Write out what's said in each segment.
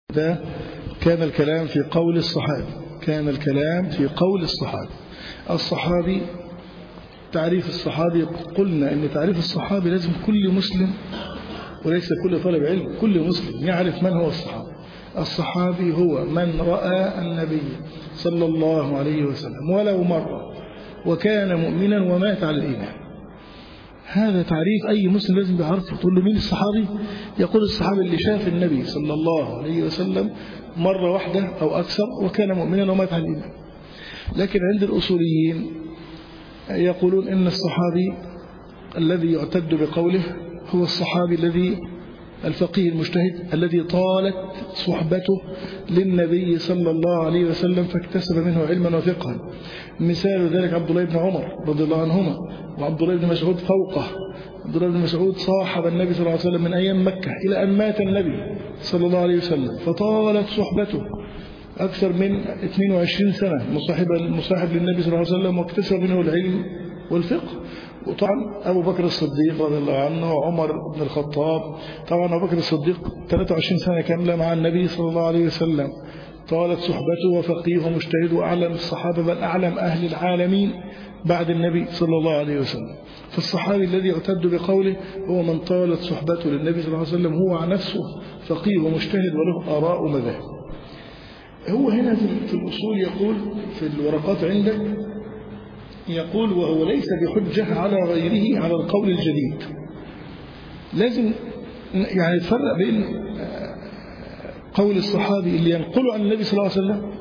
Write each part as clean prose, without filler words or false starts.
ده كان الكلام في قول الصحابي. الصحابي تعريف الصحابي، قلنا ان تعريف الصحابي لازم كل مسلم وليس كل طالب علم، كل مسلم يعرف من هو الصحابي. الصحابي هو من رأى النبي صلى الله عليه وسلم ولو مرة وكان مؤمنا ومات على الإيمان. هذا تعريف أي مسلم لازم يعرفه. تقول له مين الصحابي؟ يقول الصحابي اللي شاف النبي صلى الله عليه وسلم مرة واحدة أو أكثر وكان مؤمنا ومات على الإيمان. لكن عند الأصوليين يقولون إن الصحابي الذي يعتد بقوله هو الصحابي الفقيه المجتهد الذي طالت صحبته للنبي صلى الله عليه وسلم فاكتسب منه علما وفقها. مثال ذلك عبد الله بن عمر رضي الله عنهما، وعبد الله بن مسعود فوقه. عبد الله بن مسعود صاحب النبي صلى الله عليه وسلم من أيام مكة إلى أن مات النبي صلى الله عليه وسلم، فطالت صحبته أكثر من 22 سنة مصاحب للنبي صلى الله عليه وسلم، واكتسب منه العلم والفقه. وطبعا أبو بكر الصديق رضي الله عنه وعمر بن الخطاب. طبعا أبو بكر الصديق 23 سنة كاملة مع النبي صلى الله عليه وسلم، طالت صحبته وفقيه ومجتهد وأعلم الصحابة بل أعلم أهل العالمين بعد النبي صلى الله عليه وسلم. فالصحابي الذي يعتد بقوله هو من طالت صحبته للنبي صلى الله عليه وسلم هو نفسه فقيه ومجتهد وله آراء ومذاهب. هو هنا في الأصول يقول في الورقات عندك، يقول وهو ليس بحجة على غيره على القول الجديد. لازم يعني تفرق بين قول الصحابي اللي ينقله عن النبي صلى الله عليه وسلم،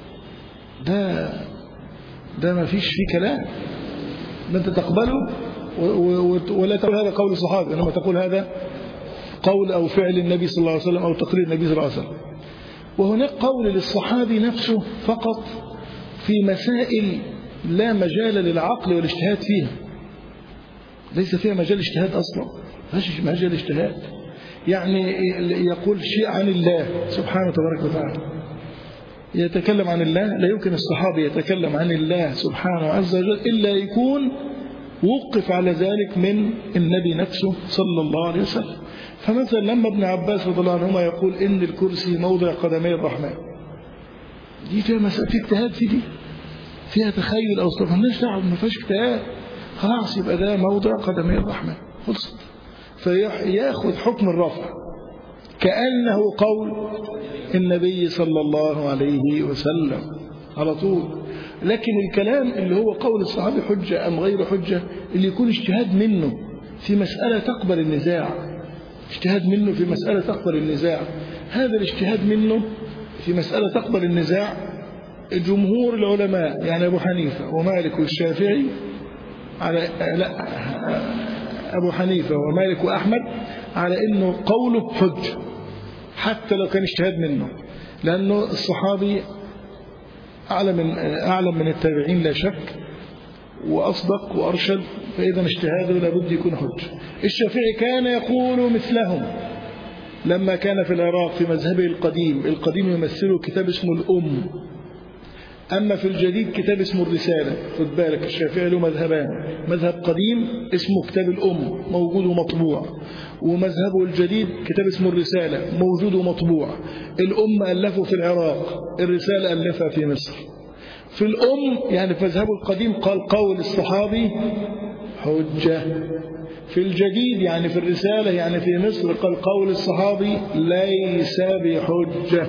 ده ما فيش فيه كلام، ده انت تقبله ولا تقول هذا قول الصحابي، انما تقول هذا قول او فعل النبي صلى الله عليه وسلم او تقرير النبي صلى الله عليه وسلم. وهناك قول للصحابي نفسه فقط في مسائل لا مجال للعقل والاجتهاد فيها، ليس فيها مجال اجتهاد أصلا، ماشي مجال اجتهاد. يعني يقول شيء عن الله سبحانه وتبارك وتعالى، يتكلم عن الله، لا يمكن الصحابي يتكلم عن الله سبحانه عز وجل إلا يكون وقف على ذلك من النبي نفسه صلى الله عليه وسلم. فمثلا لما ابن عباس رضي الله عنهما يقول إن الكرسي موضع قدمي الرحمن، دي فيها مسألة في اجتهاد، في دي فيها تخيل أو صرف، الناس تعب ما فيهاش اجتهاد، خلاص يبقى ده موضع قدمي الرحمن خلصت، فياخذ حكم الرفع كأنه قول النبي صلى الله عليه وسلم على طول. لكن الكلام اللي هو قول الصحابي حجة أم غير حجة اللي يكون اجتهاد منه في مسألة تقبل النزاع، اجتهاد منه في مسألة تقبل النزاع، هذا الاجتهاد منه في مسألة تقبل النزاع جمهور العلماء يعني أبو حنيفة ومالك والشافعي أبو حنيفة ومالك وأحمد على أنه قوله حج حتى لو كان اجتهاد منه، لأنه الصحابي أعلم من التابعين لا شك، وأصدق وأرشد، فإذا اجتهاده لابد يكون حج. الشافعي كان يقول مثلهم لما كان في العراق في مذهبه القديم يمثله كتاب اسمه الأم، أما في الجديد كتاب اسمه الرسالة. خد بالك الشافعي له مذهبان، مذهب قديم اسمه كتاب الأم موجود ومطبوع، ومذهبه الجديد كتاب اسمه الرسالة موجود ومطبوع. الأم ألفه في العراق، الرسالة ألفها في مصر. في الأم يعني في مذهبه القديم قال قول الصحابي حجة، في الجديد يعني في الرسالة يعني في مصر قال قول الصحابي ليس بحجة.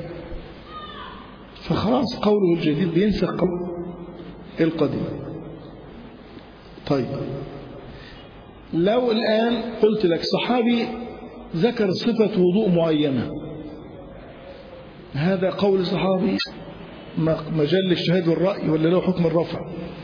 فخلاص قوله الجديد بينسخ قول القديم. طيب لو الآن قلت لك صحابي ذكر صفة وضوء معينة، هذا قول صحابي مجال الاجتهاد والرأي ولا له حكم الرفع؟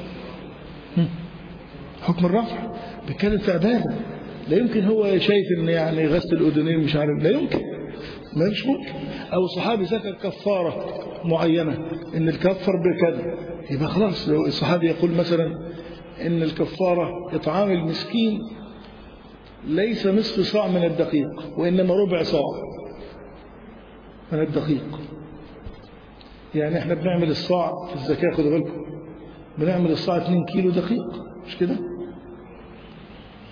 حكم الرفع، بيتكلم في عبادة، لا يمكن هو شايف ان يعني غسل الأذنين مش عارف، لا يمكن، مش ممكن. أو صحابي ذكر كفارة معينة إن الكفر بكذا، يبقى خلاص لو الصحابي يقول مثلا إن الكفارة إطعام المسكين ليس نصف صاع من الدقيق وإنما ربع صاع من الدقيق. يعني احنا بنعمل الصاع في الزكاة، خدوا بالكم بنعمل الصاع 2 كيلو دقيق مش كده؟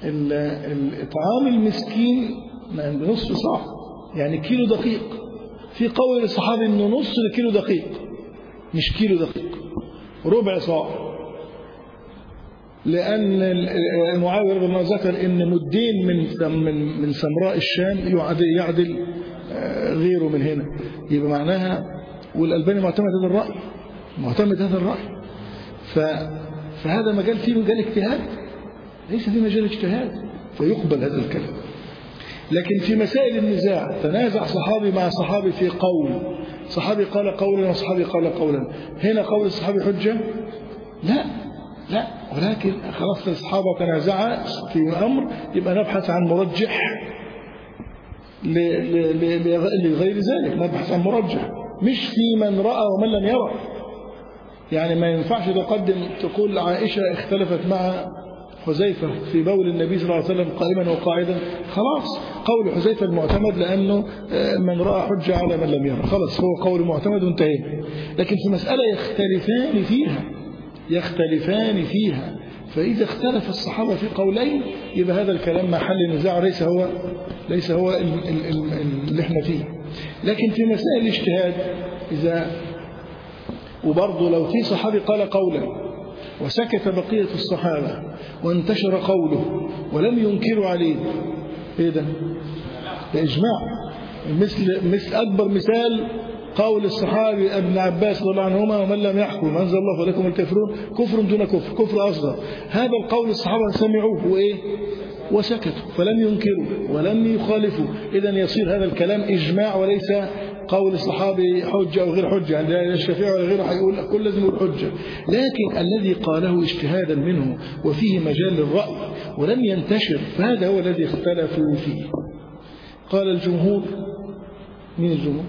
الإطعام المسكين بنصف صاع يعني كيلو دقيق، في قول الصحابي إنه نص كيلو دقيق، مش كيلو دقيق، ربع صاع، لأن معاوية رضي الله عنه ذكر إن مدين من سمراء الشام يعدل غيره من هنا، يبقى معناها. والألباني معتمد هذا الرأي، فهذا مجال فيه مجال اجتهاد، ليس فيه مجال اجتهاد فيقبل هذا الكلام. لكن في مسائل النزاع تنازع صحابي مع صحابي في قول، صحابي قال قولا وصحابي قال قولا، هنا قول الصحابي حجة؟ لا، ولكن خلاص الصحابة تنازعا في أمر، يبقى نبحث عن مرجح لغير ذلك، نبحث عن مرجح، مش في من رأى ومن لم يرى. يعني ما ينفعش تقول عائشة اختلفت مع حذيفة في بول النبي صلى الله عليه وسلم قائما وقاعدا، خلاص قول حذيفة المعتمد، لأنه من رأى حجة على من لم يرى، خلاص هو قول معتمد وانتهينا. لكن في مسألة يختلفان فيها، فإذا اختلف الصحابة في قولين يبقى هذا الكلام محل نزاع، ليس هو اللي احنا فيه. لكن في مسائل الاجتهاد وبرضه لو في صحابي قال قولا وسكت بقية الصحابة وانتشر قوله ولم ينكروا عليه، ايه ده إجماع. مثل أكبر مثال قول الصحابي ابن عباس رضي الله عنهما: ومن لم يحكم أنزل الله فلكم الكافرون كفر دون كفر أصغر. هذا القول الصحابة سمعوه وسكتوا فلم ينكروا ولم يخالفوا، إذن يصير هذا الكلام إجماع وليس قول الصحابي حجة أو غير حجة. يعني الشافعي ولا غيره هيقول كل لازم يقول حجة، لكن الذي قاله اجتهادا منه وفيه مجال للرأي ولم ينتشر، فهذا هو الذي اختلفوا فيه. قال الجمهور، مين الجمهور؟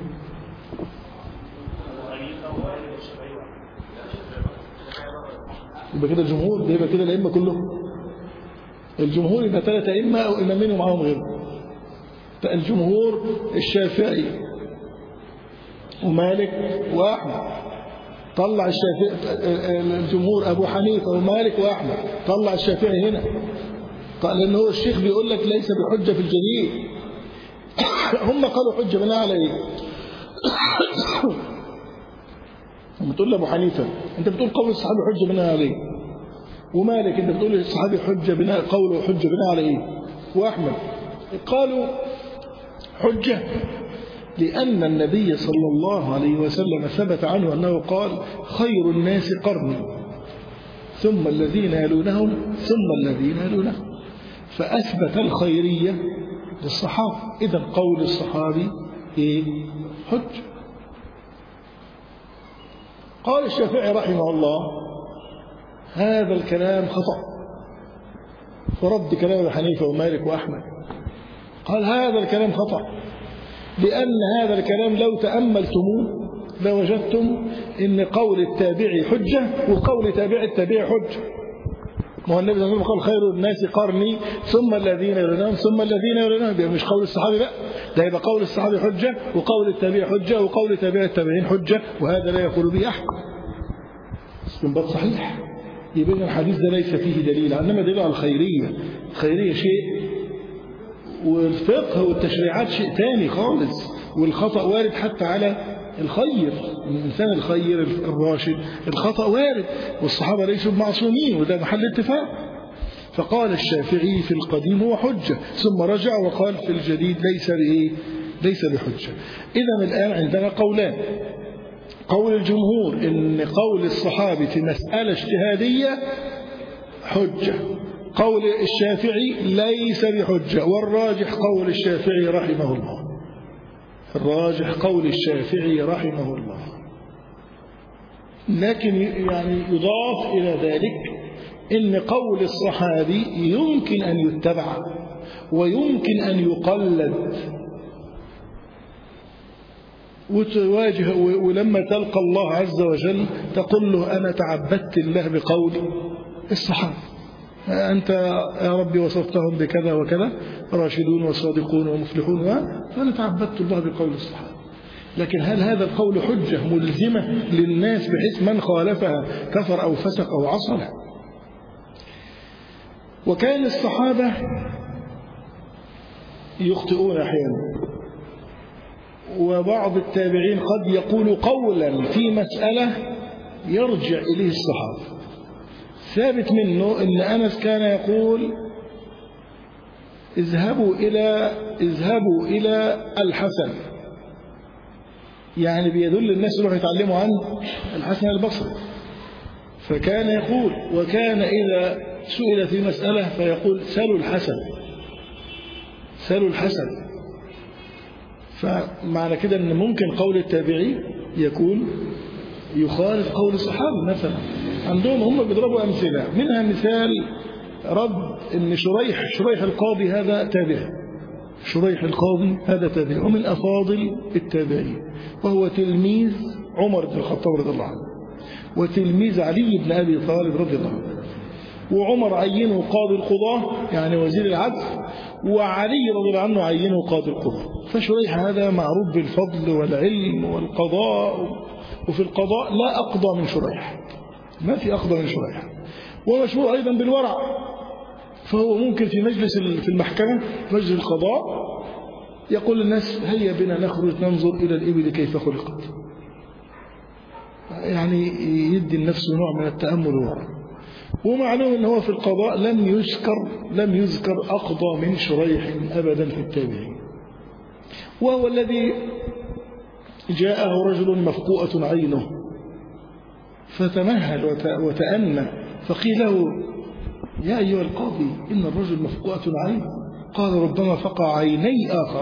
يبقى كده الجمهور، يبقى كده الأئمة كلهم. الجمهور يبقى 3 أئمة أو إمامين ومعهم غيره. الجمهور الشافعي ومالك وأحمد، طلع الشافعي. الجمهور أبو حنيفة ومالك وأحمد، طلع الشافعي هنا، لأن هو الشيخ بيقول لك ليس بحجة في الجديد. هم قالوا حجة بناء على إيه؟ بتقول لأبو حنيفة أنت بتقول قول الصحابي حجة بناء على إيه؟ ومالك أنت بتقول الصحابي حجة بناء قوله حجة بناء على إيه؟ وأحمد قالوا حجة لأن النبي صلى الله عليه وسلم ثبت عنه أنه قال: خير الناس قرني ثم الذين يلونهم ثم الذين يلونهم، فأثبت الخيرية للصحابة. إذن قول الصحابي حجة. قال الشافعي رحمه الله: هذا الكلام خطأ، فرد كلام أبي حنيفة ومالك وأحمد. قال هذا الكلام خطأ لأن هذا الكلام لو تأملتموه لوجدتم إن قول التابعي حجة وقول تابع التابعي حجة. ما هو النبي صلى الله عليه وسلم قال: خير الناس قرني ثم الذين يلونهم ثم الذين يلونهم. ده مش قول الصحابي بقى، ده يبقى قول الصحابي حجة وقول التابعي حجة وقول تابع التابعين حجة، وهذا لا يقول به أحد. استنباط صحيح. يبقى الحديث ده ليس فيه دليل، إنما دليل على الخيرية. الخيرية شيء والفقه والتشريعات شيء تاني خالص، والخطأ وارد حتى على الخير، الإنسان الخير الراشد الخطأ وارد، والصحابة ليسوا معصومين، وده محل اتفاق. فقال الشافعي في القديم هو حجة، ثم رجع وقال في الجديد ليس بحجة. إذن الآن عندنا قولان: قول الجمهور إن قول الصحابي في مسألة اجتهادية حجة، قول الشافعي ليس بحجة، والراجح قول الشافعي رحمه الله. الراجح قول الشافعي رحمه الله. لكن يعني يضاف إلى ذلك إن قول الصحابي يمكن أن يتبع ويمكن أن يقلد وتواجه، ولما تلقى الله عز وجل تقول له: أنا تعبدت الله بقول الصحابة، أنت يا ربي وصفتهم بكذا وكذا راشدون وصادقون ومفلحون، فأنا تعبدت الله بقول الصحابة. لكن هل هذا القول حجة ملزمة للناس بحيث من خالفها كفر أو فسق أو عصى؟ وكان الصحابة يخطئون أحيانا. وبعض التابعين قد يقول قولا في مسألة يرجع إليه الصحابة. ثابت منه أن أنس كان يقول اذهبوا إلى الحسن، يعني بيدل الناس يروحوا يتعلموا عن الحسن البصري. فكان يقول، وكان إذا سئل في مسألة فيقول سلوا الحسن. فمعنى كده أن ممكن قول التابعي يكون يخالف قول الصحابة. مثلا عندهم هم بيضربوا أمثلة، منها مثال رد أن شريح القاضي هذا تابعي، ومن أفاضل التابعين، وهو تلميذ عمر بن الخطاب رضي الله عنه، وتلميذ علي بن أبي طالب رضي الله عنه. وعمر عينه قاضي القضاة يعني وزير العدل، وعلي رضي الله عنه عينه قاضي القضاة. فشريح هذا معروف بالفضل والعلم والقضاء، وفي القضاء لا أقضى من شريح، ما في أقضى من شريح، ومشهور أيضا بالورع. فهو ممكن في في المحكمة مجلس القضاء يقول للناس هيا بنا نخرج ننظر إلى الإبل كيف خلقت، يعني يدي النفس نوع من التأمل والورع. ومعلوم أنه في القضاء لم يذكر أقضى من شريح أبدا في التابعين. وهو الذي جاءه رجل مفقوءة عينه فتمهل وتأنى، فقيل له يا أيها القاضي إن الرجل مفقوءة عين. قال ربما فقع عيني آخر.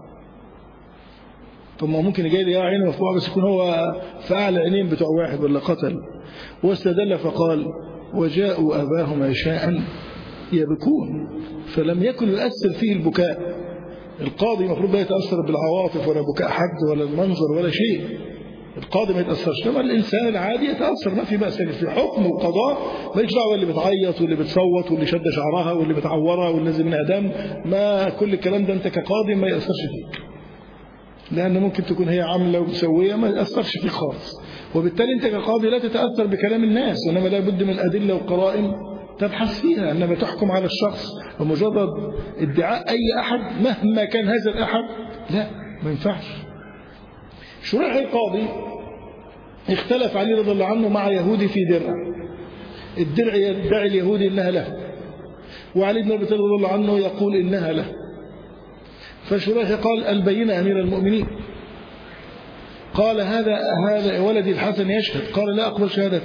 طب ما ممكن يجي لي عينه مفقوعة بس يكون هو فأعلى عينين بتوع واحد ولا قتل. واستدل فقال وجاءوا أباهم عشاء يبكون، فلم يكن يؤثر فيه البكاء. القاضي المفروض لا يتأثر بالعواطف ولا بكاء حد ولا المنظر ولا شيء، القاضي ما يتأثرش، لما الإنسان العادي يتأثر ما في بأس. في حكم وقضاء ما يشرع اللي بتعيط واللي بتصوت واللي شد شعرها واللي بتعورها واللي نازل منها دم، ما كل الكلام ده أنت كقاضي ما يأثرش فيك، لأن ممكن تكون هي عاملة ومسوية ما يأثرش فيك خالص. وبالتالي أنت كقاضي لا تتأثر بكلام الناس، وإنما لا بد من أدلة وقرائن تبحث فيها، إنما تحكم على الشخص ومجرد ادعاء أي أحد مهما كان هذا الأحد لا، ما ينفعش. شريح القاضي اختلف علي رضي الله عنه مع يهودي في الدرع يدعي اليهودي إنها له، وعلي بن أبي طالب رضي الله عنه يقول إنها له. فشريح قال البينة أمير المؤمنين. قال هذا ولدي الحسن يشهد. قال لا أقبل شهادته.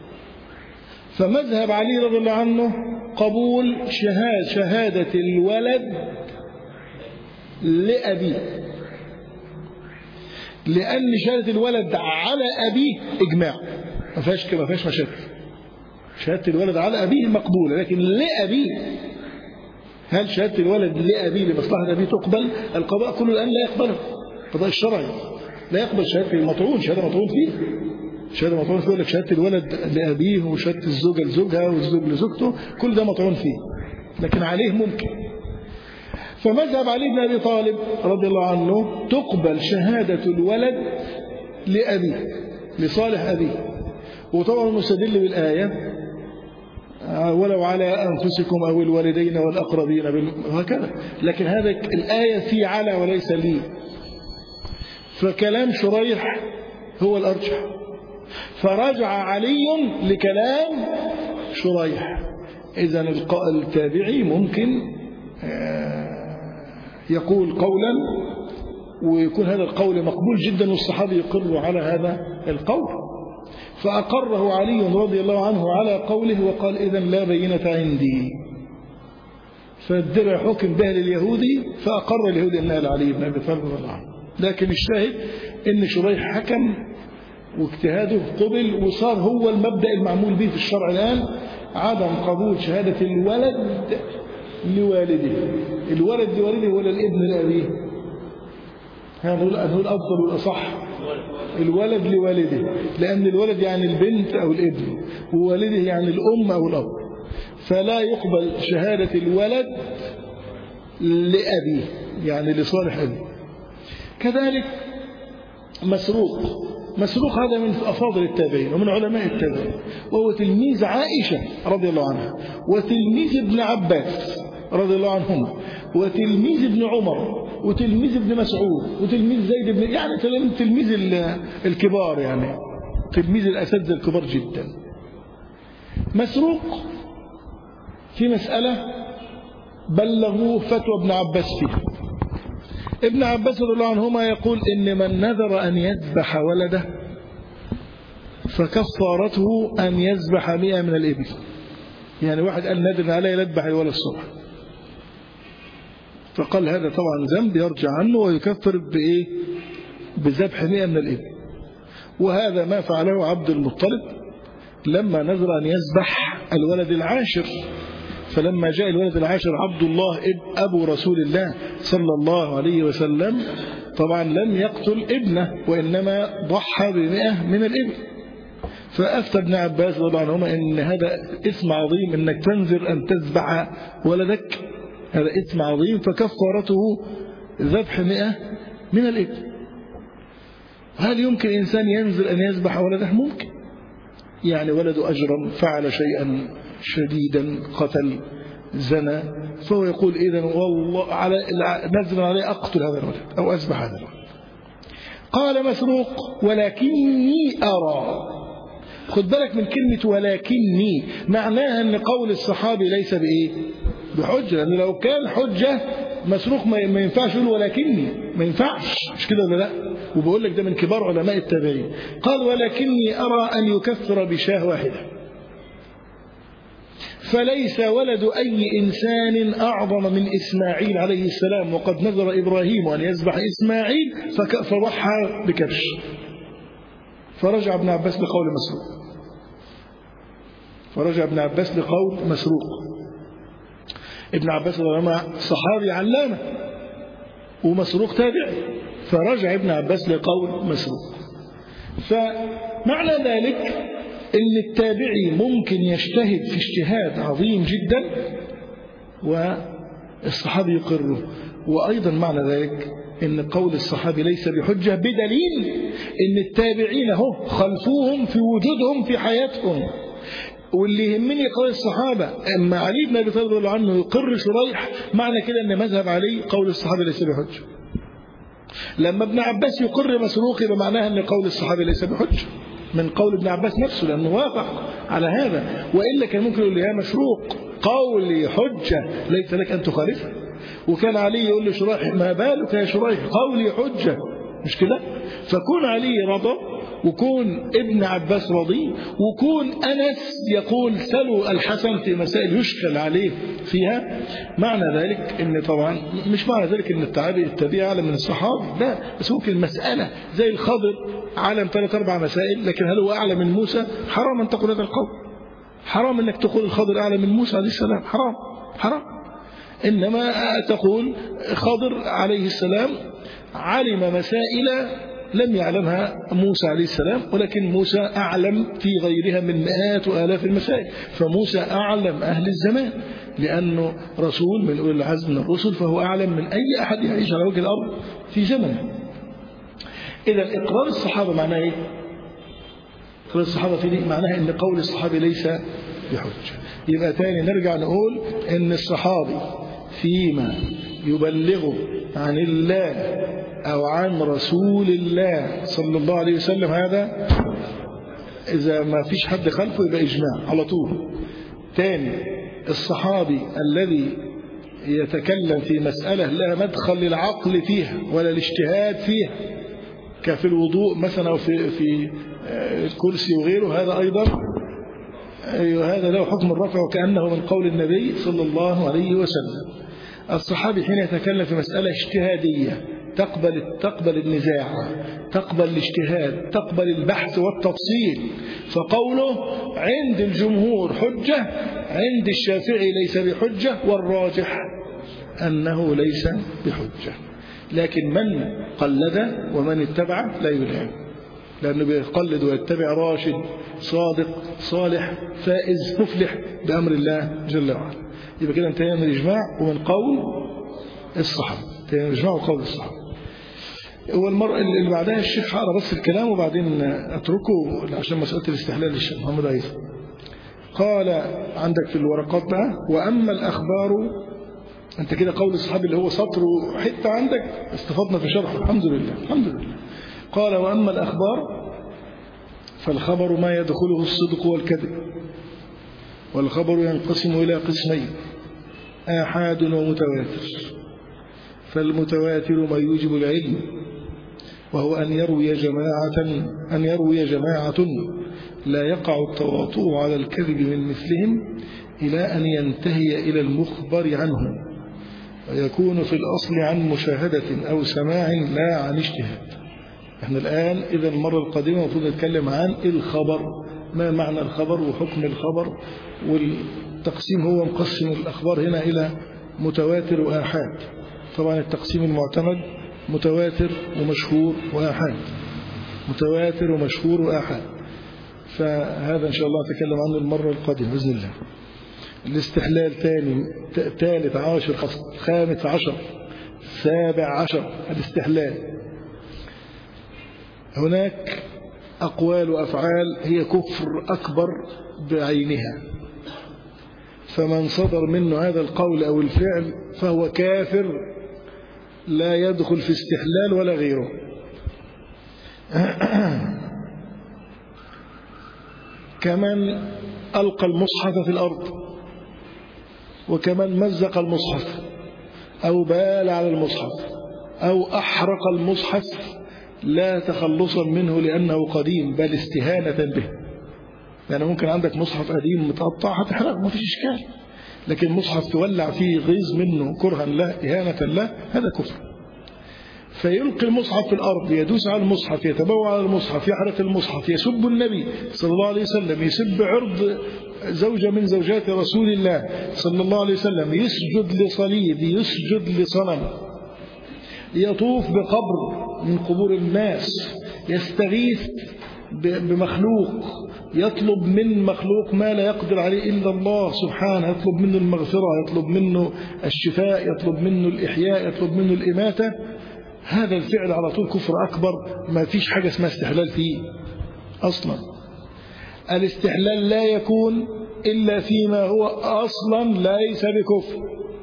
فمذهب علي رضي الله عنه قبول شهادة الولد لأبيه، لأن شهادة الولد على أبيه إجماع ما فيهاش مشاكل. شهادة الولد على أبيه مقبولة، لكن لأبيه، هل شهادة الولد لأبيه لمصلحة أبيه تقبل؟ القضاء كله الآن لا يقبله، القضاء الشرعي لا يقبل شهادة المطعون، شهادة مطعون فيه، شهادة مطعون فيه، لك شهادة الولد لأبيه وشهادة الزوجة لزوجها والزوج لزوجته، كل ده مطعون فيه، لكن عليه ممكن. فمذهب علي بن أبي طالب رضي الله عنه تقبل شهادة الولد لأبيه لصالح أبيه، وطبعا مستدل بالآية ولو على أنفسكم أو الوالدين والأقربين وهكذا، لكن هذا الآية في على وليس لي، فكلام شريح هو الأرجح، فرجع علي لكلام شريح. إذن التابعي ممكن يقول قولا ويكون هذا القول مقبول جدا والصحابي يقر على هذا القول، فأقره علي رضي الله عنه على قوله وقال إذن لا بينة عندي. فالدرع حكم به لليهودي فأقر اليهودي أنها لعلي بن أبي طالب رضي الله عنه. لكن الشاهد إن شريح حكم واجتهاده قبل، وصار هو المبدأ المعمول به في الشرع الآن عدم قبول شهادة الولد لوالده. الولد لوالده ولا الابن لأبيه؟ هنقول الأفضل والأصح الولد لوالده، لأن الولد يعني البنت أو الابن، ووالده يعني الأم أو الأب، فلا يقبل شهادة الولد لأبيه يعني لصالح أبيه. كذلك مسروق هذا من أفاضل التابعين ومن علماء التابعين، وهو تلميذ عائشة رضي الله عنها وتلميذ ابن عباس رضي الله عنهما، وتلميذ ابن عمر، وتلميذ ابن مسعود، وتلميذ زيد بن، يعني تلميذ الكبار، يعني تلميذ الأساتذة الكبار جدا. مسروق في مسألة بلغوه فتوى ابن عباس فيها. ابن عباس رضي الله عنهما يقول إن من نذر أن يذبح ولده فكفارته أن يذبح 100 من الإبل. يعني واحد قال نذر عليه يذبح الولد الصبح، فقال هذا طبعا ذنب يرجع عنه ويكفر بإيه؟ بذبح 100 من الإبل. وهذا ما فعله عبد المطلب لما نذر أن يذبح الولد العاشر، فلما جاء الولد العاشر عبد الله أبو رسول الله صلى الله عليه وسلم طبعا لم يقتل ابنه، وإنما ضحى ب100 من الإبل. فأفتى ابن عباس رضي الله عنهما إن هذا إثم عظيم، إنك تنذر أن تذبح ولدك، هذا إثم عظيم، فكفارته ذبح 100 من الإبل. هل يمكن إنسان ينذر أن يذبح ولده؟ ممكن، يعني ولده أجرم، فعل شيئا شديدا، قتل، زنى، فهو يقول إذن والله نذر عليه أقتل هذا الولد أو أذبح هذا الولد. قال مسروق ولكني أرى، خد بالك من كلمة ولكني، معناها أن قول الصحابي ليس بإيه؟ بحجة، لأنه لو كان حجة مسروق ما ينفعش يقول ولكني، ما ينفعش، مش كده ولا لا؟ وبقول لك ده من كبار علماء التابعين. قال ولكني أرى أن يكفر بشاة واحدة، فليس ولد أي إنسان أعظم من إسماعيل عليه السلام، وقد نذر إبراهيم أن يذبح إسماعيل فضحى بكبش. فرجع ابن عباس لقول مسروق، فرجع ابن عباس لقول مسروق. ابن عباس صحابي علامة ومسروق تابعي، فرجع ابن عباس لقول مسروق. فمعنى ذلك ان التابعي ممكن يجتهد في اجتهاد عظيم جدا والصحابي يقره. وايضا معنى ذلك ان قول الصحابي ليس بحجة، بدليل ان التابعين هو خلفوهم في وجودهم في حياتهم. واللي يهمني قول الصحابة، اما علي بن ابي طالب رضي الله عنه يقر شريح، معنى كده ان مذهب علي قول الصحابي ليس بحجة. لما ابن عباس يقر مسروق يبقى معناها ان قول الصحابي ليس بحجة من قول ابن عباس نفسه، لأنه وافق على هذا. وإلا كان ممكن يقول لي يا مسروق قولي حجة ليس لك أن تخالفه، وكان علي يقول له شريح ما بالك يا شريح قولي حجة، مش كده؟ فكون علي رضى، وكون ابن عباس رضي، وكون أنس يقول سلوا الحسن في مسائل يشكل عليه فيها، معنى ذلك ان طبعا مش معنى ذلك ان التابعي أعلم من الصحابة، لا، بس ممكن المسألة زي الخضر عالم 3-4 مسائل، لكن هل هو أعلم من موسى؟ حرام أن تقول هذا القول، حرام أنك تقول الخضر أعلم من موسى عليه السلام، حرام حرام. إنما تقول خضر عليه السلام علم مسائل لم يعلمها موسى عليه السلام، ولكن موسى أعلم في غيرها من مئات وآلاف المسائل، فموسى أعلم أهل الزمان لأنه رسول من أولي العزم من الرسل، فهو أعلم من أي أحد يعيش على وجه الأرض في زمنه. إذا إقرار الصحابة معناه إيه؟ إقرار الصحابة في دي معناها إن قول الصحابي ليس بحجة. يبقى تاني نرجع نقول إن الصحابي فيما يبلغه عن الله أو عن رسول الله صلى الله عليه وسلم، هذا إذا ما فيش حد خلفه يبقى إجماع على طول. تاني، الصحابي الذي يتكلم في مسألة لا مدخل للعقل فيها ولا الاجتهاد فيها، كفي الوضوء مثلا أو في الكرسي وغيره، هذا أيضا هذا له حكم الرفع وكأنه من قول النبي صلى الله عليه وسلم. الصحابي حين يتكلم في مسألة اجتهادية تقبل النزاع، تقبل الاجتهاد، تقبل البحث والتفصيل، فقوله عند الجمهور حجة، عند الشافعي ليس بحجة، والراجح أنه ليس بحجة. لكن من قلد ومن اتبع لا يلام، لأنه بيقلد ويتبع راشد صادق صالح فائز مفلح بأمر الله جل وعلا. يبقى كده انتهينا من الإجماع ومن قول الصحابة، انتهينا من الإجماع وقول الصحابة. والمرة اللي بعدها الشيخ هقرا بس الكلام وبعدين أتركه عشان مسألة الاستحلال للشيخ محمد عيسى. قال عندك في الورقات بقى: وأما الأخبار أنت كده قول الصحابي اللي هو سطر وحتة عندك استفدنا في شرحه، الحمد لله الحمد لله. قال وأما الأخبار فالخبر ما يدخله الصدق والكذب، والخبر ينقسم إلى قسمين: آحاد ومتواتر. فالمتواتر ما يوجب العلم، وهو أن يروي جماعة لا يقع التواطؤ على الكذب من مثلهم إلى أن ينتهي إلى المخبر عنه، ويكون في الأصل عن مشاهدة أو سماع لا عن اجتهاد. احنا الآن إذا المرة القادمة المفروض نتكلم عن الخبر، ما معنى الخبر وحكم الخبر، والتقسيم هو مقسم الأخبار هنا إلى متواتر وآحاد. طبعا التقسيم المعتمد متواتر ومشهور وآحاد، متواتر ومشهور وآحاد. فهذا إن شاء الله نتكلم عنه المرة القادمة بإذن الله. الاستحلال ثالث عشر، خامس عشر، سابع عشر الاستحلال. هناك أقوال وأفعال هي كفر أكبر بعينها، فمن صدر منه هذا القول أو الفعل فهو كافر لا يدخل في استحلال ولا غيره. كمن ألقى المصحف في الأرض، وكمن مزق المصحف أو بال على المصحف أو أحرق المصحف لا تخلصا منه لأنه قديم، بل استهانة به. يعني ممكن عندك مصحف قديم متقطع هتحرقه ما فيش إشكال، لكن مصحف تولع فيه غيظ منه كرها له إهانة له هذا كفر. فيلقي المصحف في الأرض، يدوس على المصحف، يتبوع على المصحف، يحرق المصحف، يسب النبي صلى الله عليه وسلم، يسب عرض زوجة من زوجات رسول الله صلى الله عليه وسلم، يسجد لصليب، يسجد لصنم، يطوف بقبر من قبور الناس، يستغيث بمخلوق، يطلب من مخلوق ما لا يقدر عليه إلا الله سبحانه، يطلب منه المغفرة، يطلب منه الشفاء، يطلب منه الإحياء، يطلب منه الإماتة. هذا الفعل على طول كفر أكبر، ما فيش حاجة اسمها استحلال فيه أصلا. الاستحلال لا يكون إلا فيما هو أصلا ليس بكفر.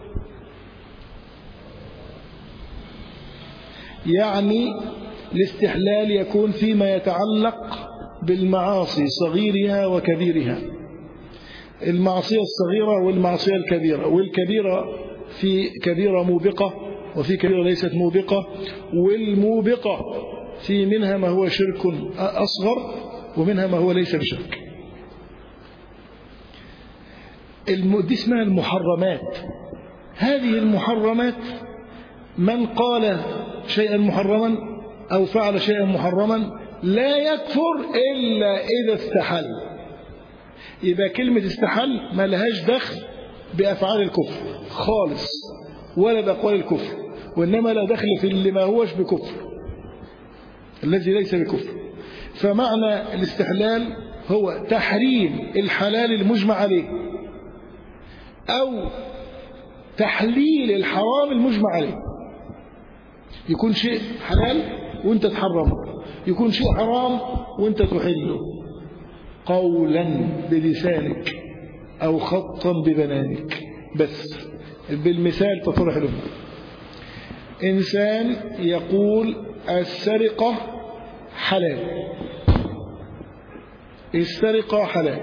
يعني الاستحلال يكون فيما يتعلق بالمعاصي صغيرها وكبيرها، المعصية الصغيرة والمعصية الكبيرة، والكبيرة في كبيرة موبقة وفي كبيرة ليست موبقة، والموبقة في منها ما هو شرك أصغر ومنها ما هو ليس بشرك. دي اسمها المحرمات. هذه المحرمات من قال شيئا محرما أو فعل شيئا محرما لا يكفر إلا إذا استحل. يبقى كلمة استحل ما لهاش دخل بأفعال الكفر خالص ولا بأقوال الكفر، وإنما لا دخل في اللي ما هوش بكفر، الذي ليس بكفر. فمعنى الاستحلال هو تحريم الحلال المجمع عليه أو تحليل الحرام المجمع عليه. يكون شيء حلال وانت تحرمه، يكون شيء حرام وانت تحله قولا بلسانك أو خطا ببنانك. بس بالمثال تطرح له. إنسان يقول السرقة حلال، السرقة حلال،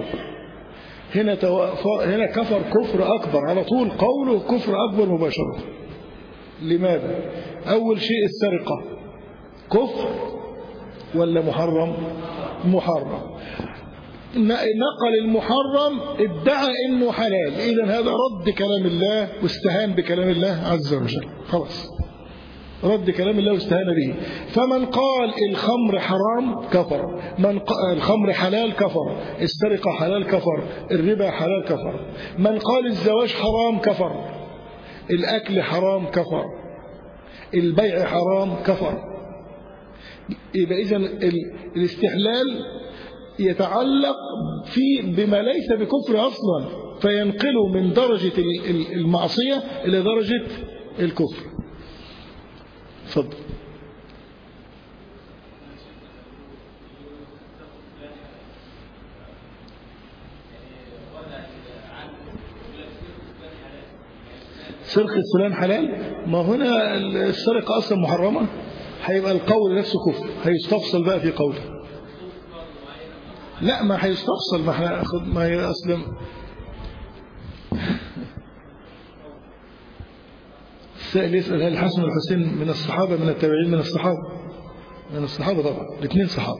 هنا كفر كفر أكبر على طول، قوله كفر أكبر مباشرة. لماذا؟ أول شيء السرقة كفر ولا محرم؟ محرم. نقل المحرم ادعى انه حلال، اذا هذا رد كلام الله واستهان بكلام الله عز وجل. خلاص رد كلام الله واستهان به. فمن قال الخمر حرام كفر، من قال الخمر حلال كفر، السرقة حلال كفر، الربا حلال كفر، من قال الزواج حرام كفر، الأكل حرام كفر، البيع حرام كفر. يبقى إذن الاستحلال يتعلق بما ليس بكفر أصلا، فينقله من درجة المعصية إلى درجة الكفر. تفضل. سرقة فلان حلال، ما هنا السرقة أصلا محرمة، هيبقى القول نفسه كفر، هيستفصل بقى في قوله. لا ما هيستفصل، ما هي أصلا السائل يسأل هل الحسن والحسين من الصحابة من التابعين؟ من الصحابة، من الصحابة طبعا، الاثنين صحابة.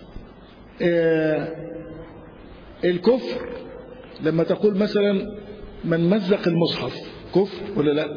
الكفر لما تقول مثلا من مزق المصحف كفر ولا لا؟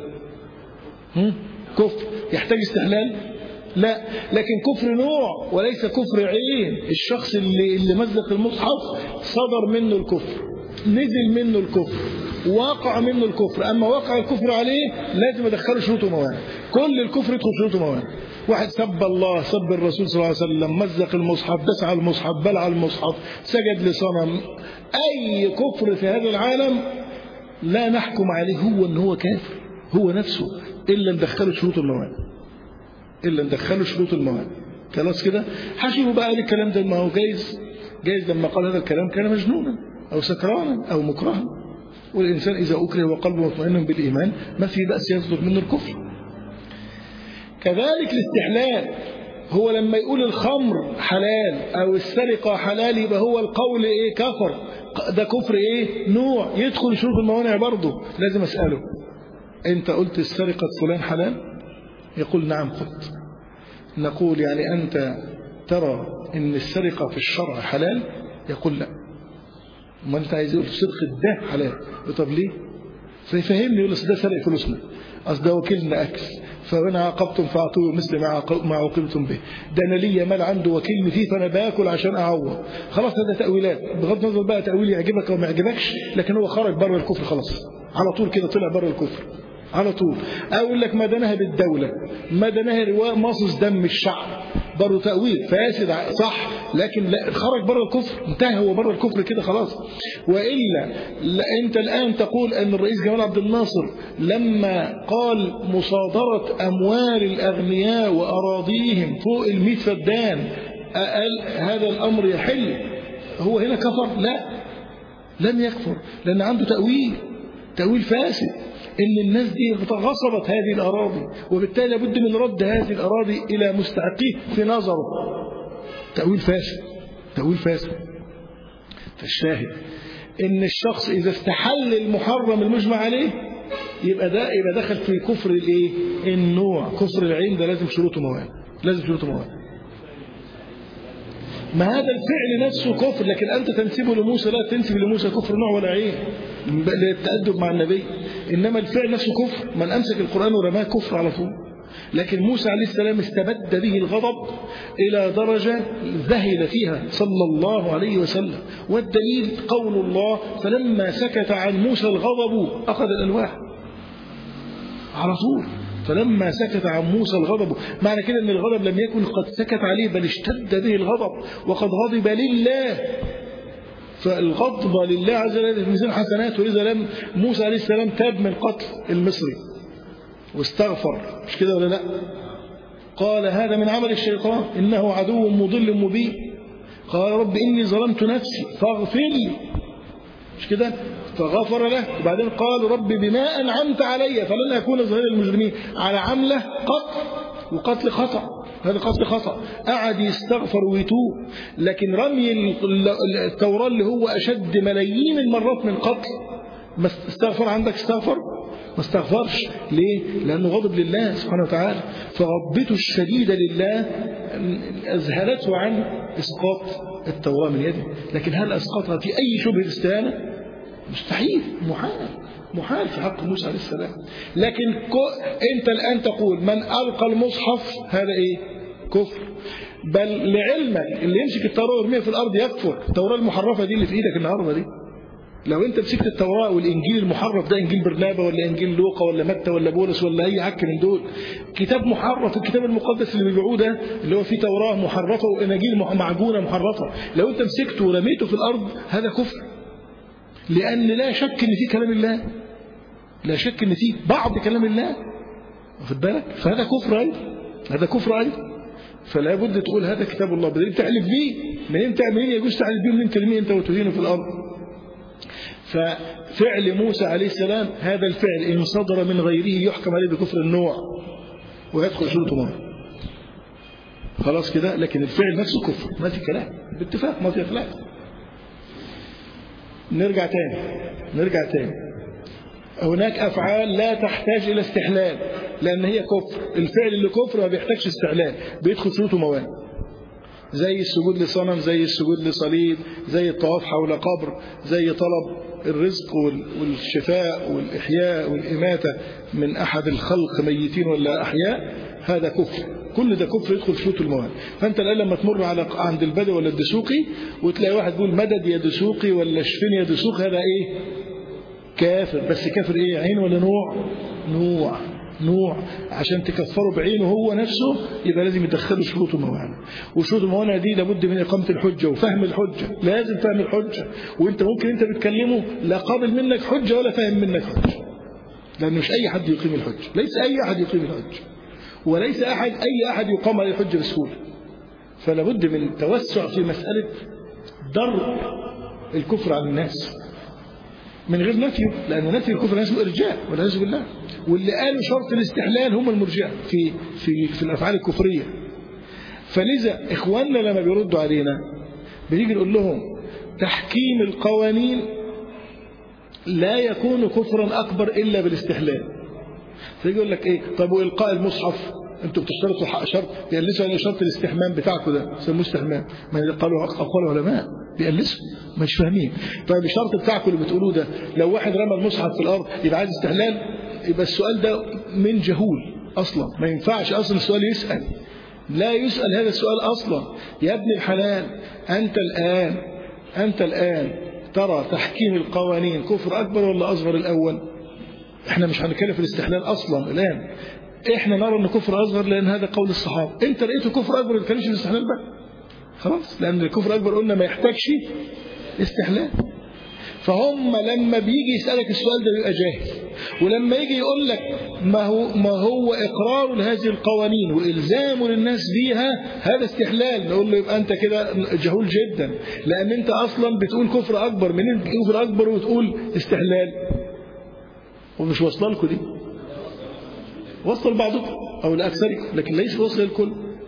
كفر يحتاج استحلال؟ لا، لكن كفر نوع وليس كفر عين. الشخص اللي مزق المصحف صدر منه الكفر، نزل منه الكفر، واقع منه الكفر. أما واقع الكفر عليه لازم يدخله شروط وموانع. كل الكفر يدخل شروط وموانع. واحد سب الله، سب الرسول صلى الله عليه وسلم، مزق المصحف، دس على المصحف، بلع المصحف، سجد لصنم، أي كفر في هذا العالم لا نحكم عليه هو أنه هو كافر هو نفسه إلا ندخله شروط الموانع، إلا ندخله شروط الموانع. خلاص كده. حشيوا بقى الكلام ده، ما هو جايز لما قال هذا الكلام كان مجنونا أو سكرانا أو مكرها، والإنسان إذا أكره وقلبه مطمئن بالإيمان ما في بأس يصدر منه الكفر. كذلك الاستحلال، هو لما يقول الخمر حلال أو السرقة حلال يبقى هو القول إيه؟ كفر. ده كفر إيه؟ نوع يدخل شروط الموانع برضه. لازم أسأله أنت قلت السرقة فلان حلال؟ يقول نعم قلت. نقول يعني أنت ترى أن السرقة في الشرع حلال؟ يقول لا. ما أنت عايز يقول سرقة ده حلال. طب ليه؟ فيفهمني، يقول ده سرق فلوسنا، أصل ده وكيلنا أكل، فأنا عاقبتم فأعطوه مثل ما عوقبتم به، ده أنا ليا مال عنده وكيلني فيه فأنا باكل عشان أعوض. خلاص هذا تأويلات، بغض النظر بقى تأويل يعجبك أو ما يعجبكش، لكن هو خرج بره الكفر خلاص على طول كده، طلع بره الكفر على طول. أقول لك ما دناها بالدولة، ما دناها رواء مصص دم الشعب، برضه تأويل فاسد صح، لكن لا، خرج بره الكفر، انتهى هو بره الكفر كده خلاص. وإلا أنت الآن تقول أن الرئيس جمال عبد الناصر لما قال مصادرة أموال الأغنياء وأراضيهم فوق 100 فدان قال هذا الأمر يحل، هو هنا كفر؟ لا، لم يكفر، لأن عنده تأويل فاسد، إن الناس دي غصبت هذه الأراضي، وبالتالي لابد من رد هذه الأراضي إلى مستحقيه في نظره. تأويل فاسد. فالشاهد إن الشخص إذا استحل المحرم المجمع عليه يبقى دخل في كفر الإيه؟ النوع. كفر العين ده لازم شروطه موانع، ما هذا الفعل نفسه كفر، لكن أنت تنسبه لموسى، لا تنسب لموسى كفر نوع ولا عين للتأدب مع النبي، إنما الفعل نفسه كفر. من أمسك القرآن ورماه كفر على طول. لكن موسى عليه السلام استبد به الغضب إلى درجة ذهل فيها صلى الله عليه وسلم، والدليل قول الله فلما سكت عن موسى الغضب أخذ الألواح على طول. فلما سكت عن موسى الغضب، معنى كده أن الغضب لم يكن قد سكت عليه، بل اشتد به الغضب وقد غضب لله. فالغضب لله عز وجل في ميزان حسناته. إذا لم موسى عليه السلام تاب من قتل المصري واستغفر، مش كده ولا لا؟ قال هذا من عمل الشيطان إنه عدو مضل مبين. قال رب إني ظلمت نفسي فاغفر لي، مش كده؟ فغفر له. وبعدين قال رب بما أنعمت علي فلن أكون ظهيرا للمجرمين، على عمله قتل، وقتل خطأ، هذا قتل خطأ، قعد يستغفر ويتوب. لكن رمي التوراة اللي هو أشد ملايين المرات من قتل، ما استغفر عندك؟ استغفر؟ ما استغفرش. ليه؟ لأنه غضب لله سبحانه وتعالى، فغضبته الشديدة لله أذهلته عن إسقاط التوراة من يده. لكن هل أسقطها في أي شبهة استهانة؟ مستحيل، محال في حق موسى عليه السلام. لكن أنت الآن تقول من ألقى المصحف هذا إيه؟ كفر. بل لعلمك اللي يمسك التوراة ويرميها في الأرض يكفر. التوراة المحرفة دي اللي في إيدك النهارده دي، لو أنت مسكت التوراة والإنجيل المحرف ده، إنجيل برنابا ولا إنجيل لوقا ولا متى ولا بولس ولا أي عك من دول، كتاب محرف. الكتاب المقدس اللي بيبيعوه ده اللي هو فيه توراة محرفة وإناجيل معجونة محرفة، لو أنت مسكته ورميته في الأرض هذا كفر، لأن لا شك إن فيه كلام الله، لا شك إن فيه بعض كلام الله، واخد بالك؟ فهذا كفر أيضا، هذا كفر أيضا. فلا بد تقول هذا كتاب الله، بدل تحلف بيه منين؟ منين يجوز تحلف بيه؟ منين ترميه أنت وتهينه في الأرض؟ ففعل موسى عليه السلام هذا الفعل إن صدر من غيره يحكم عليه بكفر النوع ويدخل شروطه مرة. خلاص كده. لكن الفعل نفسه كفر، ما في كلام، باتفاق، ما في خلاف. نرجع تاني. هناك أفعال لا تحتاج إلى استحلال لأن هي كفر. الفعل اللي كفر ما بيحتاجش استحلال، بيدخل شروطه موانع، زي السجود لصنم، زي السجود لصليب، زي الطواف حول قبر، زي طلب الرزق والشفاء والإحياء والإماتة من أحد الخلق ميتين ولا أحياء. هذا كفر، كل ده كفر يدخل شروط الموانع. فأنت الآن لما تمر عند البدوي ولا الدسوقي وتلاقي واحد بيقول مدد يا دسوقي ولا شفين يا دسوقي، هذا إيه؟ كافر. بس كافر إيه؟ عين ولا نوع. عشان تكفره بعينه هو نفسه يبقى لازم يدخله شروط الموانع. وشروط الموانع دي لابد من إقامة الحجة وفهم الحجة، لازم فهم الحجة. وانت ممكن انت بتكلمه لا قابل منك حجة ولا فاهم منك حجة، لأنه مش أي حد يقيم الحجة، ليس أي أحد يقيم الحجة، وليس أي أحد يقام عليه الحجة بسهولة. فلابد من توسع في مسألة درء الكفر عن الناس من غير نفيه، لأن نفي الكفر اسمه إرجاء والعياذ بالله. واللي قالوا شرط الاستحلال هم المرجئة في الأفعال الكفرية. فلذا إخواننا لما بيردوا علينا بنيجي نقول لهم تحكيم القوانين لا يكون كفرا أكبر إلا بالاستحلال. فيجي يقول لك إيه؟ طب وإلقاء المصحف أنتوا بتشترطوا شرط، بيقلسوا يعني شرط الاستحمام بتاعكم ده سموه استحمام، ما قالوا أقوال علماء بيقلسوا مش فاهمين. طيب الشرط بتاعكم اللي بتقولوه ده لو واحد رمى المصحف في الأرض يبقى عايز استحلال؟ يبقى السؤال ده من جهول أصلا، ما ينفعش أصلا السؤال يسأل، لا يسأل هذا السؤال أصلا. يا ابن الحلال أنت الآن ترى تحكيم القوانين كفر أكبر ولا أصغر الأول؟ احنا مش هنتكلم في الاستحلال أصلا الآن، احنا نرى أنه كفر أصغر لأن هذا قول الصحابة. انت لقيته كفر أكبر ما تتكلمش في الاستحلال بقى خلاص، لأن الكفر أكبر قلنا ما يحتاجش استحلال. فهم لما بيجي يسألك السؤال ده بيبقى جاهل، ولما يجي يقول لك ما هو إقرار لهذه القوانين وإلزام للناس بيها هذا استحلال، نقول له يبقى أنت كده جهول جدا، لأن أنت أصلا بتقول كفر أكبر، منين كفر أكبر وتقول استحلال؟ ومش واصله لكم دي، وصل بعضكم أو لأكثركم لكن ليس وصل الكل.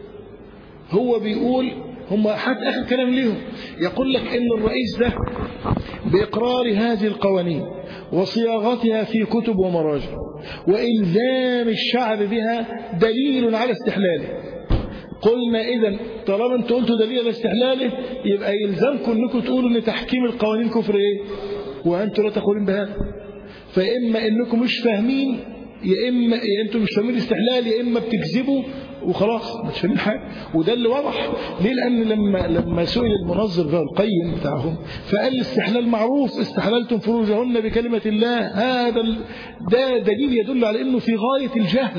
هو بيقول هم حتى آخر كلام ليهم يقول لك إن الرئيس ده بإقرار هذه القوانين وصياغتها في كتب ومراجع وإلزام الشعب بها دليل على استحلاله. قلنا إذن طالما أنت قلتوا دليل على استحلاله يبقى يلزمكم أنكم تقولوا أن تحكيم القوانين كفر إيه؟ وأنتم لا تقولون بهذا. فإما أنكم مش فاهمين، يا إما أنتم مش فاهمين الاستحلال، يا إما بتكذبوا وخلاص مش فاهمين حاجة. وده اللي واضح ليه، لأن لما سئل المنظر ده القيم بتاعهم فقال الاستحلال معروف، استحللتم فروجهن بكلمة الله. هذا ده دليل يدل على أنه في غاية الجهل،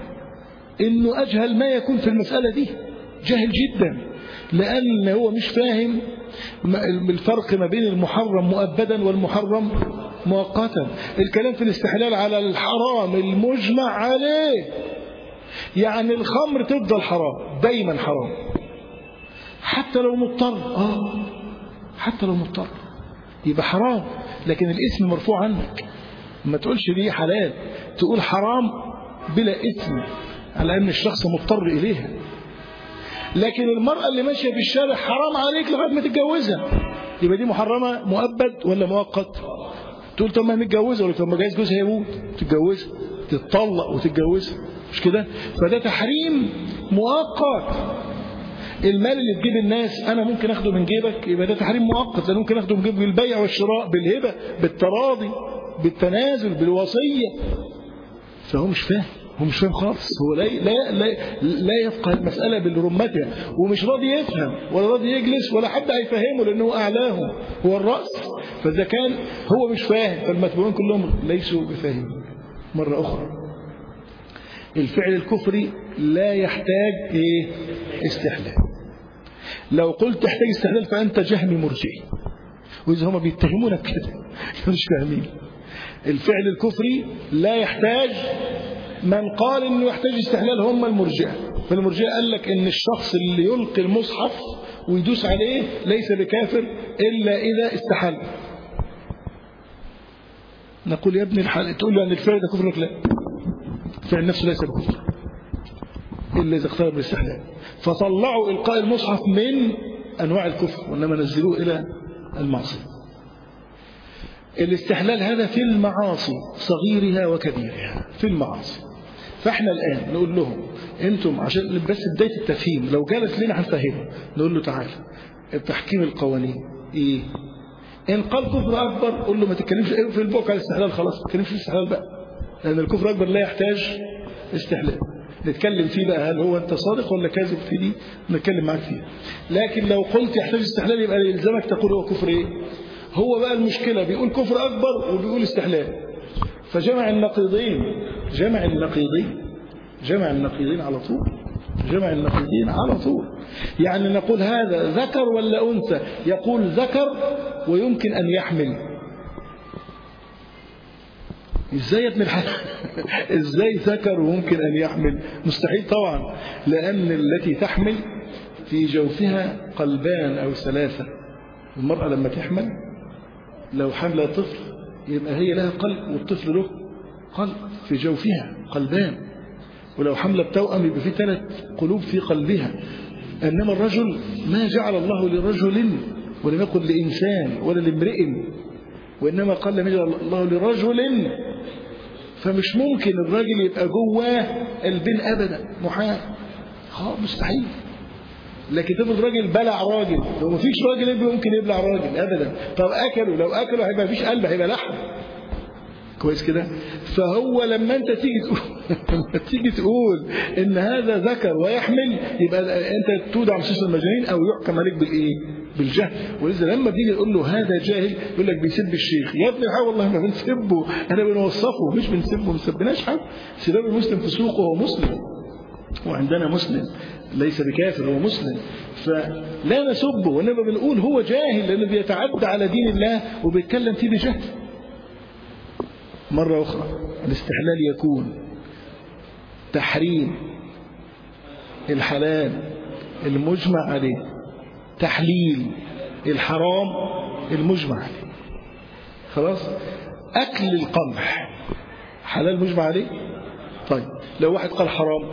أنه أجهل ما يكون في المسألة دي، جهل جدا، لأن هو مش فاهم الفرق ما بين المحرم مؤبدا والمحرم مؤقتا. الكلام في الاستحلال على الحرام المجمع عليه، يعني الخمر تفضل حرام دايما حرام حتى لو مضطر، حتى لو مضطر يبقى حرام، لكن الاسم مرفوع عنك. ما تقولش دي حلال، تقول حرام بلا اسم على ان الشخص مضطر اليها. لكن المرأة اللي ماشية في الشارع حرام عليك لغاية ما تتجوزها، يبقى دي محرمة مؤبد ولا مؤقت؟ تقول طب ما متجوزها، ولا طب ما جايز جوزها يموت تتجوزها، تتطلق وتتجوزها، مش كده؟ فده تحريم مؤقت. المال اللي تجيب الناس انا ممكن اخده من جيبك، يبقى ده تحريم مؤقت، انا ممكن اخده من جيبك بالبيع والشراء، بالهبة، بالتراضي، بالتنازل، بالوصية. فهو مش فاهم، هو مش فاهم خالص، هو لا يفقه المسألة بالرمتها، ومش راضي يفهم ولا راضي يجلس ولا حد هيفهمه لأنه أعلاهم هو الرأس. فإذا كان هو مش فاهم فالمتبوعين كلهم ليسوا بفاهمين. مرة أخرى الفعل الكفري لا يحتاج استحلال. لو قلت تحتاج استحلال فأنت جهمي مرجئي، وإذا هم بيتهمونك كده مش فاهمين. الفعل الكفري لا يحتاج، من قال انه يحتاج استحلال هم المرجئة. فالمرجئة قال لك ان الشخص اللي يلقي المصحف ويدوس عليه ليس بكافر الا اذا استحل. نقول يا ابن الحلال، تقول له أن الفعل ده كفر؟ لا، فعل نفسه ليس بكفر إلا إذا اقترب بالاستحلال. فطلعوا إلقاء المصحف من أنواع الكفر، وإنما نزلوه إلى المعصية. الاستحلال هذا في المعاصي صغيرها وكبيرها، في المعاصي. فاحنا الآن نقول لهم انتم، عشان بس بداية التفهيم، لو جالس لنا هنفهمه، نقول له تعالى التحكيم القوانين ايه؟ ان قال كفر اكبر قول له ما تتكلمش في البوك على الاستحلال، خلاص ما تتكلمش في الاستحلال بقى، لان الكفر اكبر لا يحتاج استحلال. نتكلم فيه بقى هل هو انت صادق ولا كاذب في دي، نتكلم معاك فيها. لكن لو قلت يحتاج استحلال يبقى يلزمك تقول هو كفر ايه. هو بقى المشكلة بيقول كفر اكبر وبيقول استحلال، فجمع النقيضين، جمع النقيضين على طول. يعني نقول هذا ذكر ولا أنثى؟ يقول ذكر ويمكن أن يحمل. إزاي يا ابن الحلال؟ إزاي ذكر وممكن أن يحمل؟ مستحيل طبعا، لأن التي تحمل في جوفها قلبان أو ثلاثة. المرأة لما تحمل لو حمل طفل يبقى هي لها قلب والطفل له قلب في جوفها، قلبان. ولو حمل بتوأم يبقى في 3 قلوب في قلبها. إنما الرجل ما جعل الله لرجل، ولم يقل لإنسان ولا لامرئ، وإنما قال لم يجعل الله لرجل. فمش ممكن الراجل يبقى جواه البين أبدا، محال، مستحيل. لكن تفضل راجل بلع راجل، لو ما فيش راجل ممكن يبلع راجل أبدا. طب أكلوا، لو أكلوا هيبقى فيش قلب، هيبقى لحم. كويس كده. فهو لما انت تيجي تقول ان هذا ذكر ويحمل، يبقى انت تودع مسوس المجانين او يحكم عليك بالايه؟ بالجهل. ولذا لما تيجي تقول له هذا جاهل يقول لك بيسب الشيخ. يا ابني والله ما بنسبه، احنا بنوصفه مش بنسبه، ما سبناش حد. سباب المسلم في سوقه هو مسلم، وعندنا مسلم ليس بكافر، هو مسلم، فلا نسبه، وانما بنقول هو جاهل لانه بيتعدى على دين الله وبيتكلم فيه بجهل. مرة أخرى الاستحلال يكون تحريم الحلال المجمع عليه، تحليل الحرام المجمع عليه. خلاص. أكل القمح حلال مجمع عليه. طيب لو واحد قال حرام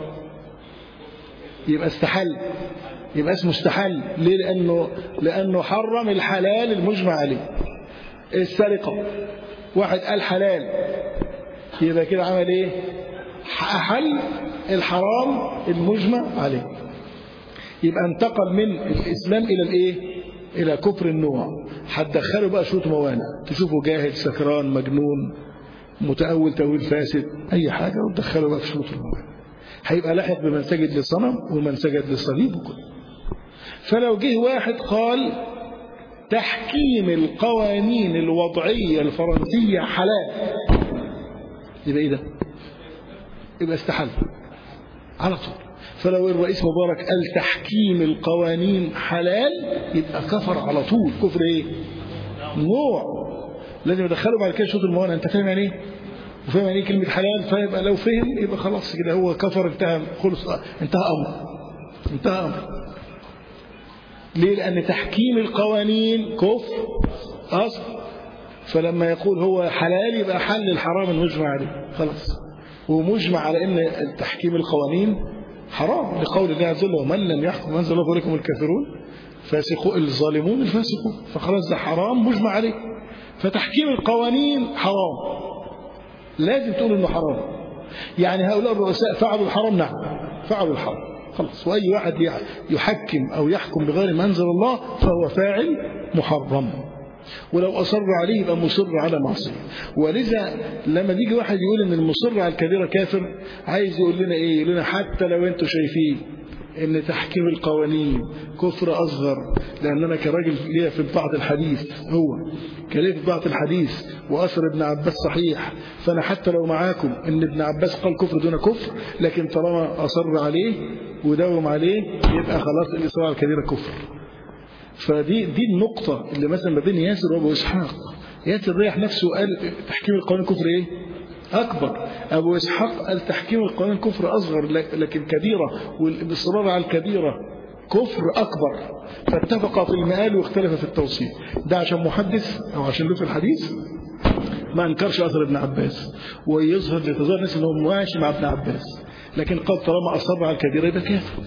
يبقى استحل، يبقى اسمه استحل. ليه؟ لأنه حرم الحلال المجمع عليه. السرقة واحد قال حلال يبقى كده عمل ايه؟ أحل الحرام المجمع عليه. يبقى انتقل من الإسلام إلى الايه؟ إلى كفر النوع. هتدخله بقى شروط موانع، تشوفه جاهل، سكران، مجنون، متأول تأويل فاسد، أي حاجة، وتدخله بقى في شروط الموانع. هيبقى لاحق بمن سجد للصنم ومن سجد للصليب وكله. فلو جه واحد قال تحكيم القوانين الوضعية الفرنسية حلال، يبقى ايه ده؟ يبقى استحل على طول. فلو الرئيس مبارك قال تحكيم القوانين حلال يبقى كفر على طول. كفر ايه؟ نوع. لازم يدخله بعد كده شروط الموانع. انت فاهم يعني ايه؟ وفاهم يعني ايه كلمة حلال؟ فيبقى لو فهم يبقى خلاص كده هو كفر، انتهى، خلص، انتهى امر. ليه؟ لأن تحكيم القوانين كفر أصل. فلما يقول هو حلال يبقى حل الحرام المجمع عليه، خلاص. ومجمع على أن تحكيم القوانين حرام، لقول الله عز وجل ومن لم يحكم أنزل الله فأولئك هم الكافرون فاسقون الظالمون الفاسقون. فخلاص ده حرام مجمع عليه. فتحكيم القوانين حرام، لازم تقول إنه حرام. يعني هؤلاء الرؤساء فعلوا الحرام، نعم فعلوا الحرام، خلاص. وأي واحد يحكم أو يحكم بغير ما أنزل الله فهو فاعل محرم، ولو أصر عليه يبقى مصر على معصية. ولذا لما يجي واحد يقول إن المصر على الكبيرة كافر، عايز يقول لنا إيه؟ يقول لنا حتى لو أنتم شايفين إن تحكيم القوانين كفر أصغر، لأن أنا كراجل ليا في بعض الحديث، هو كليه في بعض الحديث وأثر ابن عباس صحيح، فأنا حتى لو معاكم إن ابن عباس قال كفر دون كفر، لكن طالما أصر عليه وداوم عليه يبقى خلاص الإصرار على الكبيرة كفر. فدي النقطة اللي مثلا ما بين ياسر وأبو إسحاق. ياسر ريح نفسه قال تحكيم القوانين كفر إيه؟ أكبر. أبو إسحاق قال تحكيم القوانين كفر أصغر لكن كبيرة، والإصرار على الكبيرة كفر أكبر. فاتفق في المآل واختلف في التوصيف. ده عشان محدث أو عشان له في الحديث، ما أنكرش أثر ابن عباس لتظهر الناس أنه ماشي مع ابن عباس، لكن قال طالما أصر على الكبيرة يبقى كافر.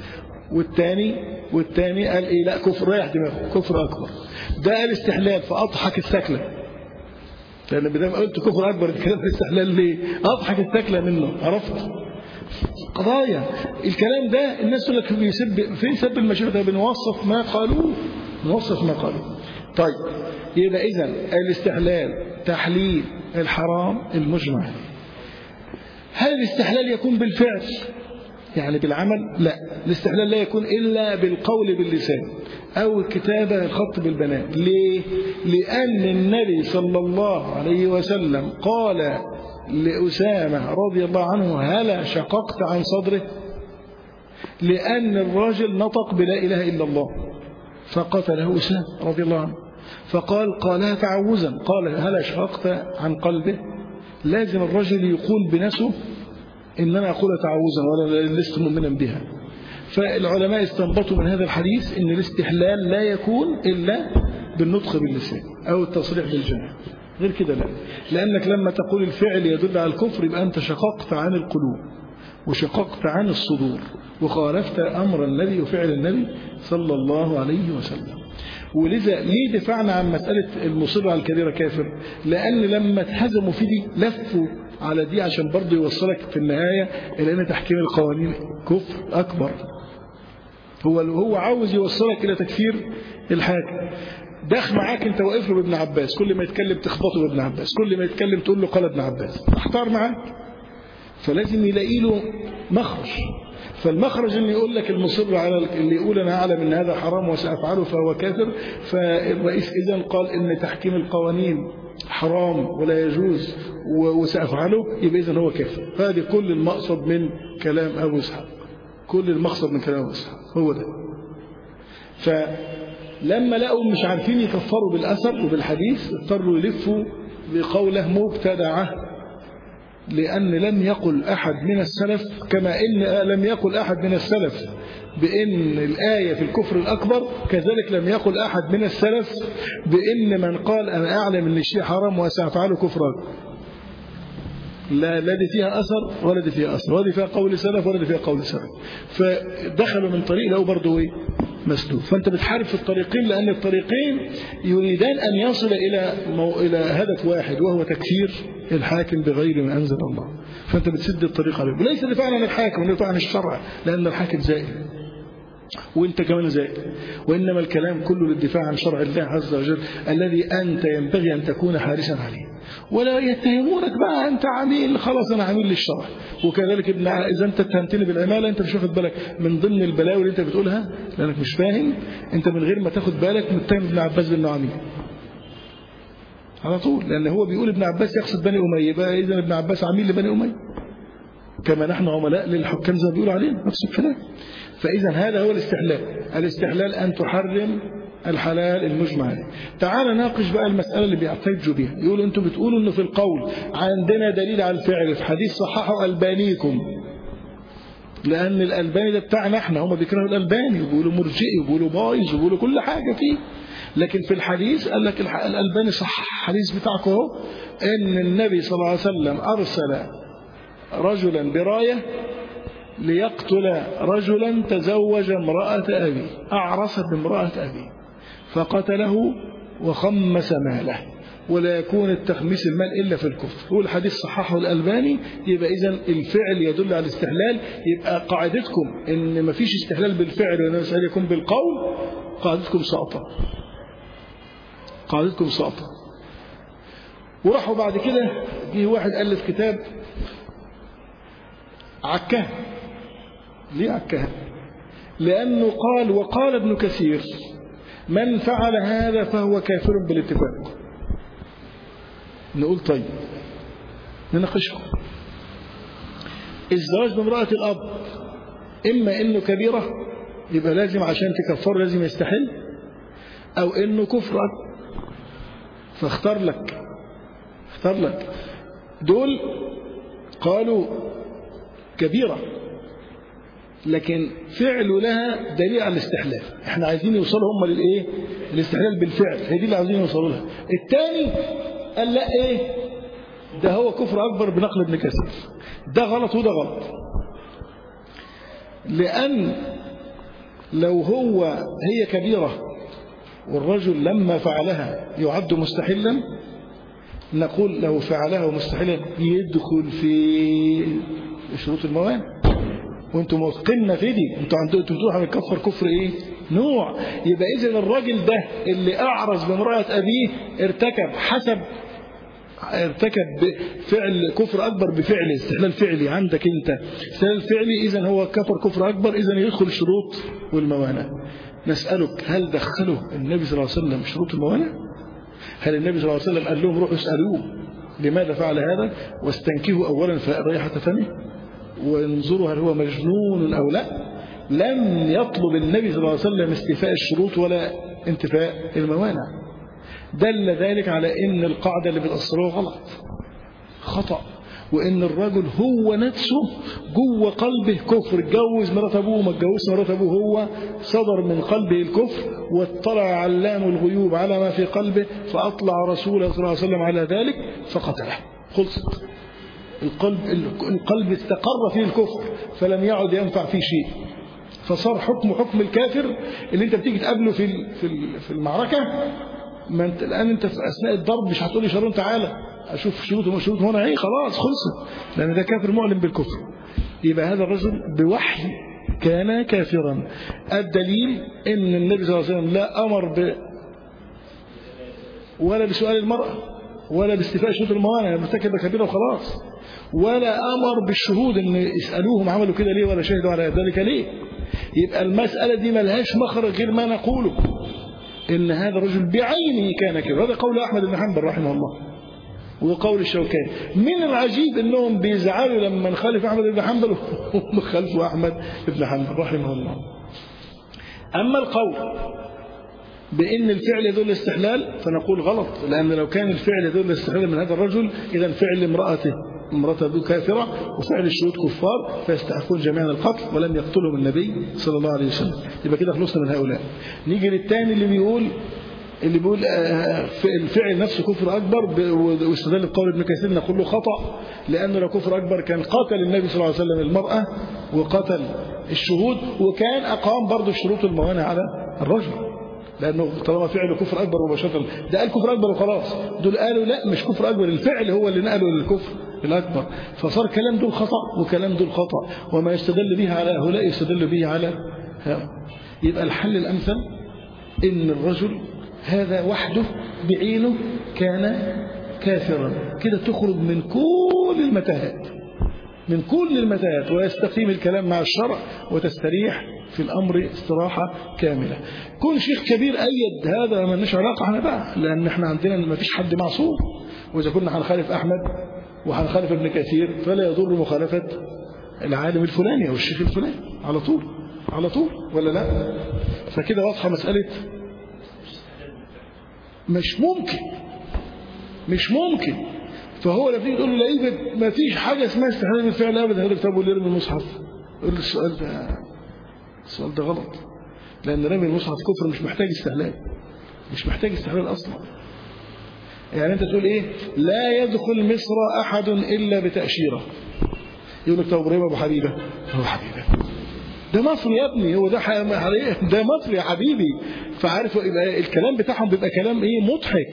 والتاني قال إيه؟ لا كفر، رايح دماغه، كفر أكبر. ده قال استحلال فأضحك الثكلة، لأن بدل ما قلت كفر أكبر الكلام الاستحلال ليه؟ أضحك الثكلة منه. عرفت قضايا الكلام ده؟ الناس تقول لك بيسب، فين سب المشايخ؟ ده بنوصف ما قالوه، نوصف ما قالوه. طيب يبقى إذن الاستحلال تحليل الحرام المجمع. هل الاستحلال يكون بالفعل يعني بالعمل؟ لا، الاستحلال لا يكون إلا بالقول باللسان أو الكتابة الخط بالبنان. ليه؟ لأن النبي صلى الله عليه وسلم قال لأسامة رضي الله عنه: هلا شققت عن صدره؟ لأن الرجل نطق بلا إله إلا الله فقتله أسامة رضي الله عنه، قالها تعوزا. قال: هلا شققت عن قلبه؟ لازم الرجل يقول بنفسه إن أنا أقول تعوزا ولا لست مؤمنا بها. فالعلماء استنبطوا من هذا الحديث إن الاستحلال لا يكون إلا بالنطق باللسان أو التصريح بالجنة، غير كده لا. لأنك لما تقول الفعل يدل على الكفر يبقى أنت شققت عن القلوب وشققت عن الصدور وخالفت أمر النبي وفعل النبي صلى الله عليه وسلم. ولذا ليه دفعنا عن مسألة المصر على الكبيرة كافر؟ لأن لما اتهزموا في دي لفوا على دي عشان برضه يوصلك في النهاية إلى أن تحكيم القوانين كفر أكبر. هو عاوز يوصلك إلى تكفير الحاكم. داخل معاك انت واقف له بابن عباس، كل ما يتكلم تخبطه بابن عباس، كل ما يتكلم تقول له قال ابن عباس، احتار معاك. فلازم يلاقي له مخرج. فالمخرج ان يقول لك المصر على اللي يقول انا اعلم ان هذا حرام وسافعله فهو كافر. فالرئيس اذا قال ان تحكيم القوانين حرام ولا يجوز وسافعله، يبقى اذا هو كافر. هذه كل المقصد من كلام ابو اسحاق، كل المقصد من كلام ابو اسحاق هو ده. فلما لقوا مش عارفين يكفروا بالاثر وبالحديث اضطروا يلفوا بقوله مبتدعه، لأن لم يقل أحد من السلف كما إن لم يقل أحد من السلف بأن الآية في الكفر الأكبر، كذلك لم يقل أحد من السلف بأن من قال أنا أعلم أن الشيء حرام وسأفعله كفر أكبر. لا دي فيها أثر ولا دي فيها أثر، ولا دي فيها قول سلف ولا دي فيها قول سلف. فدخلوا من طريق له برضه إيه؟ مسدود. فأنت بتحارب في الطريقين، لأن الطريقين يريدان أن يصل إلى هدف واحد وهو تكفير الحاكم بغير ما أنزل الله. فأنت بتسد الطريق عليه، وليس دفاعا عن الحاكم ولا دفاعا عن الشرع، لأن الحاكم زائل وانت كمان زائل، وإنما الكلام كله للدفاع عن شرع الله عز وجل الذي أنت ينبغي أن تكون حارسا عليه. ولا يتهمونك بقى أنت عميل، خلاص أنا عميل للشرع. وكذلك إذا أنت اتهمتني بالعمالة أنت مش واخد بالك من ضمن البلاوي اللي أنت بتقولها، لأنك مش فاهم. أنت من غير ما تاخد بالك متهم ابن عباس بأنه عميل على طول، لأن هو بيقول ابن عباس يقصد بني أمية، يبقى إذا ابن عباس عميل لبني أمية كما نحن عملاء للحكام زي ما بيقولوا علينا، نفس الكلام. فإذا هذا هو الاستحلال. الاستحلال أن تحرم الحلال المجمع عليه. تعال ناقش بقى المسألة اللي بيحتجوا بيها. يقولوا أنتم بتقولوا أنه في القول عندنا دليل على الفعل، في حديث صححه ألبانيكم، لأن الألباني ده بتاعنا احنا، هم بيكرهوا الألباني وبيقولوا مرجئي وبيقولوا بايظ وبيقولوا كل حاجة فيه. لكن في الحديث قال لك الألباني صح الحديث بتاعكم اهو، إن النبي صلى الله عليه وسلم أرسل رجلا براية ليقتل رجلا تزوج امرأة أبي، أعرس بامرأة أبي فقتله وخمس ماله، ولا يكون التخميس المال إلا في الكفر. هو الحديث صححه الألباني. يبقى إذن الفعل يدل على الاستحلال. يبقى قاعدتكم إن ما فيش استحلال بالفعل وإنما الاستحلال يكون بالقول، قاعدتكم ساقطة، قاعدتكم ساقطة. وراحوا بعد كده جه واحد ألف كتاب عكها. ليه عكها؟ لأنه قال وقال ابن كثير من فعل هذا فهو كافر بالاتفاق. نقول طيب نناقشكم. الزواج بامرأة الأب إما إنه كبيرة يبقى لازم عشان تكفر لازم يستحل، أو إنه كفر. فاختار لك دول قالوا كبيرة لكن فعل لها دليل على الاستحلال. احنا عايزين يوصلوا هم للايه؟ الاستحلال بالفعل، هي دي اللي عايزين يوصلوا لها. الثاني قال لا ايه؟ ده هو كفر أكبر بنقل ابن كثير. ده غلط وده غلط، لأن لو هي كبيرة والرجل لما فعلها يعد مستحلا، نقول لو فعلها مستحلا يدخل في شروط الموانع، وانتم موافقين في دي. انتوا بتقولوا هنكفر كفر ايه؟ نوع. يبقى اذا الراجل ده اللي اعرض بامرأة ابيه ارتكب فعل كفر اكبر بفعل استحلال فعلي عندك انت، استحلال فعلي، اذا هو كفر كفر اكبر، اذا يدخل الشروط والموانع. نسألك هل دخله النبي صلى الله عليه وسلم شروط الموانع؟ هل النبي صلى الله عليه وسلم قال لهم روحوا اسألوه لماذا فعل هذا واستنكهوا اولا رائحة فمه وانظروا هل هو مجنون او لا؟ لم يطلب النبي صلى الله عليه وسلم استيفاء الشروط ولا انتفاء الموانع. دل ذلك على ان القاعدة اللي بتأصلوها غلط، خطأ، وان الرجل هو نفسه جوه قلبه كفر. اتجوز مرات ابوه ما اتجوزش مرات ابوه، هو صدر من قلبه الكفر، واطلع علام الغيوب على ما في قلبه فاطلع رسوله صلى الله عليه وسلم على ذلك فقتله. خلصت. القلب استقر فيه الكفر فلم يعد ينفع فيه شيء، فصار حكم الكافر اللي انت بتيجي تقابله في المعركة. ما انت الان انت في اثناء الضرب مش هتقول لي شارون تعالى اشوف شروط هنا ايه، خلاص خلصت، لان ده كافر معلن بالكفر. يبقى هذا الرجل بوحي كان كافرا. الدليل ان النبي صلى الله عليه وسلم لا امر ولا بسؤال المرأة ولا باستيفاء شروط الموانع، مرتكب كبيرة وخلاص، ولا امر بالشهود ان يسالوهم عملوا كده ليه ولا شهدوا على ذلك ليه. يبقى المسألة دي ملهاش مخرج غير ما نقوله، ان هذا الرجل بعينه كان كبير. هذا قول احمد بن حنبل رحمه الله وقول الشوكاني. من العجيب انهم بيزعلوا لما نخالف احمد بن حنبل وهم خالفوا احمد بن حنبل رحمه الله. اما القول بان الفعل يدل الاستحلال فنقول غلط، لان لو كان الفعل يدل الاستحلال من هذا الرجل اذا فعل امرأته كافرة وفعل الشهود كفار فيستحقون جميعا القتل ولم يقتلهم النبي صلى الله عليه وسلم. يبقى كده خلصنا من هؤلاء. نيجي للثاني اللي بيقول الفعل نفسه كفر أكبر واستدل بقول ابن كثير، نقول له خطأ، لأنه لو كفر أكبر كان قتل النبي صلى الله عليه وسلم المرأة وقتل الشهود وكان أقام برضه الشروط الموانع على الرجل، لأنه طالما فعله كفر أكبر مباشرة. ده قال كفر أكبر وخلاص، دول قالوا لا مش كفر أكبر، الفعل هو اللي نقله للكفر الأكبر، فصار كلام دول خطأ وكلام دول خطأ، وما يستدل به على هؤلاء يستدل به على هؤلاء. يبقى الحل الأمثل إن الرجل هذا وحده بعينه كان كافرا، كده تخرج من كل المتاهات ويستقيم الكلام مع الشرع وتستريح في الأمر استراحة كاملة. كون شيخ كبير أيد هذا ما لناش علاقة احنا بقى، لأن احنا عندنا ما فيش حد معصوم، وإذا كنا هنخالف أحمد وهنخالف ابن كثير فلا يضر مخالفة العالم الفلاني أو الشيخ الفلاني على طول ولا لا؟ فكده واضحة مسألة. مش ممكن. فهو لا فيه تقول له لا يوجد، ما فيش حاجة اسمها استحلال بالفعل أبدا. هذا كتابه اللي يرمي المصحف، يقول السؤال ده غلط، لأن رمي المصحف كفر مش محتاج استحلال أصلا. يعني أنت تقول إيه؟ لا يدخل مصر أحد إلا بتأشيرة. يقول لك طب إبراهيم أبو حبيبة، هو حبيبة ده مصري يا ابني، هو ده مصري يا حبيبي. فعارف الكلام بتاعهم بيبقى كلام إيه؟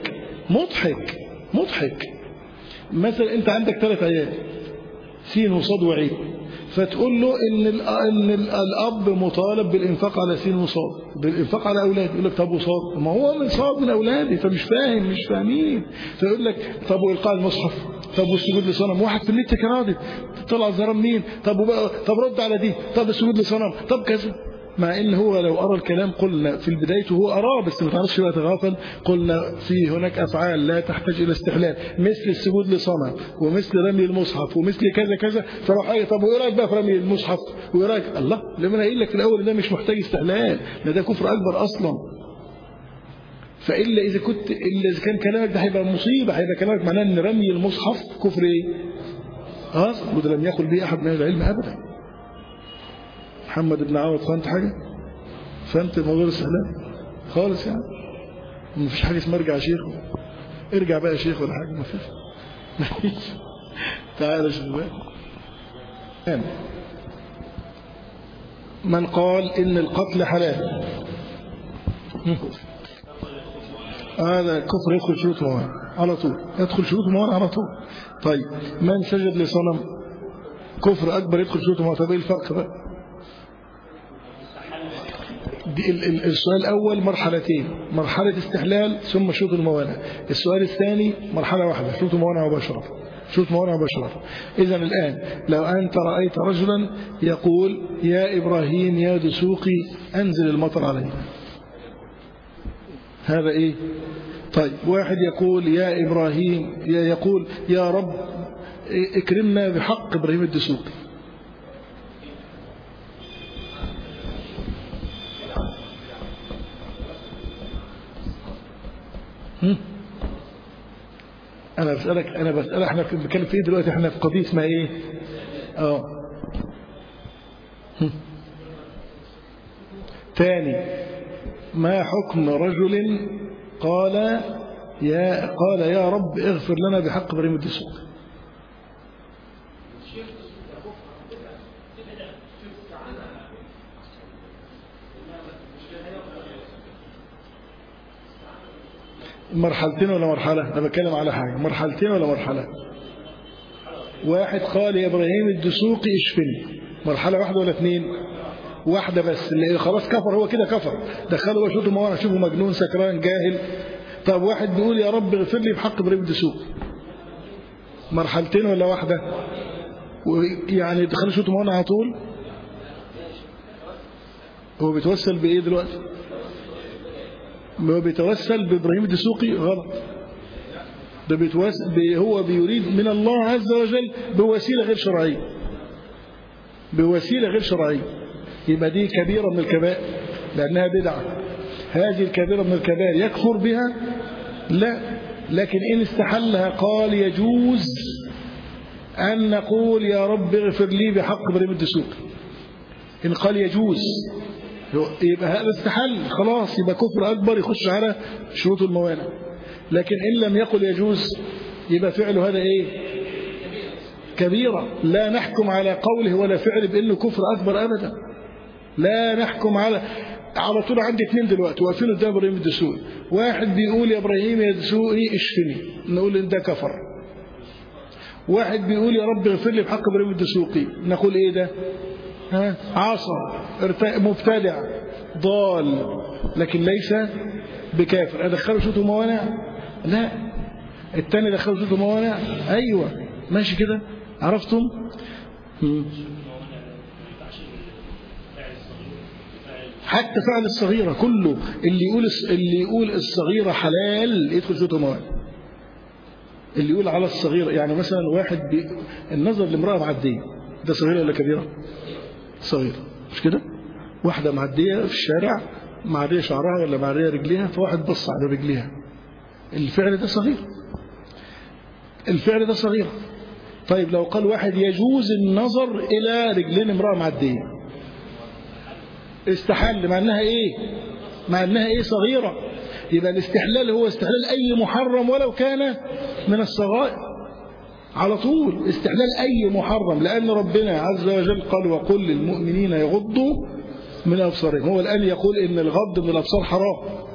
مضحك. مثلا أنت عندك 3 عيال سين وصاد وعين، فتقول له ان الاب مطالب بالانفاق على سين وصاد، بالانفاق على اولاده. يقول لك طب وصاد، ما هو من صاد من اولادي، فمش فاهمين. فيقول لك طب والقاء المصحف، طب والسجود لصنم، واحد في النت كان راضي طلع زرام مين، طب رد على دي، طب السجود لصنم، طب كذا. مع ان هو لو ارى الكلام قلنا في البدايه هو اراه بس ما تعرفش بقى تغافل، قلنا في هناك افعال لا تحتاج الى استحلال مثل السجود لصنم ومثل رمي المصحف ومثل كذا كذا. فراح طب وايه رايك بقى في رمي المصحف؟ وايه رايك؟ الله، لما انا قايل لك في الاول ده مش محتاج استحلال، ده كفر اكبر اصلا. فالا اذا كان كلامك ده هيبقى مصيبه، هيبقى كلامك معناه ان رمي المصحف كفر ايه؟ وده لم يقل به احد من العلم ابدا. محمد بن عوض فهمت موضوع الاستحلال خالص؟ يعني ما فيش حاجه اسمها ارجع يا شيخ، ارجع بقى يا شيخ ولا حاجه، ما فيش. تعالى شباب. من قال إن القتل حلال هذا كفر يدخل شروط موانع على طول، يدخل شروط موانع على طول. طيب من سجد لصنم كفر أكبر يدخل شروط موانع. طب إيه الفرق بقى؟ السؤال الأول مرحلتين، مرحلة استحلال ثم شروط الموانع. السؤال الثاني مرحلة واحدة، شروط الموانع مباشرة، شروط موانع مباشرة. إذا الآن لو أنت رأيت رجلا يقول يا إبراهيم يا دسوقي أنزل المطر علينا، هذا إيه؟ طيب واحد يقول يا إبراهيم، يقول يا رب اكرمنا بحق إبراهيم الدسوقي، أنا بسألك احنا بنتكلم في ايه دلوقتي؟ احنا في قضية اسمها ايه؟ تاني، ما حكم رجل قال يا رب اغفر لنا بحق إبراهيم الدسوقي؟ مرحلتين ولا مرحلة؟ أنا بتكلم على حاجة، مرحلتين ولا مرحلة؟ واحد قال يا إبراهيم الدسوقي اشفني، مرحلة واحدة ولا اثنين؟ واحدة بس، اللي خلاص كفر، هو كده كفر، دخلوا وشوطوا موانع، شوفوا مجنون سكران جاهل. طب واحد بيقول يا رب اغفر لي بحق إبراهيم الدسوقي، مرحلتين ولا واحدة؟ يعني دخلوا شوطوا موانع على طول. هو بيتوسل بإيه دلوقتي؟ هو بيتوسل بإبراهيم الدسوقي؟ غلط، ده هو بيريد من الله عز وجل بوسيلة غير شرعية، بوسيلة غير شرعية، يبقى دي كبيرة من الكبائر لأنها بدعة. هذه الكبيرة من الكبائر يكفر بها؟ لا، لكن إن استحلها قال يجوز أن نقول يا رب اغفر لي بحق إبراهيم الدسوقي. إن قال يجوز يبقى هذا استحل، خلاص يبقى كفر أكبر يخش على شروط الموانع. لكن إن لم يقل يجوز يبقى فعله هذا إيه؟ كبيرة، لا نحكم على قوله ولا فعله بأنه كفر أكبر أبدا، لا نحكم على طول. عندي اثنين دلوقتي واقفين قدام إبراهيم الدسوقي، واحد بيقول يا إبراهيم يا دسوقي اشفني، نقول إن ده كفر. واحد بيقول يا رب اغفر لي بحق إبراهيم الدسوقي، نقول إيه ده؟ عاصم مبتدع ضال، لكن ليس بكافر. أدخله شوطه موانع؟ لا. الثاني دخله شوطه موانع؟ أيوة، ماشي كده، عرفتم؟ حتى فعل الصغيرة كله، اللي يقول الصغيرة حلال يدخل شوطه موانع. اللي يقول على الصغيرة، يعني مثلا واحد النظر لامرأة معدية، ده صغيرة ولا كبيرة؟ صغيرة، مش كده؟ واحدة معدية في الشارع، معدية شعرها ولا معدية رجليها، فواحد بص على رجليها، الفعل ده صغير، الفعل ده صغير. طيب لو قال واحد يجوز النظر إلى رجلين امرأة معدية، استحل، مع أنها إيه؟ مع أنها إيه؟ صغيرة. يبقى الاستحلال هو استحلال أي محرم ولو كان من الصغائر على طول، استحلال أي محرم، لأن ربنا عز وجل قال وقل للمؤمنين يغضوا من أبصارهم. هو الآن يقول إن الغض من الأبصار حرام،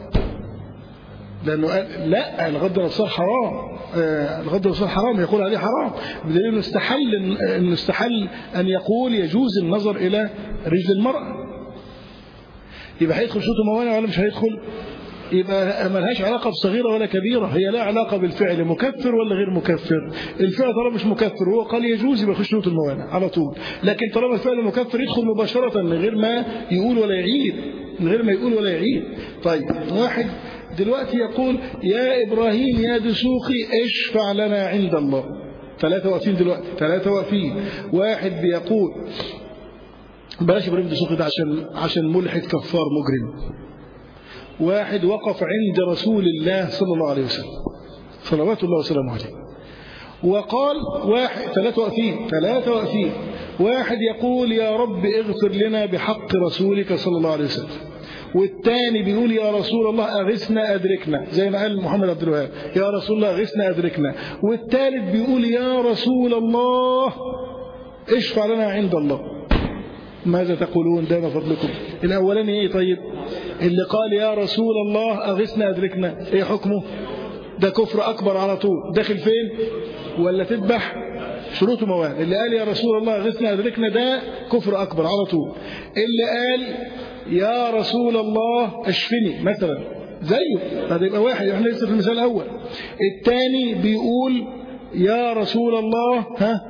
لأنه لا، الغض من الأبصار حرام، الغض من الأبصار حرام، يقول عليه حرام، بدليل إنه استحل أن يقول يجوز النظر إلى رجل المرأة. يبقى هيدخل شوطه موانع ولا مش هيدخل؟ يبقى ما لهاش علاقة بصغيرة ولا كبيرة، هي لا علاقة بالفعل مكفر ولا غير مكفر. الفعل طالما مش مكفر وهو قال يجوز يبقى يخش شروط الموانع على طول، لكن طالما الفعل مكفر يدخل مباشرة من غير ما يقول ولا يعيد، من غير ما يقول ولا يعيد. طيب واحد دلوقتي يقول يا إبراهيم يا دسوقي اشفع لنا عند الله، ثلاثة واقفين دلوقتي، ثلاثة واقفين. واحد بيقول بلاش إبراهيم دسوقي ده عشان ملحد كفار مجرم. واحد وقف عند رسول الله صلى الله عليه وسلم صلوات الله وسلامه عليه وقال واحد، ثلاثة واقفين. واحد يقول يا رب اغفر لنا بحق رسولك صلى الله عليه وسلم، والتاني بيقول يا رسول الله أغثنا أدركنا زي ما قال محمد عبد الوهاب يا رسول الله أغثنا أدركنا، والثالث بيقول يا رسول الله اشفع لنا عند الله. ماذا تقولون؟ دام فضلكم. الأولاني ايه؟ طيب اللي قال يا رسول الله أغثنا أدركنا ايه حكمه؟ ده كفر أكبر على طول، داخل فين؟ ولا تذبح؟ شروطه موانع. اللي قال يا رسول الله أغثنا أدركنا ده كفر أكبر على طول. اللي قال يا رسول الله اشفني مثلا زيه، هذا يبقى واحد، احنا لسه في المثال الأول. الثاني بيقول يا رسول الله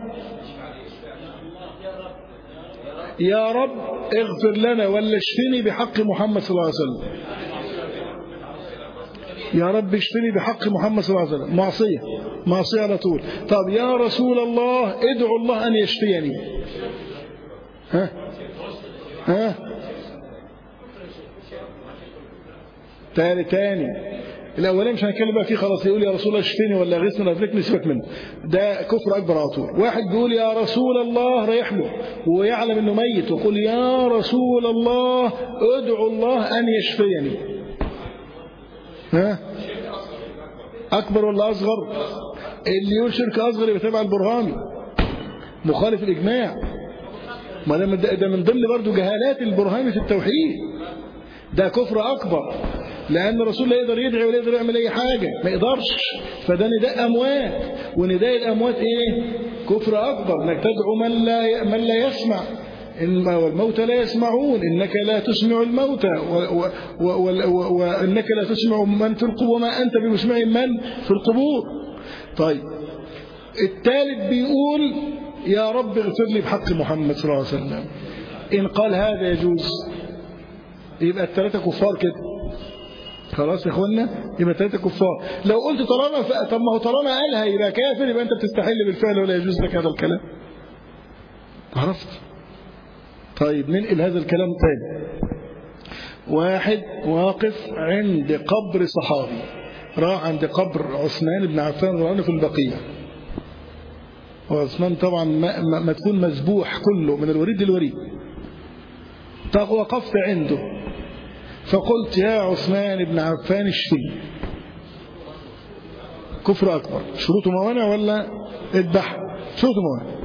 يا رب اغفر لنا ولا اشفني بحق محمد صلى الله عليه وسلم. يا رب اشفني بحق محمد صلى الله عليه وسلم، معصية على طول. طب يا رسول الله ادعو الله أن يشفيني. تاني الأولين مش هنتكلم بقى فيه خلاص. يقول يا رسول الله اشفيني ولا غثني ولا أدركني، سيبك منه، ده كفر أكبر على طول. واحد بيقول يا رسول الله رايح له ويعلم إنه ميت ويقول يا رسول الله ادعو الله أن يشفيني. أكبر ولا أصغر؟ اللي يقول شرك أصغر يبقى تبع البرهاني مخالف الإجماع. ما ده من ضمن برضه جهالات البرهاني في التوحيد، ده كفر أكبر، لأن الرسول لا يقدر يدعي ولا يقدر يعمل أي حاجة، ما يقدرش. فده نداء أموات، ونداء الأموات إيه؟ كفر أكبر، إنك تدعو من لا يسمع، والموتى لا يسمعون، إنك لا تسمع الموتى وإنك لا تسمع من في القبور وما أنت بمسمع من في القبور. طيب الثالث بيقول يا رب اغفر لي بحق محمد صلى الله عليه وسلم. إن قال هذا يجوز، يبقى الثلاثة كفار كده، خلاص يا اخوانا، يبقى الثلاثة كفار. لو قلت طب ما هو طالما قالها يبقى كافر، يبقى أنت بتستحل بالفعل ولا يجوز لك هذا الكلام. عرفت؟ طيب ننقل هذا الكلام تاني. واحد واقف عند قبر صحابي، راح عند قبر عثمان بن عفان رضي الله عنه في البقيع، وعثمان طبعا مدفون مذبوح كله من الوريد للوريد. طب وقفت عنده فقلت يا عثمان بن عفان اشفني، كفر أكبر. شروطه موانع ولا اذبح؟ شروطه موانع.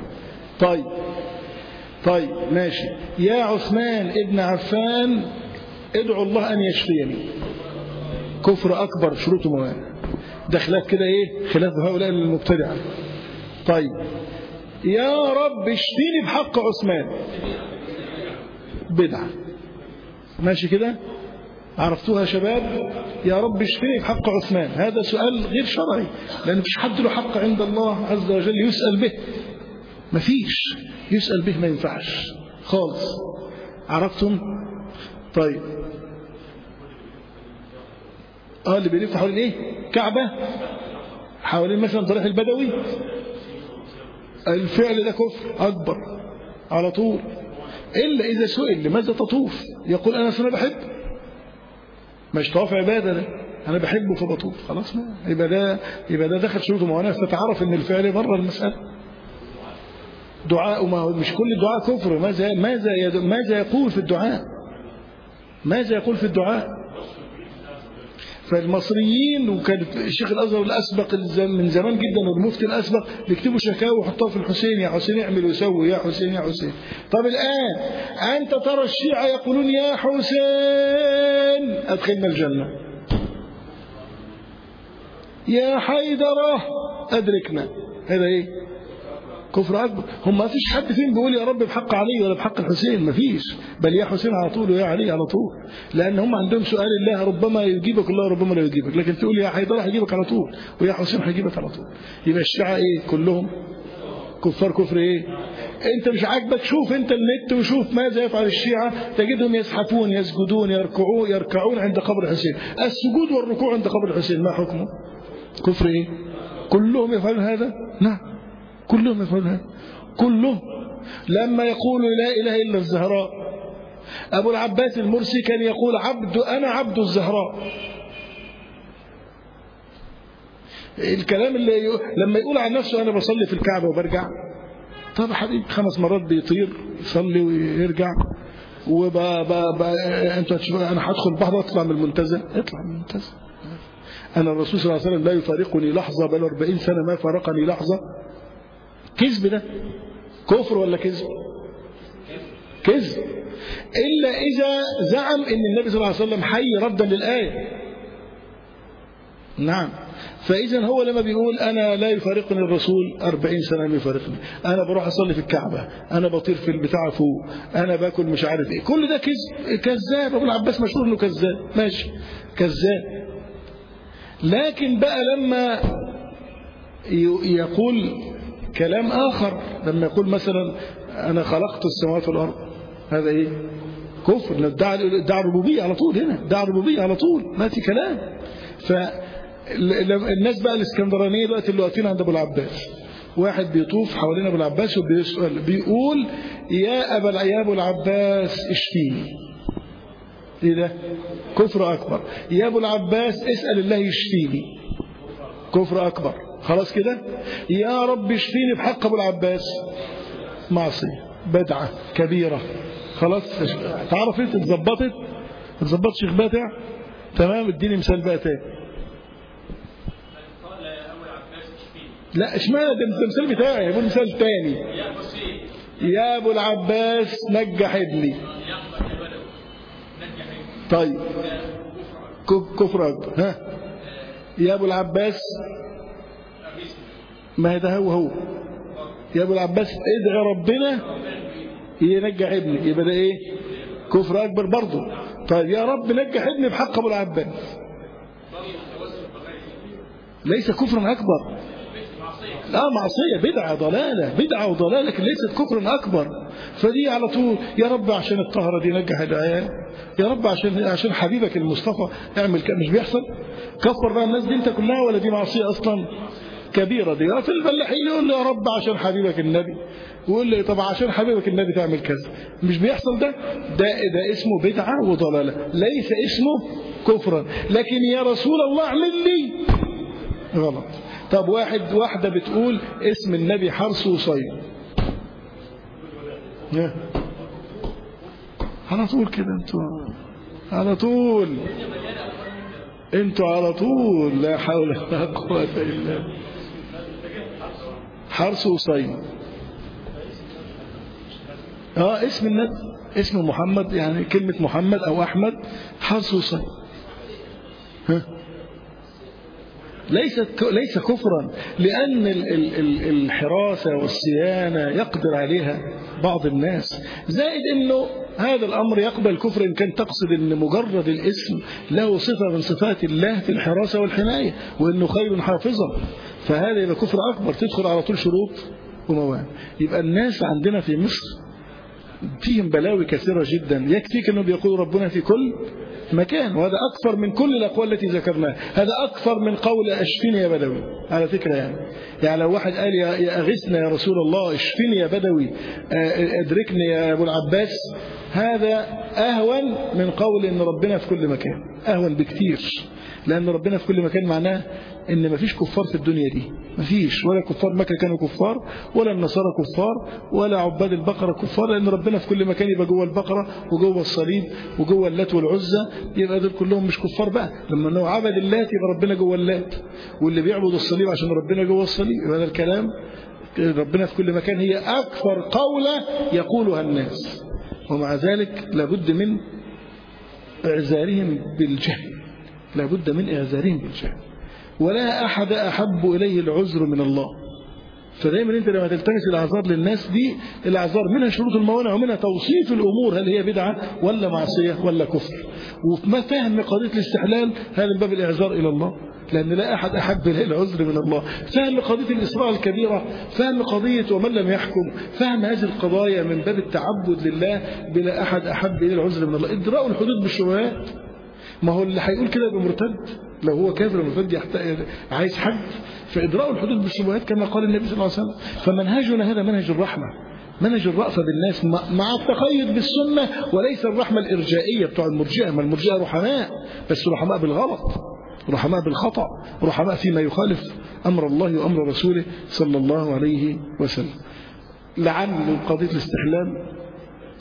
طيب ماشي. يا عثمان ابن عفان ادعو الله أن يشفيني، كفر أكبر، شروطه موانع. ده خلاف كده ايه؟ خلاف هؤلاء المبتدعة. طيب يا رب اشفيني بحق عثمان، بدعة. ماشي كده؟ عرفتوها يا شباب؟ يا رب اشفيني بحق عثمان، هذا سؤال غير شرعي، لأن مفيش حد له حق عند الله عز وجل يسأل به، مفيش يسأل به، ما ينفعش خالص. عرفتم؟ طيب اللي بيلف حوالين ايه؟ كعبة، حوالين مثلا ضريح البدوي، الفعل ده كفر أكبر على طول. إلا إذا سئل لماذا تطوف يقول أنا بحب، مش طواف عبادة، ده أنا بحبه فبطوف، خلاص. ما يبقى ده دخل شروطه موانع، فتعرف إن الفعل بره المسألة. دعاء، ما مش كل الدعاء كفر. ماذا يقول في الدعاء؟ ماذا يقول في الدعاء؟ فالمصريين، وكان الشيخ الأزهر الأسبق من زمان جدا والمفتي الأسبق بيكتبوا شكاوى ويحطوها في الحسين، يا حسين اعمل ويسوي، يا حسين يا حسين. طب الآن أنت ترى الشيعة يقولون يا حسين أدخلنا الجنة، يا حيدرة أدركنا، هذا إيه؟ كفر أكبر. هم ما فيش حد فيهم بيقول يا رب بحق علي ولا بحق الحسين، ما فيش، بل يا حسين على طول ويا علي على طول، لأن هم عندهم سؤال الله ربما يجيبك الله ربما لا يجيبك، لكن تقول يا حيدر هيجيبك على طول ويا حسين هيجيبك على طول. يبقى الشيعة إيه؟ كلهم كفار. كفر إيه؟ أنت مش عاجبك؟ شوف أنت النت وشوف ماذا يفعل الشيعة، تجدهم يزحفون يسجدون يركعون عند قبر الحسين. السجود والركوع عند قبر الحسين ما حكمه؟ كفر إيه؟ كلهم يفعلون هذا؟ نعم كلهم يفعلون هذا، كلهم. لما يقول لا إله إلا الزهراء، أبو العباس المرسي كان يقول أنا عبد الزهراء. الكلام اللي لما يقول عن نفسه أنا بصلي في الكعبة وبرجع، طب حبيبي 5 مرات بيطير يصلي ويرجع، انت انا هدخل البحر واطلع من المنتزه، اطلع من المنتزه. انا الرسول صلى الله عليه وسلم لا يفارقني لحظه بل 40 سنه ما فارقني لحظه. كذب ده، كفر ولا كذب؟ كذب. الا اذا زعم ان النبي صلى الله عليه وسلم حي ردا للايه. نعم. فإذا هو لما بيقول أنا لا يفارقني الرسول 40 سنة ما يفارقني، أنا بروح أصلي في الكعبة، أنا بطير في البتاع فوق، أنا باكل مش عارف إيه، كل ده كذب. كذاب. أبو العباس مشهور إنه كذاب، ماشي كذاب. لكن بقى لما يقول كلام آخر، لما يقول مثلا أنا خلقت السماوات والأرض، هذا إيه؟ كفر. ادعى الربوبية على طول. هنا ادعى الربوبية على طول، ما في كلام. الناس بقى الاسكندرانيه دلوقتي اللي واقفين عند ابو العباس، واحد بيطوف حوالين ابو العباس وبيسأل بيقول يا ابو العباس اشفيني. ايه ده؟ كفر اكبر. يا ابو العباس اسال الله يشفيني، كفر اكبر. خلاص كده. يا رب اشفيني بحق ابو العباس، معصيه، بدعه كبيره. خلاص اتعرفت، اتظبطت شيخ باتع. تمام. اديني مثال بقى تاني. لا اشمعنى ده المثال بتاعي، يقول مثال تاني. يا ابو العباس نجح ابني. طيب كفر اكبر. ها يا ابو العباس، ما ده هو يا ابو العباس ادعي ربنا ينجح ابني، يبقى ده ايه؟ كفر اكبر برضه. طيب يا رب نجح ابني بحق ابو العباس، ليس كفرا اكبر. لا، معصية، بدعة، ضلالة، بدعة وضلالة، لكن ليست كفر أكبر. فدي على طول يا رب عشان الطهرة دي نجح العيال، يا رب عشان حبيبك المصطفى اعمل مش بيحصل. كفر بقى الناس دي انت كلها، ولا دي معصية أصلا كبيرة؟ دي في الفلاحين يقول له يا رب عشان حبيبك النبي، ويقول لي طب عشان حبيبك النبي تعمل كذا، مش بيحصل ده اسمه بدعة وضلالة، ليس اسمه كفرا. لكن يا رسول الله اعمل لي، غلط. طب واحدة بتقول اسم النبي حرس وصيد، على طول كده انتوا على طول لا حول ولا قوة الا بالله. حرس وصيد، اسم النبي، اسم محمد، يعني كلمة محمد او احمد، حرس وصيد. ليس كفرا، لأن الحراسة والصيانة يقدر عليها بعض الناس، زائد أنه هذا الأمر يقبل كفر إن كان تقصد أن مجرد الاسم له صفة من صفات الله في الحراسة والحماية، وأنه خير حافظا، فهذا يبقى كفر أكبر، تدخل على طول شروط وموانع. يبقى الناس عندنا في مصر فيهم بلاوي كثيرة جدا. يكفيك أنه بيقول ربنا في كل مكان، وهذا أكثر من كل الأقوال التي ذكرناها. هذا أكثر من قول اشفني يا بدوي على فكرة. يعني لو واحد قال يا أغثنا يا رسول الله، اشفني يا بدوي، ادركني يا أبو العباس، هذا أهون من قول إن ربنا في كل مكان، أهون بكثير. لأن ربنا في كل مكان معناه إن ما فيش كفار في الدنيا دي، ما فيش، ولا كفار مكة كانوا كفار، ولا النصارى كفار، ولا عباد البقرة كفار، لأن ربنا في كل مكان. يبقى جوه البقرة وجوه الصليب وجوه اللات والعزى، يبقى دول كلهم مش كفار بقى. لما انه عبد اللات يبقى ربنا جوه اللات، واللي بيعبد الصليب عشان ربنا جوه الصليب. يبقى هذا الكلام ربنا في كل مكان هي أكثر قولة يقولها الناس، ومع ذلك لابد من إعذارهم بالجهل، لابد من إعذارهم بالجهل. ولا أحد أحب إليه العذر من الله. فدايما أنت لما تلتمس الأعذار للناس دي، الأعذار منها شروط الموانع ومنها توصيف الأمور، هل هي بدعة ولا معصية ولا كفر. وما فهم قضية الاستحلال هذا من باب الإعذار إلى الله، لأن لا أحد أحب إليه العذر من الله. فهم قضية الإسراء الكبيرة، فهم قضية ومن لم يحكم، فهم هذه القضايا من باب التعبد لله، بلا أحد أحب إليه العذر من الله. إدراء الحدود بالشبهات، ما هو اللي هيقول كده يبقى مرتد، لو هو كافر مرتد عايز حد. فإدراء الحدود بالشبهات كما قال النبي صلى الله عليه وسلم. فمنهجنا هذا منهج الرحمة، منهج الرأفة بالناس مع التقيد بالسنة، وليس الرحمة الإرجائية بتوع المرجئة. ما المرجئة رحماء، بس رحماء بالغلط، رحماء بالخطأ، رحماء فيما يخالف أمر الله وأمر رسوله صلى الله عليه وسلم. لعل قضية الاستحلال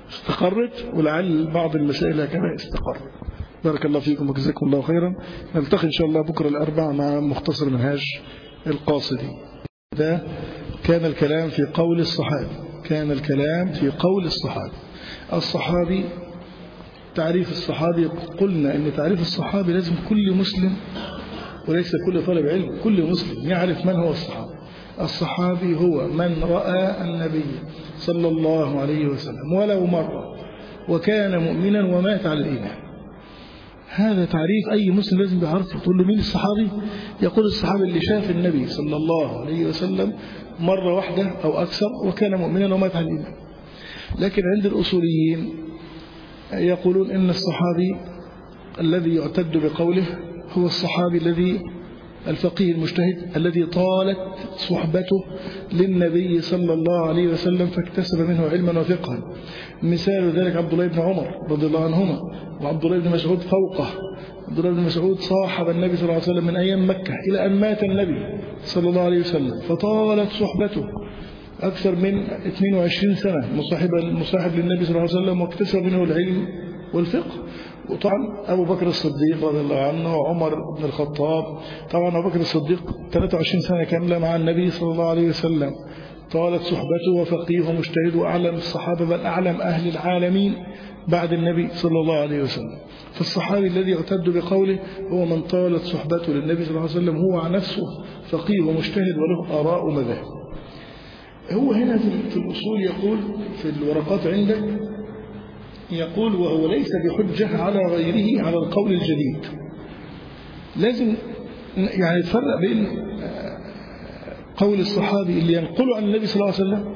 استقرت، ولعل بعض المسائل كما استقر. بارك الله فيكم وجزاكم الله خيرا. نلتقي إن شاء الله بكرة الأربعاء مع مختصر منهاج القاصدي. ده كان الكلام في قول الصحابي، كان الكلام في قول الصحابي. الصحابي، تعريف الصحابي، قلنا أن تعريف الصحابي لازم كل مسلم وليس كل طالب علم، كل مسلم يعرف من هو الصحابي. الصحابي هو من رأى النبي صلى الله عليه وسلم ولو مرة وكان مؤمنا ومات على الإيمان. هذا تعريف أي مسلم لازم يعرفه. تقول له مين الصحابي؟ يقول الصحابي اللي شاف النبي صلى الله عليه وسلم مرة واحدة أو أكثر وكان مؤمنا ومات على الإيمان. لكن عند الأصوليين يقولون إن الصحابي الذي يعتد بقوله هو الصحابي الذي الفقيه المجتهد الذي طالت صحبته للنبي صلى الله عليه وسلم فاكتسب منه علما وفقها. مثال ذلك عبد الله بن عمر رضي الله عنهما، وعبد الله بن مسعود فوقه. عبد الله بن مسعود صاحب النبي صلى الله عليه وسلم من أيام مكة إلى أن مات النبي صلى الله عليه وسلم، فطالت صحبته أكثر من 22 سنة مصاحب للنبي صلى الله عليه وسلم، واكتسب منه العلم والفقه. وطبعا أبو بكر الصديق رضي الله عنه وعمر بن الخطاب. طبعا أبو بكر الصديق 23 سنة كاملة مع النبي صلى الله عليه وسلم، طالت صحبته وفقيه ومجتهد وأعلم الصحابة بل أعلم أهل العالمين بعد النبي صلى الله عليه وسلم. فالصحابي الذي يعتد بقوله هو من طالت صحبته للنبي صلى الله عليه وسلم هو عن نفسه فقيه ومجتهد وله آراء ومذاهب. هو هنا في الأصول يقول في الورقات عندك، يقول وهو ليس بحجة على غيره على القول الجديد. لازم يعني تفرق بين قول الصحابي اللي ينقله عن النبي صلى الله عليه وسلم،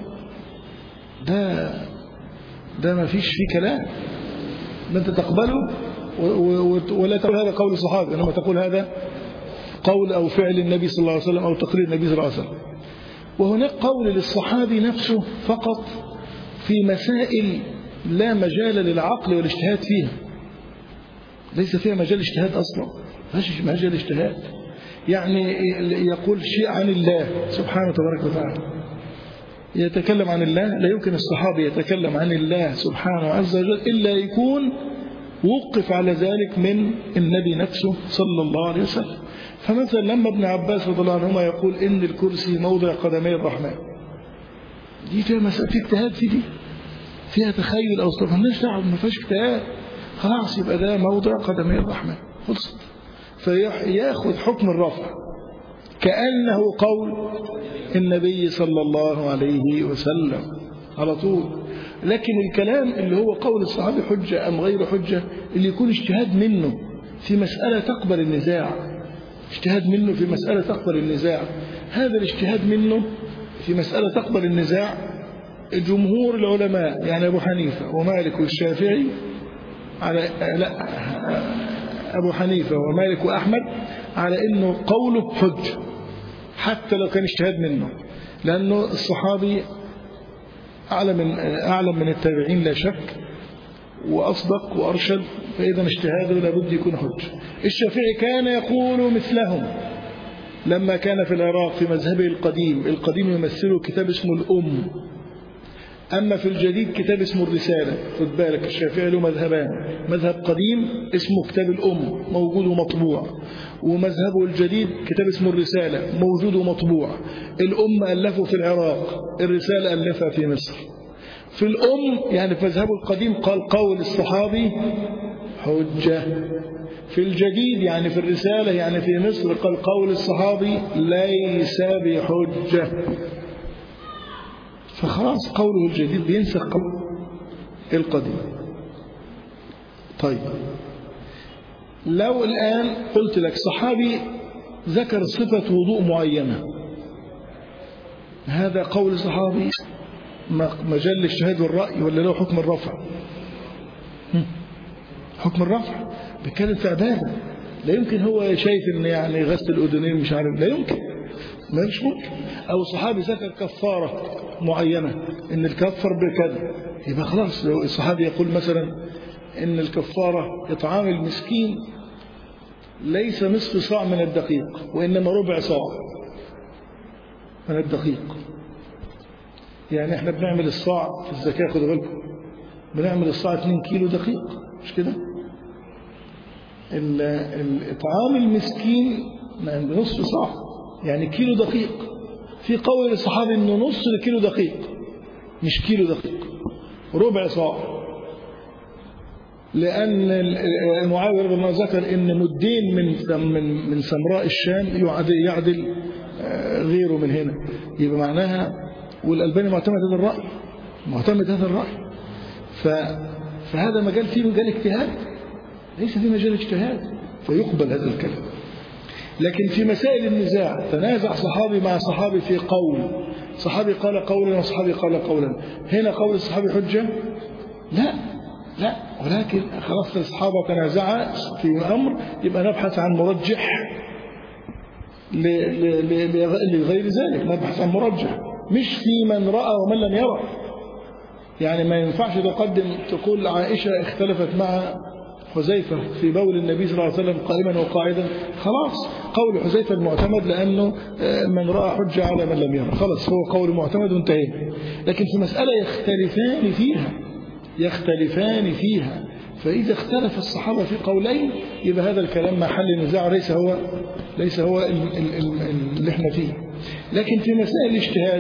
ده ما فيش فيه كلام، ده انت تقبله ولا تقول هذا قول الصحابي، انما تقول هذا قول أو فعل النبي صلى الله عليه وسلم أو تقرير النبي صلى الله عليه وسلم. وهناك قول للصحابي نفسه فقط في مسائل لا مجال للعقل والاجتهاد فيها، ليس فيها مجال اجتهاد أصلا، ماشي مجال اجتهاد. يعني يقول شيء عن الله سبحانه وتبارك وتعالى، يتكلم عن الله، لا يمكن الصحابي يتكلم عن الله سبحانه عز وجل إلا يكون وقف على ذلك من النبي نفسه صلى الله عليه وسلم. فمثلا لما ابن عباس رضي الله عنهما يقول إن الكرسي موضع قدمي الرحمن، دي فيها مسألة اجتهاد، في دي فيها تخيل أو اصطلاح، مالناش دعوة، ما فيهاش اجتهاد، خلاص يبقى ده موضع قدمي الرحمن، خلصت. فياخذ حكم الرفع كأنه قول النبي صلى الله عليه وسلم على طول. لكن الكلام اللي هو قول الصحابي حجة أم غير حجة، اللي يكون اجتهاد منه في مسألة تقبل النزاع، اجتهاد منه في مسألة تقبل النزاع، هذا الاجتهاد منه في مسألة تقبل النزاع جمهور العلماء يعني أبو حنيفة ومالك والشافعي على أبو حنيفة ومالك وأحمد على إنه قوله حجة حتى لو كان اجتهاد منه، لأنه الصحابي أعلم من التابعين لا شك، وأصدق وأرشد، فإذا اجتهاده لابد يكون حجة. الشافعي كان يقول مثلهم لما كان في العراق في مذهبه القديم يمثله كتاب اسمه الأم، أما في الجديد كتاب اسمه الرسالة. خد بالك الشافعي له مذهبان، مذهب قديم اسمه كتاب الأم موجود ومطبوع، ومذهبه الجديد كتاب اسمه الرسالة موجود ومطبوع. الأم ألفه في العراق، الرسالة ألفها في مصر. في الأم يعني في مذهبه القديم قال قول الصحابي حجة، في الجديد يعني في الرسالة يعني في مصر قال قول الصحابي ليس بحجة. فخلاص قوله الجديد بينسخ قول القديم. طيب لو الآن قلت لك صحابي ذكر صفة وضوء معينة، هذا قول صحابي مجال الاجتهاد والرأي ولا له حكم الرفع؟ حكم الرفع، بيتكلم في عبادة، لا يمكن هو شايف ان يعني غسل الأذنين مش عارف، لا يمكن، مش ممكن. أو صحابي ذكر كفارة معينة إن الكفر بكذا، يبقى خلاص. لو الصحابي يقول مثلا إن الكفارة إطعام المسكين ليس نصف صاع من الدقيق وإنما ربع صاع من الدقيق، يعني احنا بنعمل الصاع في الزكاة، خدوا بالكم بنعمل الصاع 2 كيلو دقيق، مش كده؟ الإطعام المسكين بنصف صاع، يعني كيلو دقيق. في قول الصحابي إنه نص كيلو دقيق، مش كيلو دقيق، ربع صاع. لأن معاوية رضي الله عنه ذكر إن مدين من سمراء الشام يعدل غيره من هنا، يبقى معناها. والألباني معتمد هذا الرأي. فهذا مجال فيه مجال اجتهاد، ليس فيه مجال اجتهاد، فيقبل هذا الكلام. لكن في مسائل النزاع تنازع صحابي مع صحابي في قول، صحابي قال قولا وصحابي قال قولا، هنا قول الصحابي حجة؟ لا، ولكن خلاص الصحابة تنازعا في أمر، يبقى نبحث عن مرجح لغير ذلك، نبحث عن مرجح، مش في من رأى ومن لم يرى. يعني ما ينفعش تقول عائشة اختلفت مع حذيفة في بول النبي صلى الله عليه وسلم قائما وقاعدا، خلاص قول حذيفة المعتمد، لأنه من رأى حجة على من لم يرى، خلاص هو قول معتمد وانتهينا. لكن في مسألة يختلفان فيها، فإذا اختلف الصحابة في قولين يبقى هذا الكلام محل نزاع، ليس هو اللي احنا فيه. لكن في مسائل الاجتهاد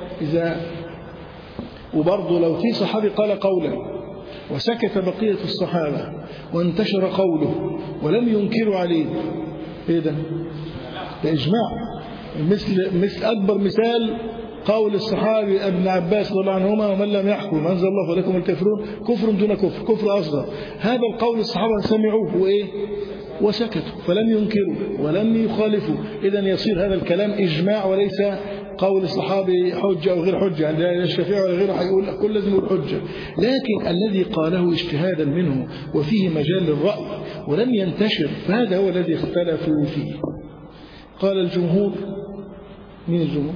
وبرضه لو في صحابي قال قولا وسكت بقية الصحابة وانتشر قوله ولم ينكروا عليه، ايه ده إجماع. مثل أكبر مثال قول الصحابي ابن عباس رضي الله عنهما: ومن لم يحكم أنزل الله فلكم الكافرون كفر دون كفر أصغر. هذا القول الصحابة سمعوه وسكتوا، فلم ينكروا ولم يخالفوا. إذن يصير هذا الكلام إجماع وليس قول الصحابي حجة أو غير حجة. يعني الشافعي ولا غيره هيقول كل لازم يقول حجة، لكن الذي قاله اجتهادا منه وفيه مجال للرأي ولم ينتشر، فهذا هو الذي اختلفوا فيه. قال الجمهور. مين الجمهور؟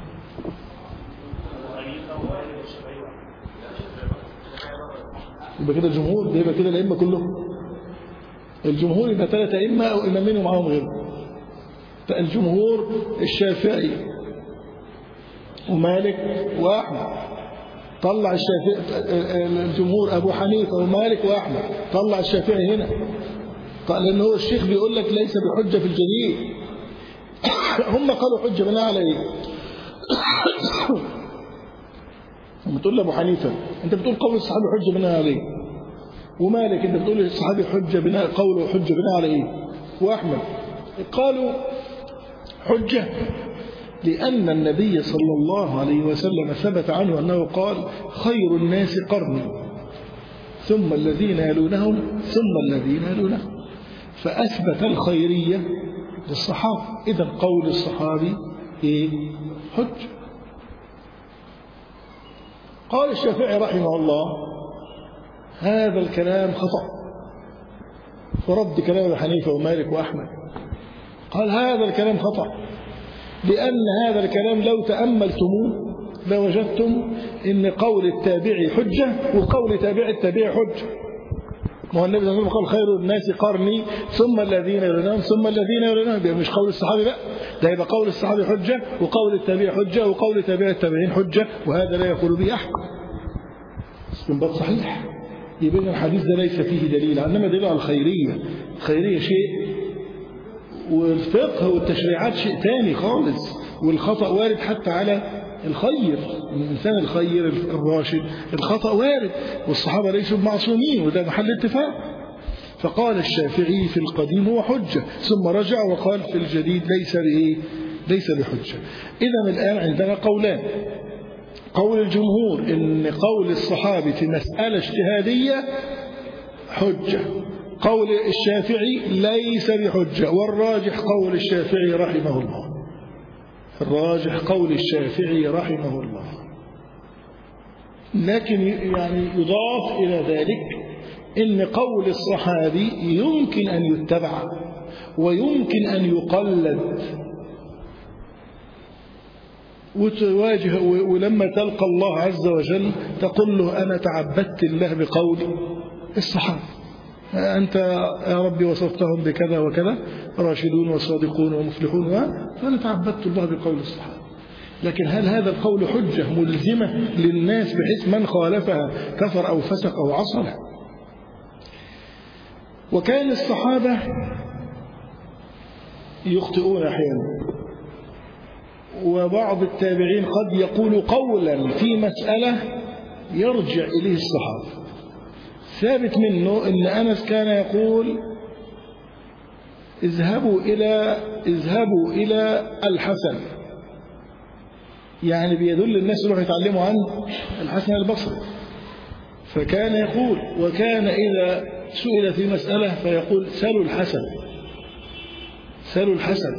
يبقى كده الجمهور، يبقى كده الأئمة كلهم. الجمهور يبقى 3 أئمة أو إمامين ومعهم غيره. الجمهور الشافعي ومالك وأحمد، طلع الجمهور أبو حنيفة ومالك وأحمد، طلع الشافعي هنا، لأن هو الشيخ بيقول لك ليس بحجة في الجديد. هم قالوا حجة بناء على إيه؟ لما تقول لأبو حنيفة أنت بتقول قول الصحابي حجة بناء على إيه؟ ومالك أنت بتقول الصحابي حجة بناء قوله حجة بناء على إيه؟ وأحمد قالوا حجة لأن النبي صلى الله عليه وسلم ثبت عنه أنه قال: خير الناس قرني ثم الذين يلونهم ثم الذين يلونهم، فأثبت الخيرية للصحابة. إذن قول الصحابي حجة. قال الشافعي رحمه الله: هذا الكلام خطأ، فرد كلام أبي حنيفة ومالك وأحمد. قال: هذا الكلام خطأ، لأن هذا الكلام لو تأملتموه لوجدتم إن قول التابعي حجة وقول تابع التابعي حجة. ما هو النبي صلى الله عليه وسلم قال: خير الناس قرني ثم الذين يلونهم ثم الذين يلونهم. يبقى مش قول الصحابي بقى، ده يبقى قول الصحابي حجة وقول التابعي حجة وقول تابع التابعين حجة، وهذا لا يقول به أحد. استنباط صحيح. يبقى الحديث ده ليس فيه دليل، إنما دليل على الخيرية. الخيرية شيء والفقه والتشريعات شيء ثاني خالص، والخطأ وارد حتى على الخير، الإنسان الخير الراشد الخطأ وارد، والصحابة ليسوا معصومين، وده محل اتفاق. فقال الشافعي في القديم هو حجة، ثم رجع وقال في الجديد ليس بحجة. إذا الآن عندنا قولان: قول الجمهور إن قول الصحابي في مسألة اجتهادية حجة، قول الشافعي ليس بحجة، والراجح قول الشافعي رحمه الله. الراجح قول الشافعي رحمه الله. لكن يعني يضاف إلى ذلك إن قول الصحابي يمكن أن يتبع ويمكن أن يقلد وتواجه، ولما تلقى الله عز وجل تقول له: أنا تعبدت الله بقول الصحابة، أنت يا ربي وصفتهم بكذا وكذا راشدون وصادقون ومفلحون، فأنا تعبدت الله بقول الصحابة. لكن هل هذا القول حجة ملزمة للناس بحيث من خالفها كفر أو فسق أو عصى؟ لا. وكان الصحابة يخطئون أحيانا، وبعض التابعين قد يقول قولا في مسألة يرجع إليه الصحابة. ثابت منه أن أنس كان يقول اذهبوا إلى الحسن، يعني بيدل الناس يروحوا يتعلموا عن الحسن البصري. فكان يقول، وكان إذا سئل في مسألة فيقول سلوا الحسن.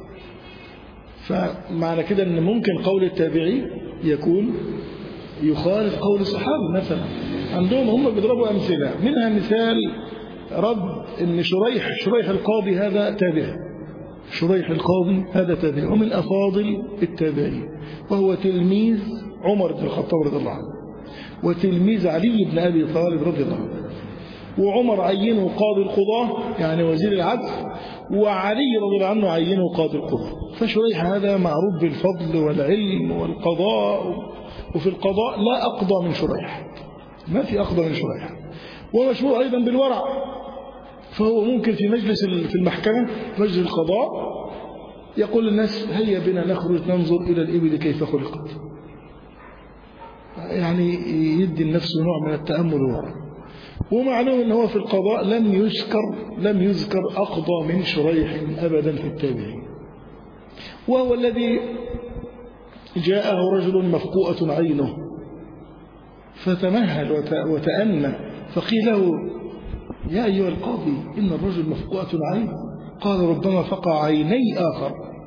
فمعنى كده أن ممكن قول التابعي يكون يخالف قول الصحابة. مثلا عندهم هم بيضربوا أمثلة، منها مثال رد أن شريح القاضي هذا تابعي، شريح القاضي هذا تابعي ومن أفاضل التابعين، وهو تلميذ عمر بن الخطاب رضي الله عنه وتلميذ علي بن أبي طالب رضي الله عنه. وعمر عينه قاضي القضاة يعني وزير العدل، وعلي رضي الله عنه عينه قاضي القضاة. فشريح هذا معروف بالفضل والعلم والقضاء، وفي القضاء لا أقضى من شريح، ما في أقضى من شريح، ومشهور أيضا بالورع. فهو ممكن في في المحكمة مجلس القضاء يقول للناس هيا بنا نخرج ننظر إلى الإبل كيف خلقت، يعني يدي النفس نوع من التأمل والورع. ومعلوم أنه في القضاء لم يذكر أقضى من شريح أبدا في التابعين. وهو الذي جاءه رجل مفقوءة عينه فتمهل وتأنى، فقيل له يا أيها القاضي إن الرجل مفقوءة عين. قال ربما فقع عيني آخر.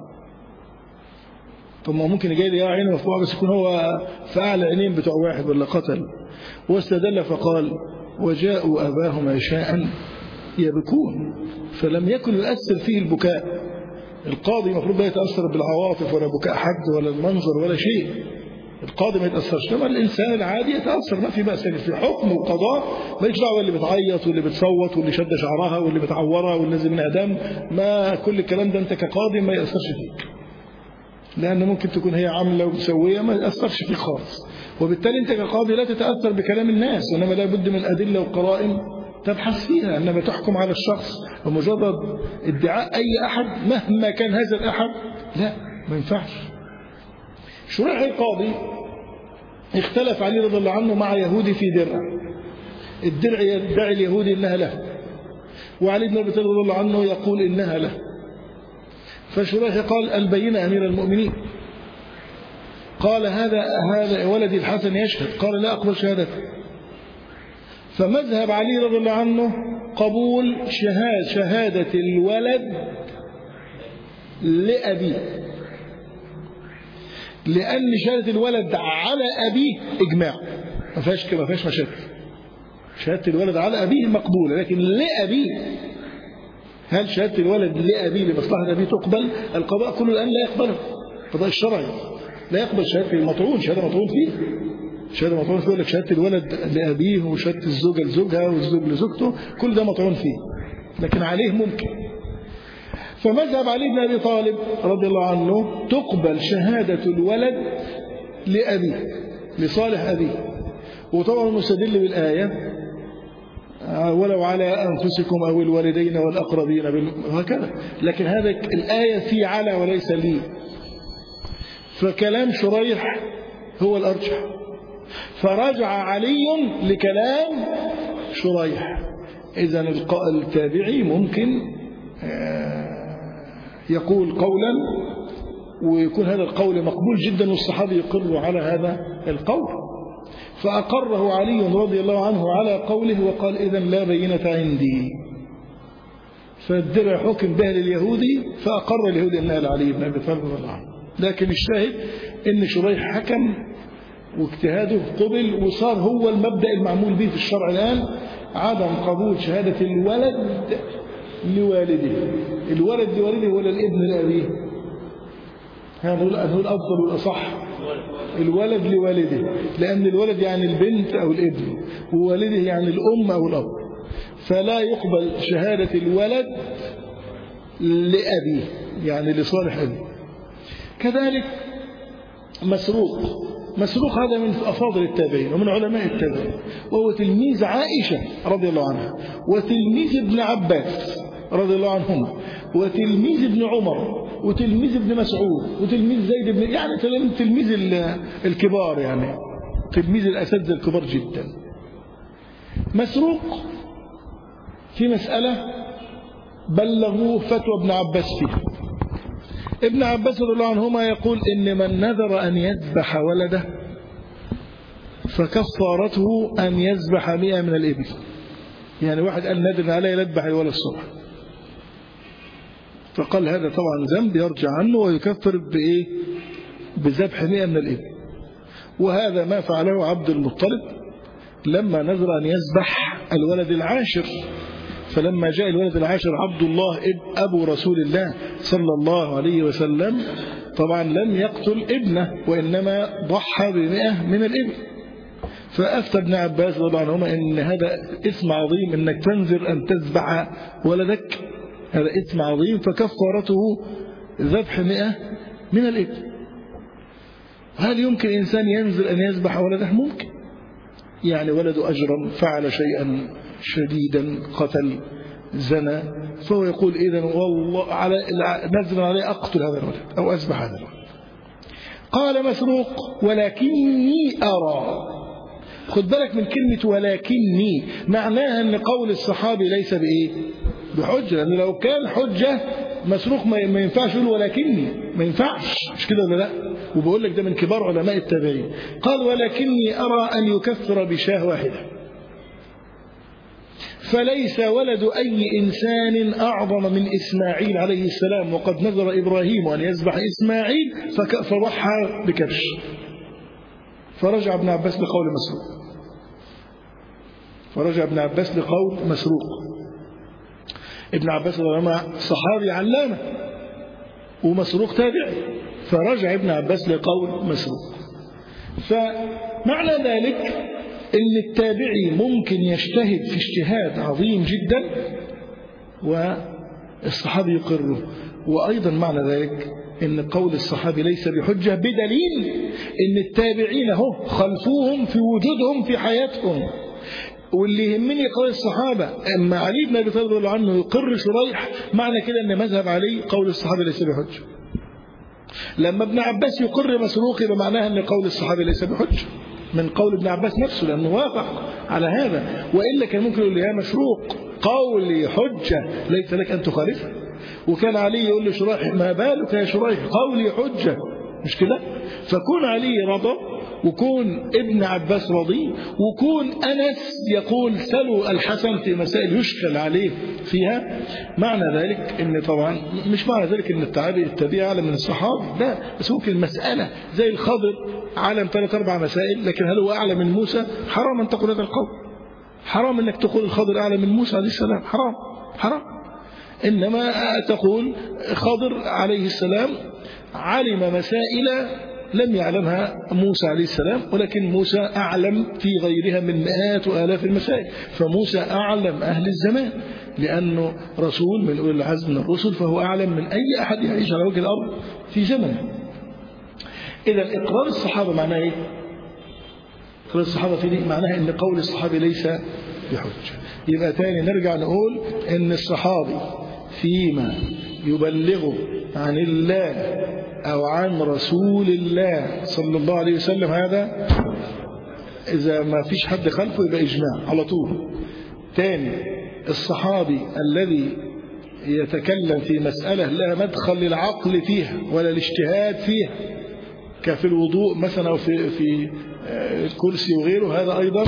طب ما ممكن يجي لي عينه مفقوعة بس يكون هو فأعلى عينين بتوع واحد ولا قتل. واستدل فقال وجاءوا أباهم عشاء يبكون، فلم يكن يؤثر فيه البكاء. القاضي المفروض لا يتأثر بالعواطف ولا بكاء حد ولا المنظر ولا شيء، القاضي ما يتأثرش، لما الإنسان العادي يتأثر ما في بأس. في حكم وقضاء مالكش دعوة اللي بتعيط واللي بتصوت واللي شد شعرها واللي بتعورها واللي نزل منها دم، ما كل الكلام ده أنت كقاضي ما يأثرش فيك، لأن ممكن تكون هي عاملة ومسوية ما يأثرش فيك خالص. وبالتالي أنت كقاضي لا تتأثر بكلام الناس، وإنما لا بد من أدلة وقرائن تبحث فيها، إنما تحكم على الشخص ومجرد ادعاء أي أحد مهما كان هذا الأحد لا، ما ينفعش. شريح القاضي اختلف علي رضي الله عنه مع يهودي في الدرع يدعي اليهودي إنها له، وعلي بن أبي طالب رضي الله عنه يقول إنها له. فشريح قال البينة أمير المؤمنين. قال هذا ولدي الحسن يشهد. قال لا أقبل شهادته. فمذهب علي رضي الله عنه قبول شهادة الولد لأبيه، لأن شهادة الولد على أبيه إجماع ما فيهاش مشاكل. شهادة الولد على أبيه مقبولة، لكن لأبيه، هل شهادة الولد لأبيه لمصلحة أبيه تقبل؟ القضاء كله الآن لا يقبله، القضاء الشرعي لا يقبل شهادة المطعون، شهادة مطعون فيه، شهادة مطعون فيه، لك شهادة الولد لأبيه وشهادة الزوجة لزوجها والزوج لزوجته، كل ده مطعون فيه، لكن عليه ممكن. فمذهب علي بن أبي طالب رضي الله عنه تقبل شهادة الولد لأبيه لصالح أبيه، وطبعا مستدل بالآية ولو على أنفسكم أو الوالدين والأقربين وهكذا، لكن هذا الآية في على وليس لي، فكلام شريح هو الأرجح، فرجع علي لكلام شريح. إذن التابعي ممكن يقول قولا ويكون هذا القول مقبول جدا والصحابي يقر على هذا القول، فأقره علي رضي الله عنه على قوله وقال إذن لا بينة عندي. فالدرع حكم به لليهودي فأقر اليهودي أنها لعلي بن أبي طالب رضي الله عنه. لكن الشاهد إن شريح حكم واجتهاده قبل، وصار هو المبدأ المعمول به في الشرع الآن عدم قبول شهادة الولد لوالده. الولد لوالده ولا الابن لأبيه؟ هنقول الأفضل والأصح الولد لوالده، لأن الولد يعني البنت أو الابن، ووالده يعني الأم أو الأب، فلا يقبل شهادة الولد لأبيه يعني لصالح أبيه. كذلك مسروق هذا من أفاضل التابعين ومن علماء التابعين، وهو تلميذ عائشة رضي الله عنها، وتلميذ ابن عباس رضي الله عنهما، وتلميذ ابن عمر، وتلميذ ابن مسعود، وتلميذ زيد بن، يعني تلميذ الكبار، يعني تلميذ الأساتذة الكبار جدا. مسروق في مسألة بلغوه فتوى ابن عباس فيها. ابن عباس رضي الله عنهما يقول إن من نذر أن يذبح ولده فكفارته أن يذبح 100 من الإبل. يعني واحد قال نذر عليه يذبح الولد الصبح، فقال هذا طبعا ذنب يرجع عنه ويكفر بإيه؟ بذبح 100 من الإبل. وهذا ما فعله عبد المطلب لما نذر أن يذبح الولد العاشر، فلما جاء الولد العاشر عبد الله أبو رسول الله صلى الله عليه وسلم طبعا لم يقتل ابنه، وإنما ضحى ب100 من الإبل. فأفتى ابن عباس رضي الله عنهما إن هذا اسم عظيم، إنك تنذر أن تذبح ولدك، هذا اسم عظيم، فكفارته ذبح 100 من الإبل. هل يمكن إنسان ينذر أن يذبح ولده؟ ممكن، يعني ولده أجرم، فعل شيئا شديدا، قتل، زنى، فهو يقول إذن والله على نذر عليه أقتل هذا الولد أو أذبح هذا الولد. قال مسروق ولكني أرى، خد بالك من كلمة ولكني، معناها أن قول الصحابي ليس بإيه؟ بحجة، لأن لو كان حجة مسروق ما ينفعش يقول ولكني، ما ينفعش، مش كده ولا لا؟ وبقول لك ده من كبار علماء التابعين. قال ولكني أرى أن يكفر بشاة واحدة، فليس ولد أي إنسان أعظم من إسماعيل عليه السلام، وقد نذر إبراهيم أن يذبح إسماعيل فضحى بكبش. فرجع ابن عباس لقول مسروق، ابن عباس صحابي علامة ومسروق تابعي، فرجع ابن عباس لقول مسروق. فمعنى ذلك ان التابعي ممكن يجتهد في اجتهاد عظيم جدا والصحابي يقره. وايضا معنى ذلك ان قول الصحابي ليس بحجة، بدليل ان التابعين هم خلفوهم في وجودهم في حياتهم. واللي يهمني قول الصحابة، اما علي بن ابي طالب رضي الله عنه يقر شريح، معنى كده ان مذهب علي قول الصحابي ليس بحجة. لما ابن عباس يقر مسروق يبقى معناها ان قول الصحابي ليس بحجة من قول ابن عباس نفسه، لأنه وافق على هذا. وإلا كان ممكن يقول لي يا مسروق قولي حجة ليس لك أن تخالفه. وكان علي يقول له شريح ما بالك يا شريح قولي حجة، مش كده؟ فكون علي رضى، وكون ابن عباس رضي، وكون أنس يقول سلوا الحسن في مسائل يشكل عليه فيها، معنى ذلك ان طبعا مش معنى ذلك ان التابعي أعلم من الصحابة، لا، بس ممكن المسألة زي الخضر عالم 3-4 مسائل، لكن هل هو أعلم من موسى؟ حرام أن تقول هذا القول، حرام أنك تقول الخضر أعلم من موسى عليه السلام، حرام. إنما تقول خضر عليه السلام علم مسائل لم يعلمها موسى عليه السلام، ولكن موسى أعلم في غيرها من مئات وآلاف المسائل، فموسى أعلم أهل الزمان لأنه رسول من أولي العزم من الرسل، فهو أعلم من أي أحد يعيش على وجه الأرض في زمنه. إذا إقرار الصحابة معناه إيه؟ إقرار الصحابة في دي معناها إن قول الصحابي ليس بحجة. يبقى تاني نرجع نقول إن الصحابي فيما يبلغه عن الله أو عن رسول الله صلى الله عليه وسلم، هذا إذا ما فيش حد خلفه يبقى إجماع على طول. تاني، الصحابي الذي يتكلم في مسألة لا مدخل للعقل فيها ولا الاجتهاد فيها، كفي الوضوء مثلا أو في الكرسي وغيره، هذا أيضا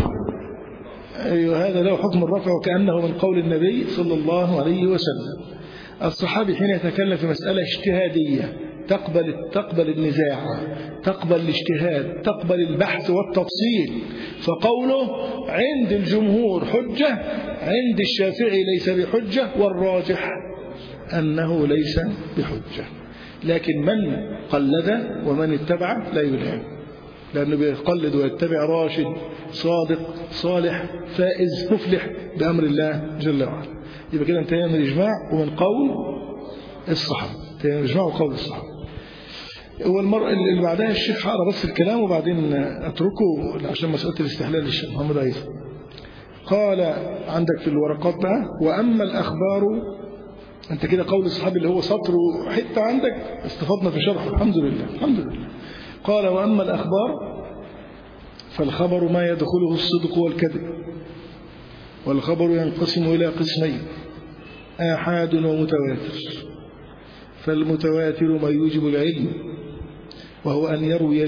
هذا له حكم الرفع وكأنه من قول النبي صلى الله عليه وسلم. الصحابي حين يتكلم في مسألة اجتهادية تقبل النزاع، تقبل الاجتهاد، تقبل البحث والتفصيل، فقوله عند الجمهور حجة، عند الشافعي ليس بحجة، والراجح أنه ليس بحجة. لكن من قلد ومن اتبع لا يلام، لأنه بيقلد ويتبع راشد صادق صالح فائز مفلح بأمر الله جل وعلا. يبقى كده انتهينا من الإجماع ومن قول الصحابة، انتهينا من الإجماع وقول الصحابة. هو المرة اللي بعدها الشيخ هقرا بس الكلام وبعدين اتركه عشان مسألة الاستحلال للشيخ محمد عيسى. قال عندك في الورقات بقى: وأما الأخبار، أنت كده قول الصحابي اللي هو سطر وحتة عندك استفدنا في شرحه، الحمد لله الحمد لله. قال: وأما الأخبار فالخبر ما يدخله الصدق والكذب، والخبر ينقسم إلى قسمين: آحاد ومتواتر. فالمتواتر ما يوجب العلم، وهو أن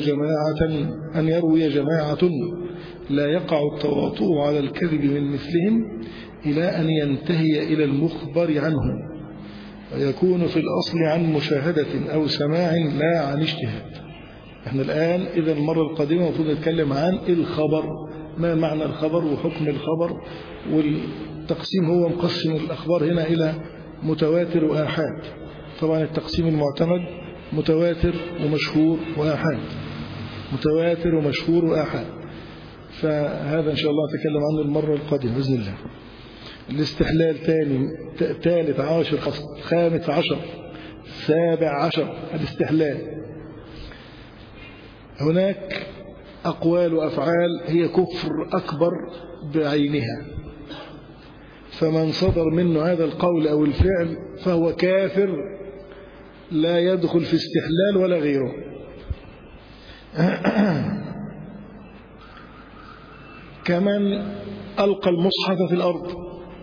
يروي جماعة لا يقع التواطؤ على الكذب من مثلهم إلى أن ينتهي إلى المخبر عنه، ويكون في الأصل عن مشاهدة أو سماع لا عن اجتهاد. احنا الآن إذا المرة القادمة المفروض نتكلم عن الخبر، ما معنى الخبر وحكم الخبر، والتقسيم هو مقسم الأخبار هنا إلى متواتر وآحاد. طبعا التقسيم المعتمد متواتر ومشهور وآحاد، متواتر ومشهور وآحاد. فهذا إن شاء الله نتكلم عنه المرة القادمة بإذن الله. الاستحلال ثالث عشر فصل، خامس عشر، سابع عشر، الاستحلال. هناك أقوال وأفعال هي كفر أكبر بعينها، فمن صدر منه هذا القول أو الفعل فهو كافر لا يدخل في استحلال ولا غيره. كمن ألقى المصحف في الأرض،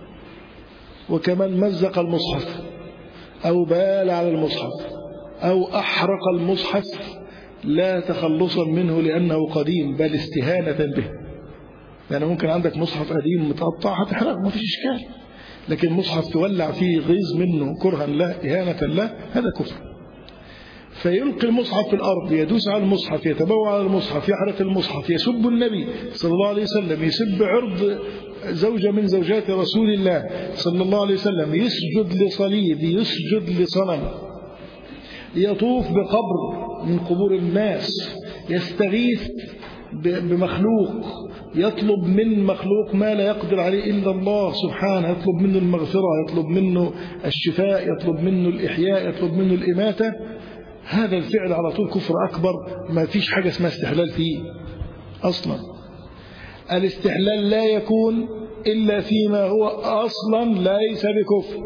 وكمن مزق المصحف أو بال على المصحف أو أحرق المصحف لا تخلصا منه لأنه قديم، بل استهانة به. يعني ممكن عندك مصحف قديم متقطع هتحرقه ما فيش إشكال، لكن مصحف تولع فيه غيظ منه كرها له إهانة له هذا كفر. فيلقي المصحف في الأرض، يدوس على المصحف، يتبوع على المصحف، يحرق المصحف، يسب النبي صلى الله عليه وسلم، يسب عرض زوجة من زوجات رسول الله صلى الله عليه وسلم، يسجد لصليب، يسجد لصنم، يطوف بقبر من قبور الناس، يستغيث بمخلوق، يطلب من مخلوق ما لا يقدر عليه إلا الله سبحانه، يطلب منه المغفرة، يطلب منه الشفاء، يطلب منه الإحياء، يطلب منه الإماتة. هذا الفعل على طول كفر أكبر، ما فيش حاجة اسمها استحلال فيه أصلا. الاستحلال لا يكون إلا فيما هو أصلا ليس بكفر.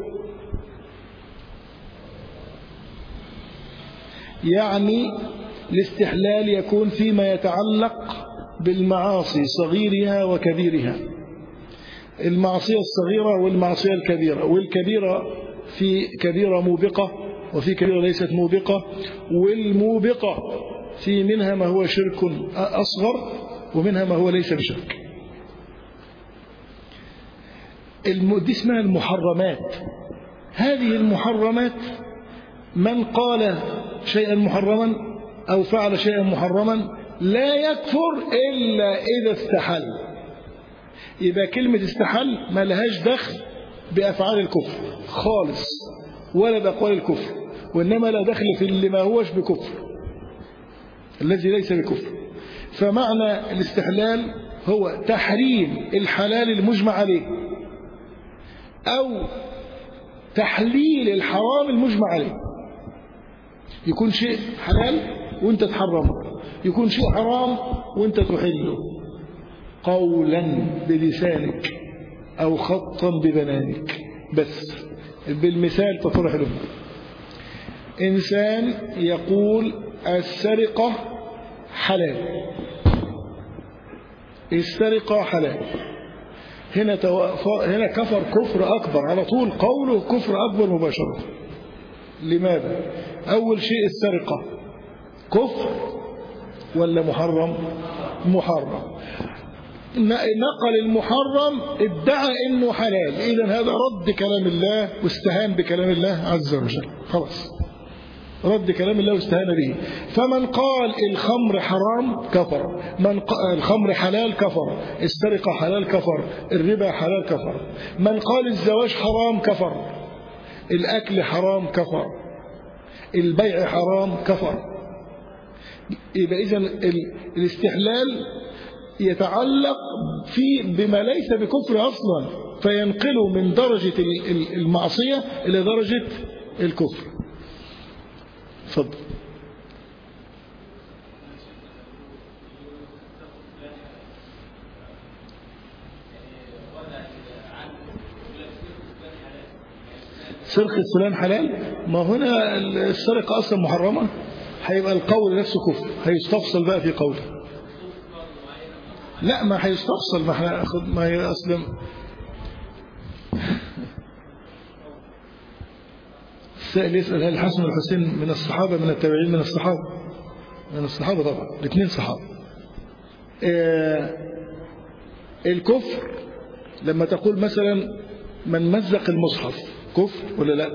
يعني الاستحلال يكون فيما يتعلق بالمعاصي صغيرها وكبيرها، المعصية الصغيرة والمعصية الكبيرة، والكبيرة في كبيرة موبقة وفي كبيرة ليست موبقة، والموبقة في منها ما هو شرك أصغر ومنها ما هو ليس بشرك. دي اسمها المحرمات. هذه المحرمات من قال شيئا محرما أو فعل شيئا محرما لا يكفر إلا إذا استحل. يبقى كلمة استحل ما لهاش دخل بأفعال الكفر خالص ولا بأقوال الكفر، وإنما لا دخل في اللي ما هوش بكفر، الذي ليس بكفر. فمعنى الاستحلال هو تحريم الحلال المجمع عليه أو تحليل الحرام المجمع عليه. يكون شيء حلال وانت تحرمه، يكون شيء حرام وانت تحله، قولا بلسانك أو خطا ببنانك، بس بالمثال تطرح له. إنسان يقول السرقة حلال، السرقة حلال، هنا كفر كفر أكبر على طول، قوله كفر أكبر مباشرة. لماذا؟ أول شيء السرقة كفر ولا محرم؟ محرم. نقل المحرم ادعى انه حلال، اذا هذا رد كلام الله واستهان بكلام الله عز وجل، خلاص رد كلام الله واستهان به. فمن قال الخمر حرام كفر، من قال الخمر حلال كفر، السرقة حلال كفر، الربا حلال كفر، من قال الزواج حرام كفر، الأكل حرام كفر، البيع حرام كفر. يبقى إذن الاستحلال يتعلق بما ليس بكفر أصلا، فينقله من درجة المعصية إلى درجة الكفر. تفضل. سرقة فلان حلال، ما هنا السرقة أصلا محرمة، هيبقى القول نفسه كفر، هيستفصل بقى في قوله. لا ما هيستفصل، ما احنا ما هي أصلا السائل يسأل هل الحسن والحسين من الصحابة من التابعين؟ من الصحابة، من الصحابة طبعا، الاثنين صحابة. الكفر لما تقول مثلا من مزق المصحف كفر ولا لا؟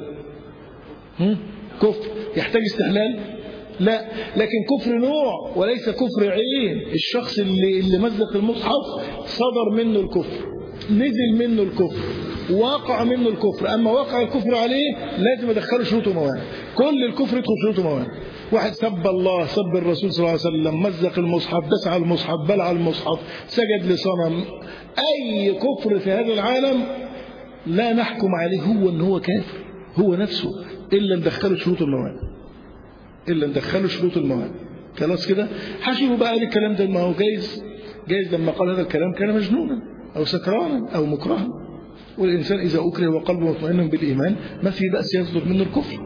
كفر يحتاج استحلال؟ لا، لكن كفر نوع وليس كفر عين. الشخص اللي مزق المصحف صدر منه الكفر، نزل منه الكفر، واقع منه الكفر. أما واقع الكفر عليه لازم أدخله شروط وموانع. كل الكفر يدخل شروط وموانع. واحد سب الله، سب الرسول صلى الله عليه وسلم، مزق المصحف، دس على المصحف، بلع المصحف، سجد لصنم، أي كفر في هذا العالم لا نحكم عليه هو أنه هو كافر هو نفسه إلا ندخله شروط الموانع، إلا ندخله شروط الموانع. خلاص كده حشيوا بقى الكلام ده. ما هو جايز لما قال هذا الكلام كان مجنونا أو سكرانا أو مكرها، والإنسان إذا أكره وقلبه مطمئن بالإيمان ما في بأس يصدر منه الكفر.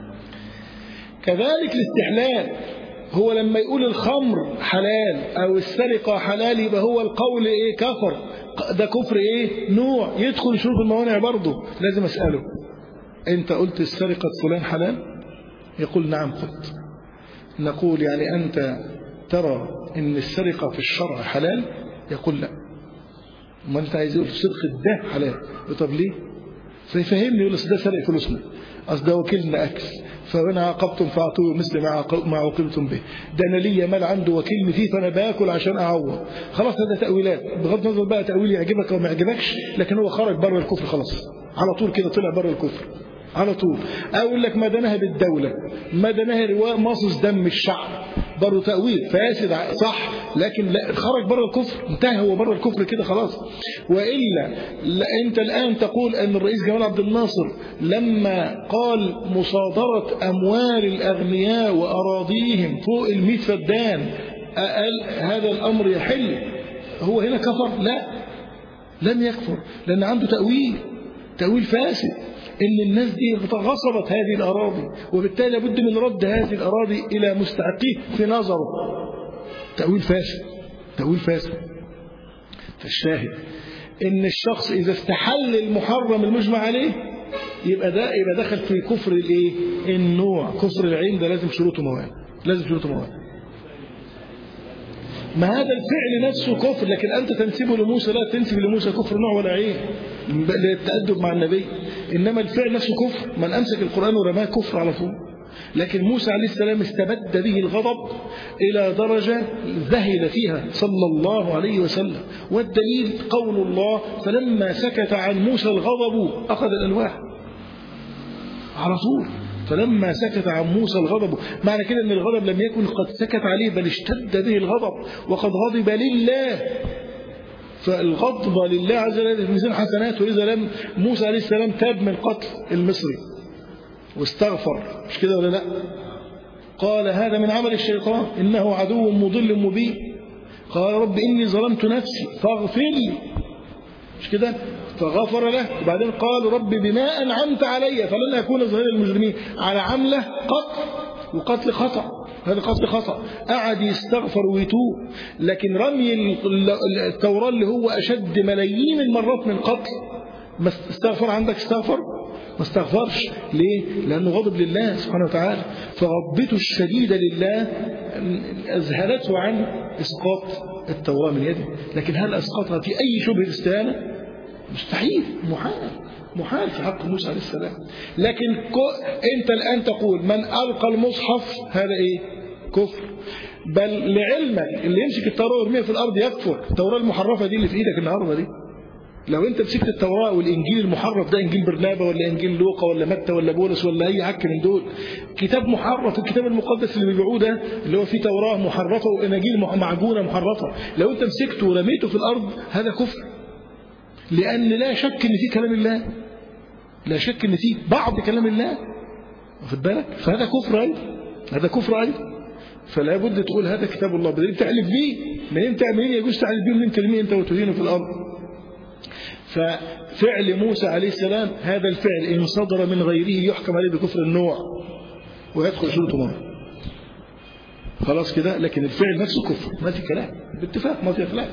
كذلك الاستحلال، هو لما يقول الخمر حلال أو السرقة حلال يبقى هو القول إيه؟ كفر. ده كفر إيه؟ نوع يدخل شروط الموانع برضه. لازم أسأله أنت قلت السرقة فلان حلال؟ يقول نعم قلت. نقول يعني أنت ترى أن السرقة في الشرع حلال؟ يقول لا. ما أنت عايز يقول سرقة ده حلال. طب ليه؟ فيفهمني، يقول ده سرق فلوسنا، أصل ده وكيلنا أكل، فإن عاقبتم فاعطوه مثل ما عوقبتم به، ده أنا ليا مال عنده وكيلني فيه فأنا باكل عشان أعوض. خلاص هذا تأويلات، بغض النظر بقى تأويل يعجبك أو ما يعجبكش، لكن هو خرج بره الكفر خلاص على طول كده، طلع بره الكفر على طول. أقول لك ما دناها بالدولة، ما دناها رواء مصص دم الشعب، برضه تأويل فاسد صح، لكن لا خرج بره الكفر، انتهى هو بره الكفر كده خلاص. وإلا أنت الآن تقول أن الرئيس جمال عبد الناصر لما قال مصادرة أموال الأغنياء وأراضيهم فوق 100 فدان هذا الأمر يحل، هو هنا كفر؟ لا، لم يكفر، لأن عنده تأويل فاسد، إن الناس دي غصبت هذه الأراضي وبالتالي لابد من رد هذه الأراضي إلى مستحقيه في نظره. تأويل فاسد. فالشاهد إن الشخص إذا استحل المحرم المجمع عليه يبقى دخل في كفر الإيه؟ النوع. كفر العين ده لازم شروطه موانع، ما هذا الفعل نفسه كفر، لكن أنت تنسبه لموسى، لا تنسب لموسى كفر نوع ولا عين للتأدب مع النبي، إنما الفعل نفسه كفر. من أمسك القرآن ورماه كفر على طول. لكن موسى عليه السلام استبد به الغضب إلى درجة ذهل فيها صلى الله عليه وسلم، والدليل قول الله فلما سكت عن موسى الغضب أخذ الألواح على طول. فلما سكت عن موسى الغضب، معنى كده أن الغضب لم يكن قد سكت عليه بل اشتد به الغضب وقد غضب لله. فالغضب لله عز وجل في ميزان حسناته. إذا لم موسى عليه السلام تاب من قتل المصري واستغفر، مش كده ولا لا؟ قال هذا من عمل الشيطان إنه عدو مضل مبين. قال رب إني ظلمت نفسي فاغفر لي، مش كده؟ فغفر له. وبعدين قال رب بما أنعمت علي فلن أكون ظهير المجرمين، على عمله قتل وقتل خطأ، هذا قتل خطأ، قعد يستغفر ويتوب. لكن رمي التوراة اللي هو أشد ملايين المرات من قتل، ما استغفر عندك؟ استغفر؟ ما استغفرش. ليه؟ لأنه غضب لله سبحانه وتعالى، فغضبته الشديدة لله أذهلته عن إسقاط التوراة من يده. لكن هل أسقطها في أي شبه استهانة؟ مستحيل، محال في حق موسى عليه السلام. لكن أنت الآن تقول من ألقى المصحف هذا إيه؟ كفر. بل لعلمك اللي يمسك التوراة ويرميها في الأرض يكفر. التوراة المحرفة دي اللي في إيدك النهارده دي، لو أنت مسكت التوراة والإنجيل المحرف ده، إنجيل برنابا ولا إنجيل لوقا ولا متى ولا بولس ولا أي عك من دول، كتاب محرف. الكتاب المقدس اللي بيبيعوه ده اللي هو فيه توراة محرفة وإناجيل معجونة محرفة، لو أنت مسكته ورميته في الأرض هذا كفر، لأن لا شك إن فيه كلام الله، لا شك إن فيه بعض كلام الله، واخد بالك؟ فهذا كفر أيضا، هذا كفر أيضا. فلا بد تقول هذا كتاب الله، بدل تحلف بيه. منين يجوز تحلف بيه؟ منين ترميه أنت وتهينه في الأرض؟ ففعل موسى عليه السلام هذا الفعل إن صدر من غيره يحكم عليه بكفر النوع ويدخل شروط مر. خلاص كده. لكن الفعل نفسه كفر، ما في كلام، باتفاق، ما في خلاف.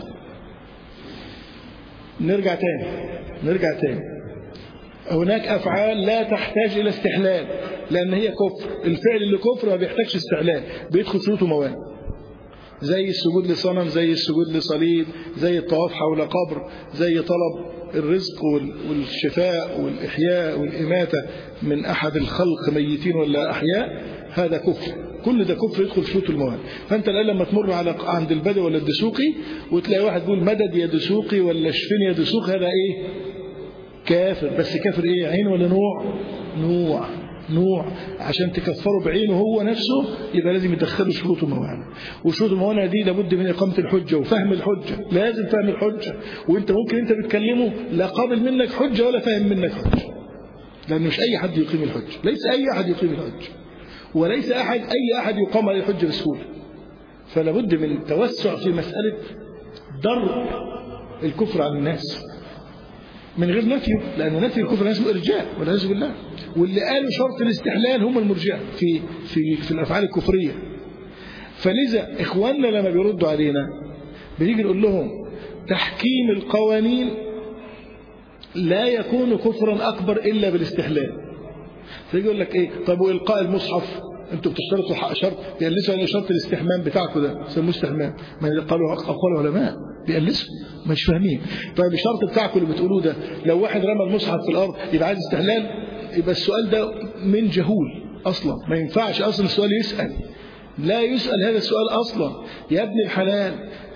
نرجع تاني. هناك أفعال لا تحتاج إلى استحلال لأن هي كفر. الفعل اللي كفر ما بيحتاجش استحلال، بيدخل شروطه موانع، زي السجود لصنم، زي السجود لصليب، زي الطواف حول قبر، زي طلب الرزق والشفاء والإحياء والإماتة من أحد الخلق ميتين ولا أحياء. هذا كفر، كل ده كفر يدخل شروط الموانع. فأنت الآن لما تمر عند البدوي ولا الدسوقي وتلاقي واحد بيقول مدد يا دسوقي ولا اشفني يا دسوقي، هذا إيه؟ كافر. بس كافر إيه؟ عين ولا نوع؟ نوع. عشان تكفره بعينه هو نفسه يبقى لازم يدخله شروط الموانع. وشروط الموانع دي لابد من إقامة الحجة وفهم الحجة، لازم فهم الحجة. وانت ممكن انت بتكلمه لا قابل منك حجة ولا فاهم منك حجة، لأنه مش أي حد يقيم الحجة، ليس أي أحد يقيم الحجة، وليس أي أحد يقام عليه الحجة بسهولة. فلا بد من توسع في مسألة درء الكفر عن الناس من غير نفيه، لأن نفي الكفر اسمه إرجاء والعياذ بالله. واللي قالوا شرط الاستحلال هم المرجئة في الأفعال الكفرية. فلذا إخواننا لما بيردوا علينا بنيجي نقول لهم تحكيم القوانين لا يكون كفرا أكبر إلا بالاستحلال. فيجي يقول لك إيه؟ طب وإلقاء المصحف أنتوا بتشترطوا شرط، بيقلسوا على شرط الاستحمام بتاعكم ده سموه استحمام، ما قالوا أقوال علماء بيقلسوا مش فاهمين. طيب الشرط بتاعكم اللي بتقولوه ده لو واحد رمى المصحف في الأرض يبقى عايز استحلال؟ يبقى السؤال ده من جهول أصلا، ما ينفعش أصلا السؤال يسأل، لا يسأل هذا السؤال أصلا. يا ابن الحلال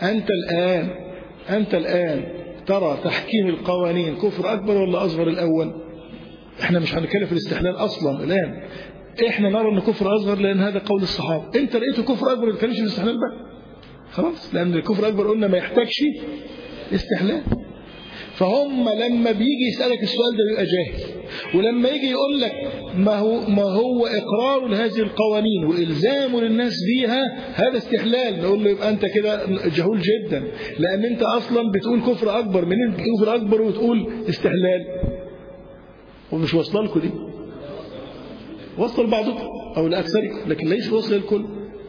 أنت الآن ترى تحكيم القوانين كفر أكبر ولا أصغر الأول؟ احنا مش هنتكلم في الاستحلال أصلا الآن، احنا نرى أنه كفر أصغر لأن هذا قول الصحابة. انت لقيته كفر أكبر ما تتكلمش في الاستحلال بقى خلاص، لأن الكفر أكبر قلنا ما يحتاجش استحلال. فهم لما بيجي يسألك السؤال ده بيبقى جاهل، ولما يجي يقول لك ما هو إقرار لهذه القوانين وإلزام للناس بيها هذا استحلال، نقول له يبقى أنت كده جهول جدا، لأن أنت أصلا بتقول كفر أكبر، منين كفر أكبر وتقول استحلال؟ ومش واصله لكم دي؟ وصل بعضكم أو لأكثركم لكن ليس وصل الكل.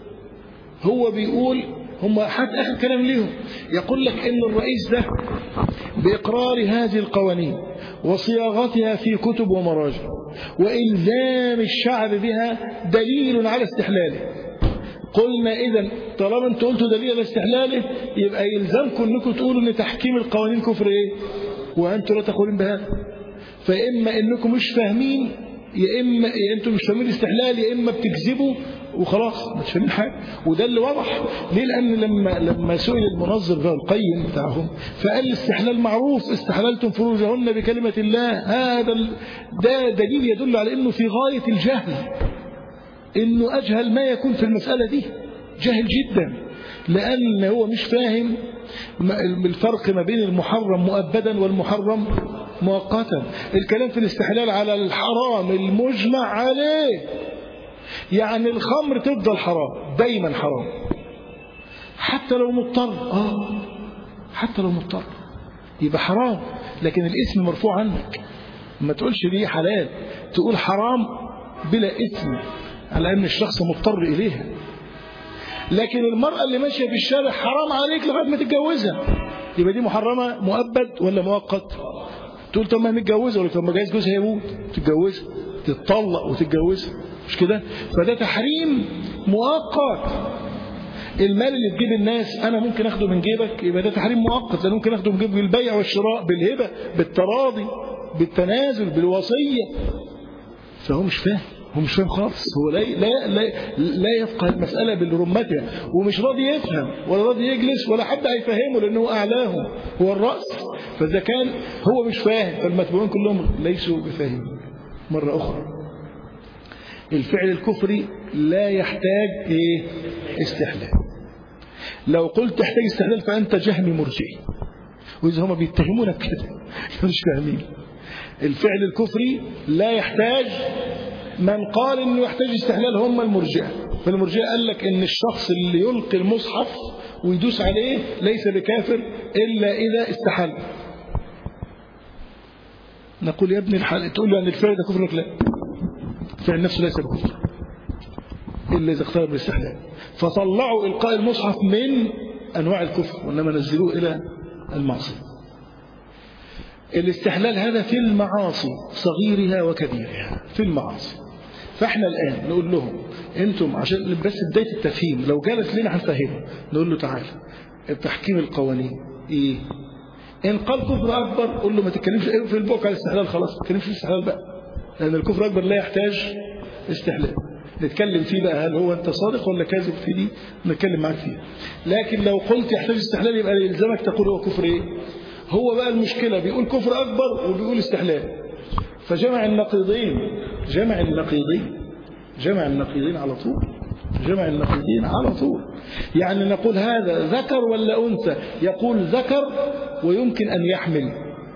هو بيقول هم حتى آخر كلام ليهم يقول لك إن الرئيس ده بإقرار هذه القوانين وصياغتها في كتب ومراجع وإلزام الشعب بها دليل على استحلاله. قلنا إذن طالما أنتم قلتوا دليل على استحلاله يبقى يلزمكم أنكم تقولوا أن تحكيم القوانين كفر إيه؟ وأنتم لا تقولون بهذا. فإما أنكم مش فاهمين، يا إما أنتم مش فاهمين الاستحلال، يا إما بتكذبوا وخلاص ما تفهمين حاجه. وده اللي واضح ليه، لان لما سئل المنظر ده القيم بتاعهم فقال الاستحلال معروف، استحللتم فروجهن بكلمه الله. هذا ده دليل يدل على انه في غايه الجهل، انه اجهل ما يكون في المساله دي، جاهل جدا، لان هو مش فاهم الفرق ما بين المحرم مؤبدا والمحرم مؤقتا. الكلام في الاستحلال على الحرام المجمع عليه، يعني الخمر تفضل حرام دايما حرام حتى لو مضطر، حتى لو مضطر يبقى حرام، لكن الاسم مرفوع عنك. ما تقولش دي حلال، تقول حرام بلا اسم على ان الشخص مضطر اليها. لكن المرأة اللي ماشية في الشارع حرام عليك لغاية ما تتجوزها، يبقى دي محرمة مؤبد ولا مؤقت؟ تقول طب ما متجوزها، ولا طب ما جايز جوزها يموت تتجوزها، تتطلق وتتجوزها، مش كده؟ فده تحريم مؤقت. المال اللي تجيب الناس انا ممكن اخده من جيبك، يبقى ده تحريم مؤقت، لان ممكن اخده من جيبك بالبيع والشراء، بالهبه، بالتراضي، بالتنازل، بالوصيه. فهو مش فاهم، هو مش فاهم خالص، هو لا يفقه المساله بالرمتها، ومش راضي يفهم ولا راضي يجلس ولا حد هيفهمه لانه اعلاهم، هو الراس. فاذا كان هو مش فاهم فالمتبوعين كلهم ليسوا بفاهمين. مره اخرى الفعل الكفري لا يحتاج استحلال. لو قلت تحتاج استحلال فأنت جهمي مرجئي، وإذا هم بيتهمونك كده مش فاهمين. الفعل الكفري لا يحتاج، من قال إنه يحتاج استحلال هم المرجئة. فالمرجئة قال لك إن الشخص اللي يلقي المصحف ويدوس عليه ليس بكافر إلا إذا استحل. نقول يا ابن الحلال، تقول له أن الفعل ده كفر؟ لك لا، الفعل نفسه ليس بكفر إلا إذا اقترب بالاستحلال. فطلعوا إلقاء المصحف من أنواع الكفر، وإنما نزلوه إلى المعصية. الاستحلال هذا في المعاصي صغيرها وكبيرها، في المعاصي. فاحنا الآن نقول لهم انتم، عشان بس بداية التفهيم، لو جالت لنا هنفهمه، نقول له تعالى تحكيم القوانين ايه؟ ان قال كفر اكبر قول له ما تتكلمش في البوك على الاستحلال، خلاص ما تتكلمش في الاستحلال بقى، لان الكفر الاكبر لا يحتاج استحلال. نتكلم فيه بقى، هل هو انت صادق ولا كاذب في دي، نتكلم معاك فيها. لكن لو قلت يحتاج استحلال يبقى يلزمك تقول هو كفر ايه. هو بقى المشكلة بيقول كفر اكبر وبيقول استحلال، فجمع النقيضين، جمع النقيضين على طول. يعني نقول هذا ذكر ولا أنثى؟ يقول ذكر ويمكن أن يحمل.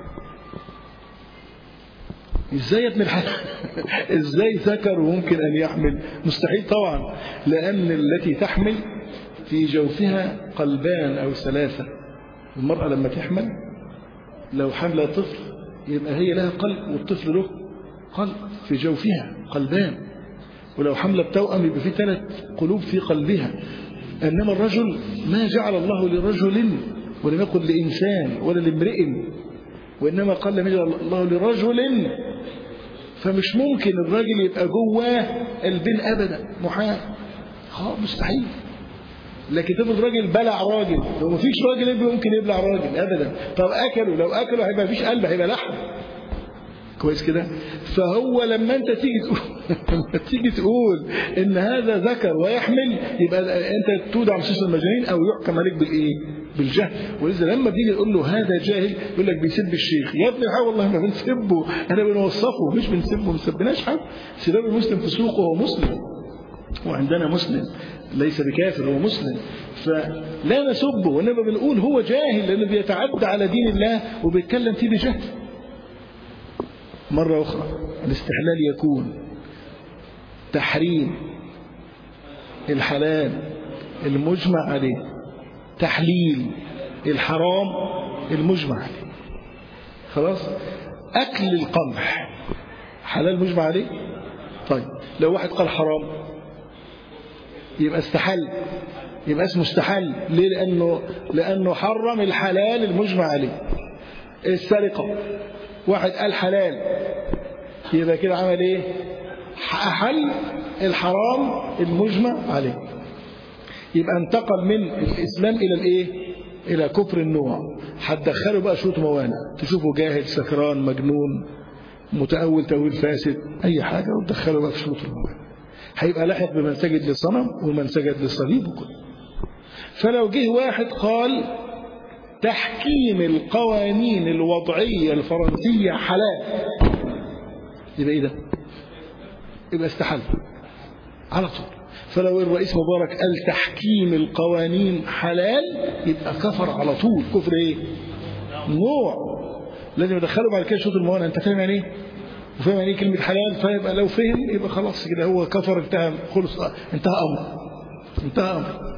إزاي يا ابن الحلال؟ إزاي ذكر وممكن أن يحمل؟ مستحيل طبعا، لأن التي تحمل في جوفها قلبان أو ثلاثة. المرأة لما تحمل لو حمل طفل يبقى هي لها قلب والطفل له قلب في جوفها، قلبان. ولو حمل بتوأم يبقى في 3 قلوب في قلبها. إنما الرجل ما جعل الله لرجل ولم يقل لإنسان ولا لامرئ، وإنما قال لم يجعل الله لرجل. فمش ممكن الراجل يبقى جواه قلبين أبدا، محال، مستحيل. لكن تفضل راجل بلع راجل، لو ما فيش راجل ممكن يبلع راجل أبدا. طب أكلوا، لو أكلوا هيبقى فيش قلب، هيبقى لحم. كويس كده. فهو لما انت تيجي تقول ان هذا ذكر ويحمل، يبقى انت تودع مصيص المجانين او يحكم عليك بالايه؟ بالجهل. ولذا لما بيجي يقول له هذا جاهل يقول لك بيسب الشيخ. يا ابني والله ما بنسبه، انا بنوصفه مش بنسبه، ما سبناش حد. سباب المسلم في سوقه هو مسلم، وعندنا مسلم ليس بكافر، هو مسلم، فلا نسبه، وانما بنقول هو جاهل لانه بيتعدى على دين الله وبيتكلم فيه بجهل. مرة أخرى، الاستحلال يكون تحريم الحلال المجمع عليه، تحليل الحرام المجمع عليه. خلاص. أكل القمح حلال مجمع عليه. طيب لو واحد قال حرام يبقى استحل، يبقى اسمه استحل. ليه؟ لأنه حرم الحلال المجمع عليه. السرقة واحد قال حلال يبقى كده عمل ايه؟ أحل الحرام المجمع عليه. يبقى انتقل من الإسلام إلى الايه؟ إلى كفر النوع. هتدخله بقى شروط موانع، تشوفه جاهل، سكران، مجنون، متأول تأويل فاسد، أي حاجة، وتدخله بقى في شروط الموانع. هيبقى لاحق بمن سجد للصنم ومن سجد للصليب وكله. فلو جه واحد قال تحكيم القوانين الوضعية الفرنسية حلال، يبقى ايه ده؟ يبقى استحل على طول. فلو الرئيس مبارك قال تحكيم القوانين حلال يبقى كفر على طول. كفر ايه؟ نوع. لازم يدخله بعد كده شروط الموانع. انت فاهم يعني ايه؟ وفاهم يعني ايه كلمة حلال؟ فيبقى لو فهم يبقى خلاص كده هو كفر، انتهى، خلص، انتهى امر.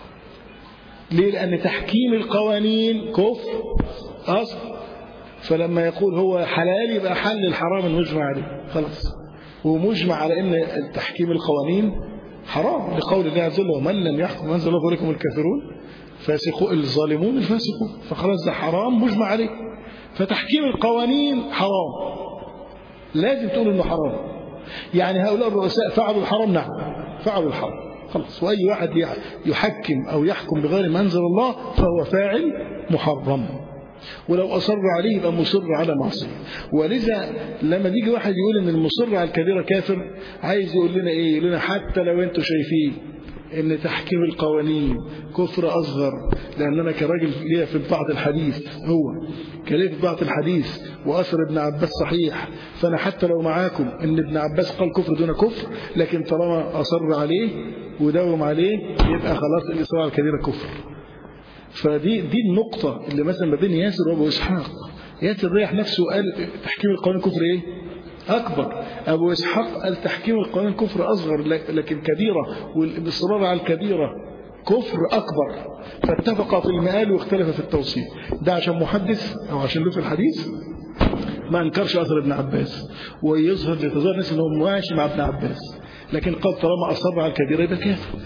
ليه؟ لأن تحكيم القوانين كفر أصل. فلما يقول هو حلال يبقى حل الحرام المجمع عليه، خلاص. ومجمع على أن تحكيم القوانين حرام، لقول الله عز وجل ومن لم يحكم أنزل الله عليكم الكافرون فاسقوا الظالمون الفاسقون. فخلاص ده حرام مجمع عليه. فتحكيم القوانين حرام، لازم تقول إنه حرام. يعني هؤلاء الرؤساء فعلوا الحرام، نعم فعلوا الحرام، خلاص. وأي واحد يحكم أو يحكم بغير ما أنزل الله فهو فاعل محرم، ولو أصر عليه يبقى مصر على معصية. ولذا لما يجي واحد يقول إن المصر على الكبيرة كافر، عايز يقول لنا إيه؟ يقول لنا حتى لو أنتم شايفين إن تحكيم القوانين كفر أصغر، لأن أنا كراجل ليا في بعض الحديث، هو كليه في بعض الحديث وأثر ابن عباس صحيح، فأنا حتى لو معاكم إن ابن عباس قال كفر دون كفر، لكن طالما أصر عليه وداوم عليه يبقى خلاص الإصرار على الكبيرة كفر. فدي النقطة اللي مثلا ما بين ياسر وأبو إسحاق. ياسر ريح نفسه قال تحكيم القوانين كفر إيه؟ أكبر. أبو إسحاق قال تحكيم القوانين كفر أصغر لكن كبيرة، والإصرار على الكبيرة كفر أكبر. فاتفق في المآل واختلف في التوصيف. ده عشان محدث أو عشان له في الحديث، ما أنكرش أثر ابن عباس، لتظهر الناس أنه ماشي مع ابن عباس، لكن قال طالما أصر على الكبيرة يبقى كافر.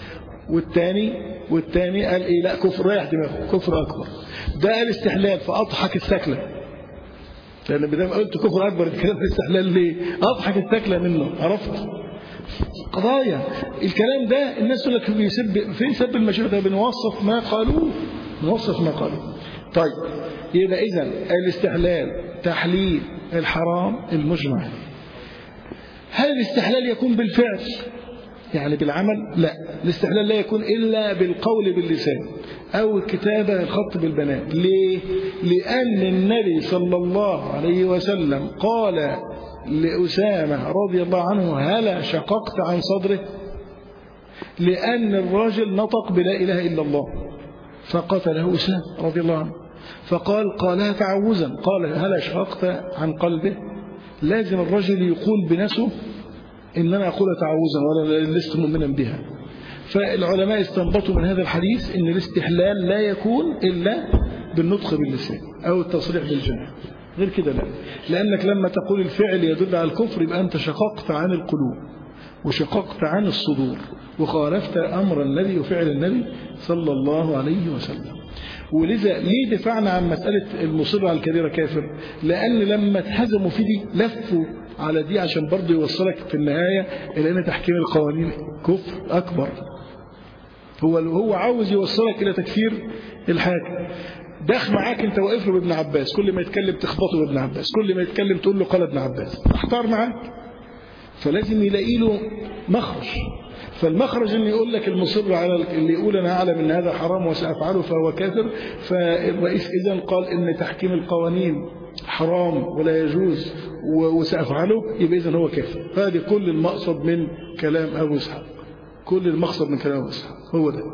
والتاني قال إيه؟ لا كفر، رايح دماغه، كفر أكبر. ده قال استحلال فأضحك السكلة، لأن بدام قلت كفر أكبر الكلام الاستحلال ليه؟ أضحك السكلة منه. عرفت قضايا الكلام ده؟ الناس تقول لك بيسب، فين سب المشايخ؟ ده بنوصف ما قالوه، نوصف ما قالوه. طيب يبقى إذن الاستحلال تحليل الحرام المجمع. هل الاستحلال يكون بالفعل يعني بالعمل؟ لا، الاستحلال لا يكون إلا بالقول باللسان أو الكتابة الخط بالبنان. ليه؟ لأن النبي صلى الله عليه وسلم قال لأسامة رضي الله عنه هلا شققت عن صدره؟ لأن الرجل نطق بلا إله إلا الله فقتله أسامة رضي الله عنه، قالها تعوزا، قال هلا شققت عن قلبه؟ لازم الرجل يقول بنفسه إن أنا أقول تعوزا ولا لست مؤمنا بها. فالعلماء استنبطوا من هذا الحديث إن الاستحلال لا يكون إلا بالنطق باللسان أو التصريح بالجنة، غير كده لا. لأنك لما تقول الفعل يدل على الكفر يبقى أنت شققت عن القلوب وشققت عن الصدور وخالفت أمر النبي وفعل النبي صلى الله عليه وسلم. ولذا ليه دفعنا عن مسألة المصر على الكبيرة كافر؟ لأن لما اتهزموا في دي لفوا على دي عشان برضه يوصلك في النهاية إلى أن تحكيم القوانين كفر أكبر. هو عاوز يوصلك إلى تكفير الحاكم. داخل معاك انت واقف له بابن عباس، كل ما يتكلم تخبطه بابن عباس، كل ما يتكلم تقول له قال ابن عباس، احتار معاك. فلازم يلاقي له مخرج. فالمخرج ان يقول لك المصر على اللي يقول انا اعلم ان هذا حرام وسافعله فهو كافر. فالرئيس اذا قال ان تحكيم القوانين حرام ولا يجوز وسافعله، يبقى اذا هو كافر. هذه كل المقصد من كلام ابو اسحاق، كل المقصد من كلام ابو اسحاق هو ده.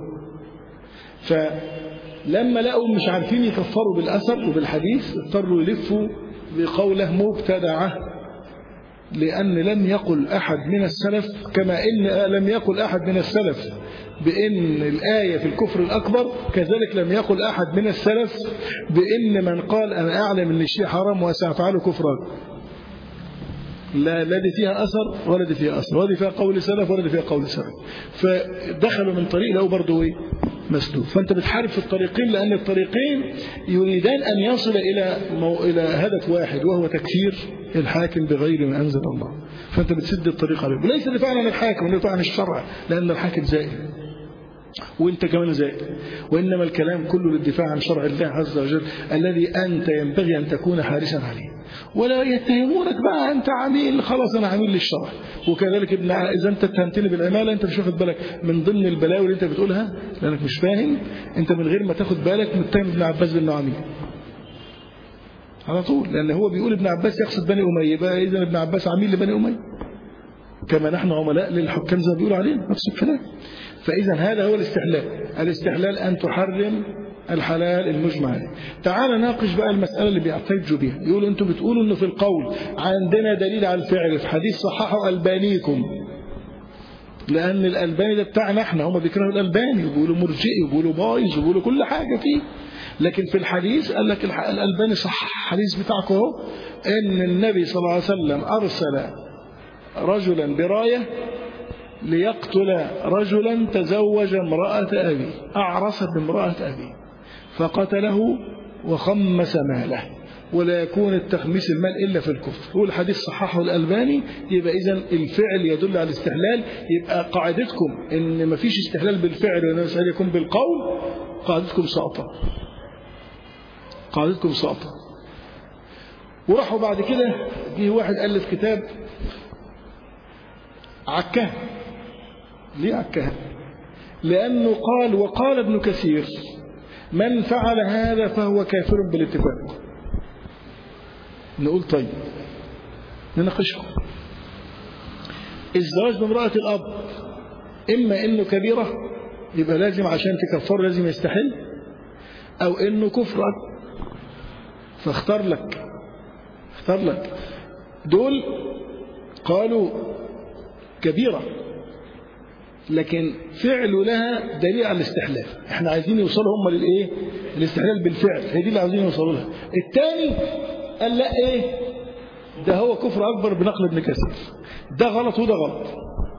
فلما لقوا مش عارفين يكفروا بالاثر وبالحديث اضطروا يلفوا بقوله مبتدعه، لأن لم يقل أحد من السلف كما إن لم يقل أحد من السلف بأن الآية في الكفر الأكبر، كذلك لم يقل أحد من السلف بأن من قال أنا أعلم أن الشيء حرام وسأفعله كفر أكبر. لا دي فيها أثر ولا دي فيها أثر، ولا دي فيها قول سلف ولا دي فيها قول سلف. فدخلوا من طريق له برضه إيه؟ مسدود. فأنت بتحارب في الطريقين، لأن الطريقين يريدان أن يصل إلى هدف واحد وهو تكفير الحاكم بغير ما أنزل الله. فأنت بتسد الطريق عليه، وليس دفاعا عن الحاكم، وليس دفاعا عن الشرع، لأن الحاكم زائد وانت كمان زائد. وإنما الكلام كله للدفاع عن شرع الله عز وجل الذي أنت ينبغي أن تكون حارسا عليه. ولا يتهمونك بقى أنت عميل، خلاص أنا عميل للشرع. وكذلك إذا أنت اتهمتني بالعمالة أنت مش واخد بالك من ضمن البلاوي اللي أنت بتقولها، لأنك مش فاهم. أنت من غير ما تاخد بالك متهم ابن عباس بأنه عميل على طول، لأن هو بيقول ابن عباس يقصد بني أمية، بقى إذن ابن عباس عميل لبني أمية كما نحن عملاء للحكام زي ما بيقولوا علينا، نفس الكلام. فإذا هذا هو الاستحلال. الاستحلال أن تحرم الحلال المجمع عليه. تعال ناقش بقى المسألة اللي بيحتجوا بيها. يقولوا أنتم بتقولوا أنه في القول عندنا دليل على الفعل في حديث صححه ألبانيكم، لأن الألباني ده بتاعنا احنا، هم بيكرهوا الألباني وبيقولوا مرجئي وبيقولوا بايظ وبيقولوا كل حاجة فيه. لكن في الحديث قال لك الألباني صح الحديث بتاعكم اهو، إن النبي صلى الله عليه وسلم أرسل رجلا براية ليقتل رجلا تزوج امرأة أبي، أعرس بامرأة أبي فقتله وخمس ماله، ولا يكون التخميس المال إلا في الكفر. والحديث صححه الألباني. يبقى إذن الفعل يدل على الاستحلال. يبقى قاعدتكم إن ما فيش استحلال بالفعل وإنما الاستحلال يكون بالقول، قاعدتكم ساقطة، قاعدتكم ساقطة. وراحوا بعد كده جه واحد ألف كتاب عكاه. ليه عكاه؟ لأنه قال وقال ابن كثير من فعل هذا فهو كافر بالاتفاق. نقول طيب نناقشكم. الزواج بامرأة الأب إما إنه كبيرة يبقى لازم عشان تكفر لازم يستحل، أو إنه كفر أكبر. فاختار لك دول قالوا كبيرة لكن فعل لها دليل على الاستحلال. احنا عايزين يوصلوا هم للايه؟ الاستحلال بالفعل، هي دي اللي عايزين يوصلوا لها. الثاني قال لا ايه؟ ده هو كفر أكبر بنقل ابن كثير. ده غلط وده غلط،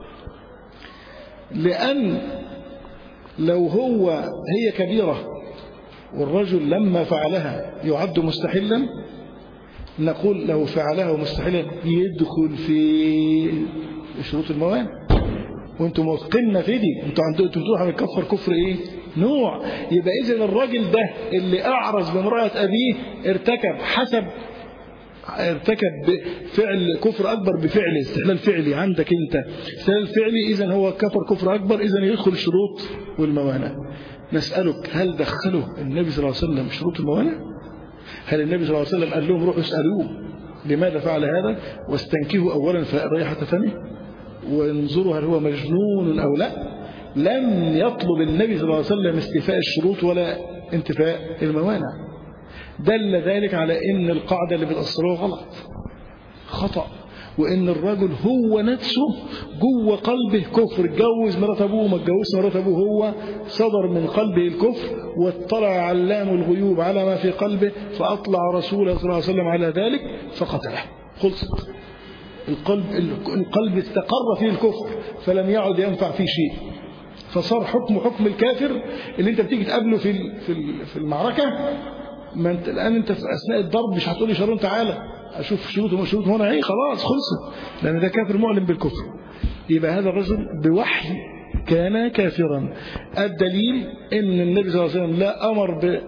لأن لو هي كبيرة والرجل لما فعلها يعد مستحلا، نقول لو فعلها مستحلا يدخل في شروط الموانع، وانتم موثقين في دي، انتم بتقولوا هنكفر كفر ايه؟ نوع. يبقى اذا الراجل ده اللي اعرض بامرأة ابيه ارتكب فعل كفر اكبر بفعل استحلال فعلي عندك انت، استحلال فعلي، اذا هو كفر كفر اكبر، اذا يدخل الشروط والموانع. نسألك، هل دخله النبي صلى الله عليه وسلم شروط الموانع؟ هل النبي صلى الله عليه وسلم قال لهم روحوا اسألوه لماذا فعل هذا، واستنكهوا اولا رائحة فمه وانظروا هل هو مجنون او لا؟ لم يطلب النبي صلى الله عليه وسلم استيفاء الشروط ولا انتفاء الموانع. دل ذلك على ان القاعدة اللي بتأصلوها غلط، خطأ، وان الرجل هو نفسه جوه قلبه كفر. اتجوز مرات ابوه ما اتجوزش مرات ابوه، هو صدر من قلبه الكفر، واطلع علام الغيوب على ما في قلبه، فاطلع رسوله صلى الله عليه وسلم على ذلك فقتله. خلصت. القلب استقر فيه الكفر فلم يعد ينفع فيه شيء، فصار حكم الكافر اللي انت بتيجي تقابله في المعركة. ما انت الان انت في اثناء الضرب مش هتقول لي شارون تعالى اشوف شروط هنا ايه، خلاص خلصت، لان ده كافر معلن بالكفر. يبقى هذا الرجل بوحي كان كافرا. الدليل ان النبي صلى الله عليه وسلم لا امر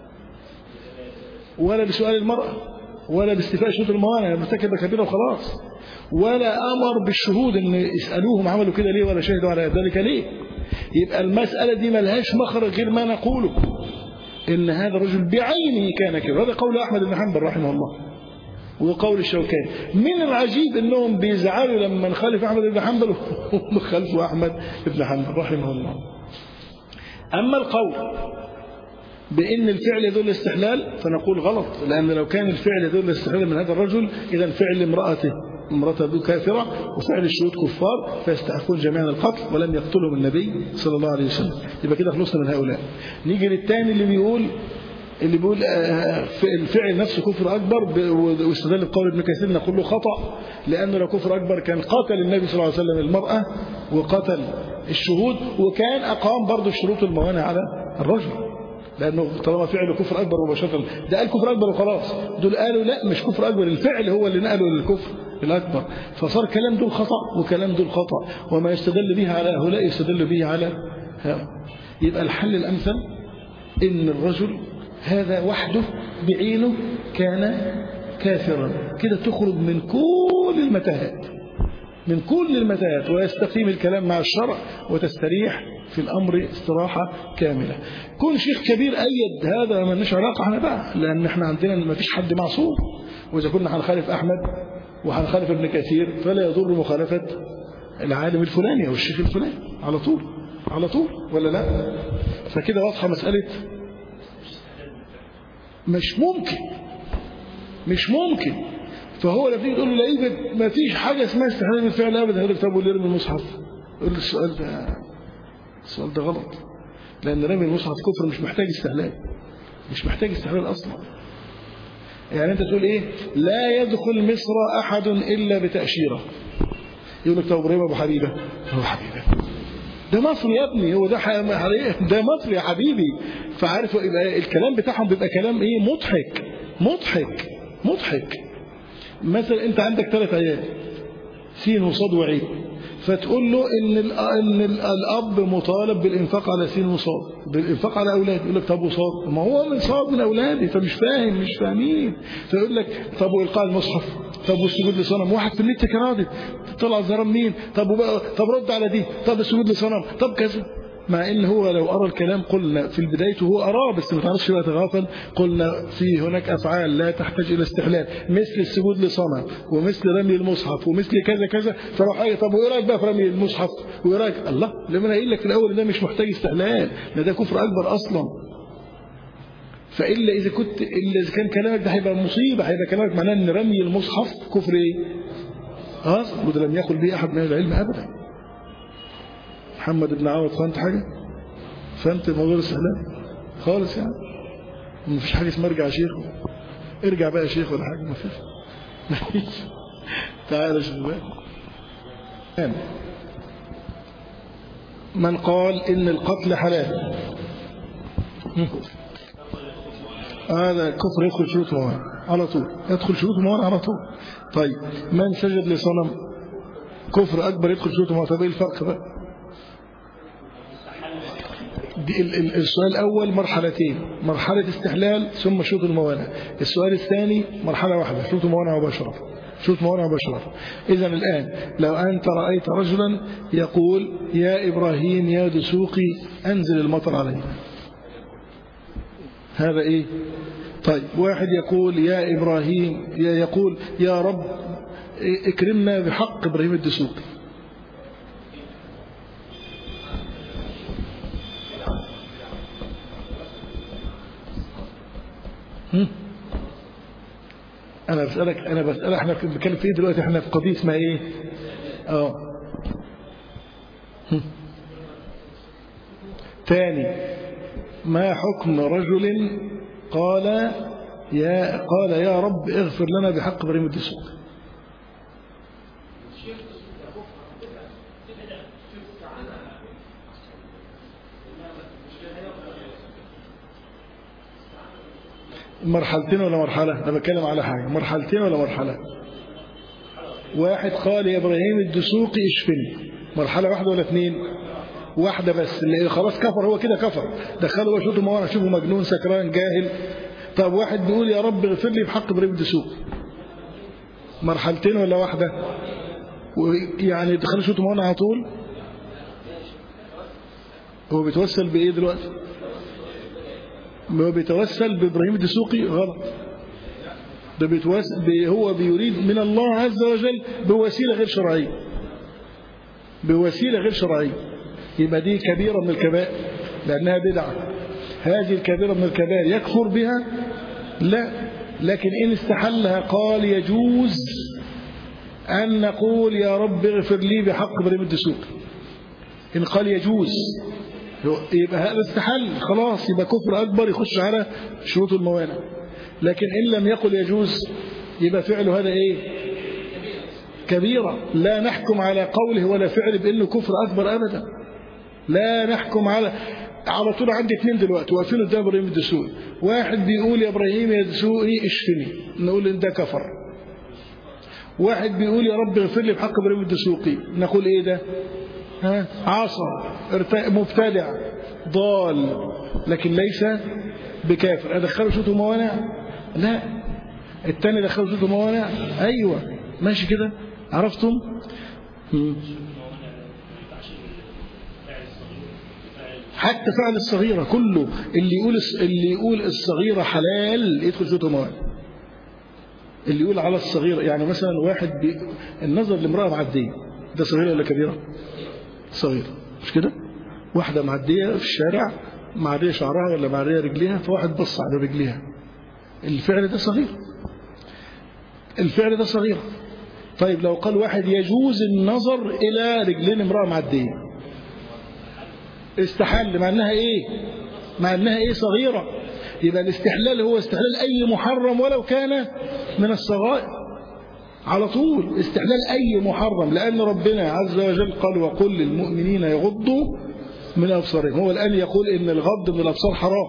ولا بسؤال المرأة ولا باستيفاء شروط الموانع، مرتكب كبيرة وخلاص، ولا امر بالشهود ان يسالوهم عملوا كده ليه ولا شهدوا على ذلك ليه. يبقى المسألة دي ملهاش مخرج غير ما نقوله، ان هذا الرجل بعينه كان كده. هذا قول احمد بن حنبل رحمه الله وقول الشوكاني. من العجيب انهم بيزعلوا لما نخالف احمد بن حنبل وهم خالفوا احمد بن حنبل رحمه الله. اما القول بان الفعل يدل الاستحلال فنقول غلط، لان لو كان الفعل يدل الاستحلال من هذا الرجل، اذا فعل امرأة أبوه كافرة وفعل الشهود كفار فيستحقون جميعا القتل، ولم يقتلهم النبي صلى الله عليه وسلم. يبقى كده خلصنا من هؤلاء. نيجي للثاني اللي بيقول الفعل نفسه كفر أكبر، واستدل بقول ابن كثير نقول له خطأ، لأنه لو كفر أكبر كان قتل النبي صلى الله عليه وسلم المرأة وقتل الشهود، وكان أقام برضه الشروط الموانع على الرجل، لأنه طالما فعله كفر أكبر مباشرة. ده قال كفر أكبر وخلاص، دول قالوا لا مش كفر أكبر، الفعل هو اللي نقله للكفر الأكبر، فصار كلام دول خطأ وكلام دول خطأ، وما يستدل به على هؤلاء يستدل به على هؤلاء. يبقى الحل الأمثل إن الرجل هذا وحده بعينه كان كافرا، كده تخرج من كل المتاهات ويستقيم الكلام مع الشرع وتستريح في الأمر استراحة كاملة. كل شيخ كبير أيد هذا ما لناش علاقة احنا بقى، لأن احنا عندنا ما فيش حد معصوم، وإذا كنا هنخالف أحمد وهنخالف ابن كثير فلا يضر مخالفة العالم الفلاني أو الشيخ الفلاني على طول ولا لا؟ فكده واضحة مسألة. مش ممكن. فهو لما تيجي تقول له لا ما فيش حاجة اسمها استحلال بالفعل أبدا، هذا كتابه اللي يرمي المصحف، يقول له السؤال ده غلط، لأن رمي المصحف كفر مش محتاج استحلال أصلا. يعني أنت تقول إيه؟ لا يدخل مصر أحد إلا بتأشيرة. يقول لك طب إبراهيم أبو حبيبة، هو حبيبة ده مصري يا ابني، هو ده مصري يا حبيبي. فعارف يبقى الكلام بتاعهم بيبقى كلام إيه؟ مضحك. مثلا أنت عندك 3 عيال سين وصاد وعين، فتقول له ان الاب مطالب بالانفاق على سين وصاد، بالانفاق على اولاده. يقول لك طب وصاد، ما هو من صاد من اولادي، فمش فاهمين. فيقول لك طب والقاء المصحف، طب والسجود لصنم، واحد في النت كان راضي طلع زرام مين، طب رد على دي، طب السجود لصنم، طب كذا. مع ان هو لو ارى الكلام قلنا في البدايه هو اراه، بس ما تعرفش بقى تغافل، قلنا في هناك افعال لا تحتاج الى استحلال، مثل السجود لصنم ومثل رمي المصحف ومثل كذا كذا. فراح ايه طب وايه رايك بقى في رمي المصحف، وايه رايك الله لما انا قايل لك في الاول ده مش محتاج استحلال، ده كفر اكبر اصلا. فالا اذا كان كلامك ده هيبقى مصيبه، هيبقى كلامك معناه ان رمي المصحف كفر ايه وده لم يقل به احد من العلم ابدا. محمد بن عوض فهمت حاجة؟ فهمت موضوع الاستحلال خالص؟ يعني مفيش حاجة اسمها ارجع شيخ، ارجع بقى شيخ ولا حاجة، مفيش. تعال يا شباب. من قال إن القتل حلال هذا كفر، يدخل شروط موانع على طول، يدخل شروط موانع على طول. طيب من سجد لصنم كفر أكبر، يدخل شروط موانع. طيب إيه الفرق بقى؟ السؤال الأول مرحلتين، مرحلة استحلال ثم شروط الموانع. السؤال الثاني مرحلة واحدة، شروط الموانع مباشرة، شروط موانع مباشرة. إذا الآن لو أنت رأيت رجلا يقول يا إبراهيم يا دسوقي أنزل المطر علينا، هذا إيه؟ طيب واحد يقول يا إبراهيم، يقول يا رب اكرمنا بحق إبراهيم الدسوقي، أنا بسألك احنا بنتكلم في إيه دلوقتي؟ احنا في قضية اسمها إيه؟ تاني، ما حكم رجل قال يا رب اغفر لنا بحق إبراهيم الدسوقي؟ مرحلتين ولا مرحلة؟ أنا بتكلم على حاجة، مرحلتين ولا مرحلة؟ واحد قال يا إبراهيم الدسوقي اشفني، مرحلة واحدة ولا اثنين؟ واحدة بس، اللي خلاص كفر، هو كده كفر، دخله وشوطه موانع، شوفه مجنون سكران جاهل. طب واحد بيقول يا رب اغفر لي بحق إبراهيم الدسوقي، مرحلتين ولا واحدة؟ يعني دخله شوطه موانع على طول. هو بيتوسل بإيه دلوقتي؟ هو بيتوسل بإبراهيم الدسوقي، غلط. ده هو بيريد من الله عز وجل بوسيلة غير شرعية، بوسيلة غير شرعية، يبقى دي كبيرة من الكبائر لأنها بدعة. هذه الكبيرة من الكبائر يكفر بها؟ لا، لكن إن استحلها قال يجوز أن نقول يا رب اغفر لي بحق إبراهيم الدسوقي. إن قال يجوز يبقى هذا استحل، خلاص يبقى كفر أكبر، يخش على شروط الموانع. لكن إن لم يقل يجوز يبقى فعله هذا إيه؟ كبيرة. لا نحكم على قوله ولا فعله بأنه كفر أكبر أبدا، لا نحكم على طول. عندي اثنين دلوقتي واقفين قدام إبراهيم الدسوقي، واحد بيقول يا إبراهيم يا دسوقي اشفني، نقول إن ده كفر. واحد بيقول يا رب اغفر لي بحق إبراهيم الدسوقي، نقول إيه ده؟ عاصى مبتدع ضال، لكن ليس بكافر. أدخله شروط موانع؟ لا. الثاني دخله شروط موانع؟ أيوة، ماشي كده، عرفتم؟ حتى فعل الصغيرة كله، اللي يقول الصغيرة حلال يدخل شروط موانع. اللي يقول على الصغيرة، يعني مثلا واحد النظر لامرأة معدية، ده صغيرة ولا كبيرة؟ صغيرة، مش كده؟ واحدة معدية في الشارع، معدية شعرها ولا معدية رجليها، فواحد بص على رجليها، الفعل ده صغير، الفعل ده صغير. طيب لو قال واحد يجوز النظر إلى رجلين امرأة معدية، استحل، مع أنها إيه؟ مع أنها إيه؟ صغيرة. يبقى الاستحلال هو استحلال أي محرم ولو كان من الصغائر على طول، استحلال أي محرم، لأن ربنا عز وجل قال وقل للمؤمنين يغضوا من أبصارهم. هو الآن يقول إن الغض من الأبصار حرام،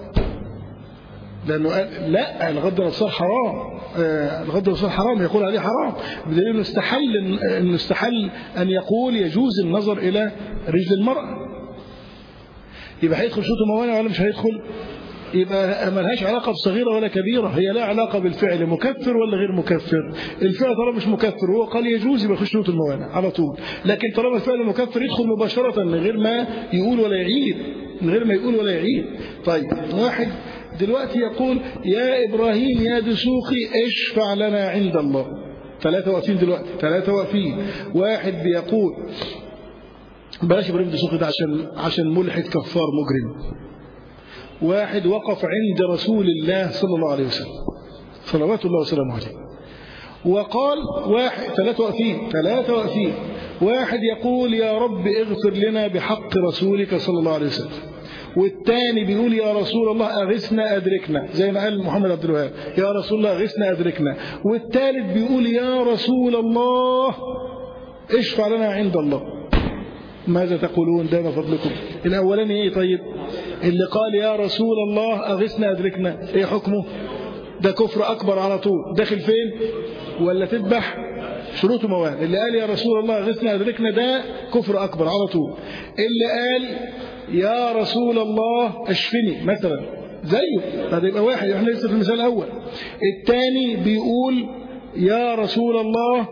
لأنه لا، الغض من الأبصار حرام، الغض من الأبصار حرام، يقول عليه حرام، بدليل إنه استحل أن يقول يجوز النظر إلى رجل المرأة. يبقى هيدخل شروط موانع ولا مش هيدخل؟ يبقى ما لهاش علاقة بصغيرة ولا كبيرة، هي لا علاقة بالفعل مكفر ولا غير مكفر. الفعل طالما مش مكفر هو قال يجوز يبقى يخش شروط الموانع على طول. لكن طالما الفعل مكفر يدخل مباشرة من غير ما يقول ولا يعيد، من غير ما يقول ولا يعيد. طيب واحد دلوقتي يقول يا إبراهيم يا دسوقي اشفع لنا عند الله، ثلاثة واقفين دلوقتي، ثلاثة واقفين. واحد بيقول بلاش إبراهيم دسوقي ده عشان ملحد كفار مجرم. واحد وقف عند رسول الله صلى الله عليه وسلم صلوات الله وسلامه عليه وقال واحد، ثلاثة واقفين. واحد يقول يا رب اغفر لنا بحق رسولك صلى الله عليه وسلم، والتاني بيقول يا رسول الله أغثنا أدركنا زي ما قال محمد عبد الوهاب يا رسول الله أغثنا أدركنا، والثالث بيقول يا رسول الله اشفع لنا عند الله. ماذا تقولون؟ دام فضلكم. الأولاني ايه؟ طيب اللي قال يا رسول الله أغثنا أدركنا ايه حكمه؟ ده كفر أكبر على طول. داخل فين؟ ولا تذبح؟ شروطه موانع. اللي قال يا رسول الله أغثنا أدركنا ده كفر أكبر على طول. اللي قال يا رسول الله اشفني مثلا زيه، هذا يبقى واحد، احنا لسه في المثال الأول. الثاني بيقول يا رسول الله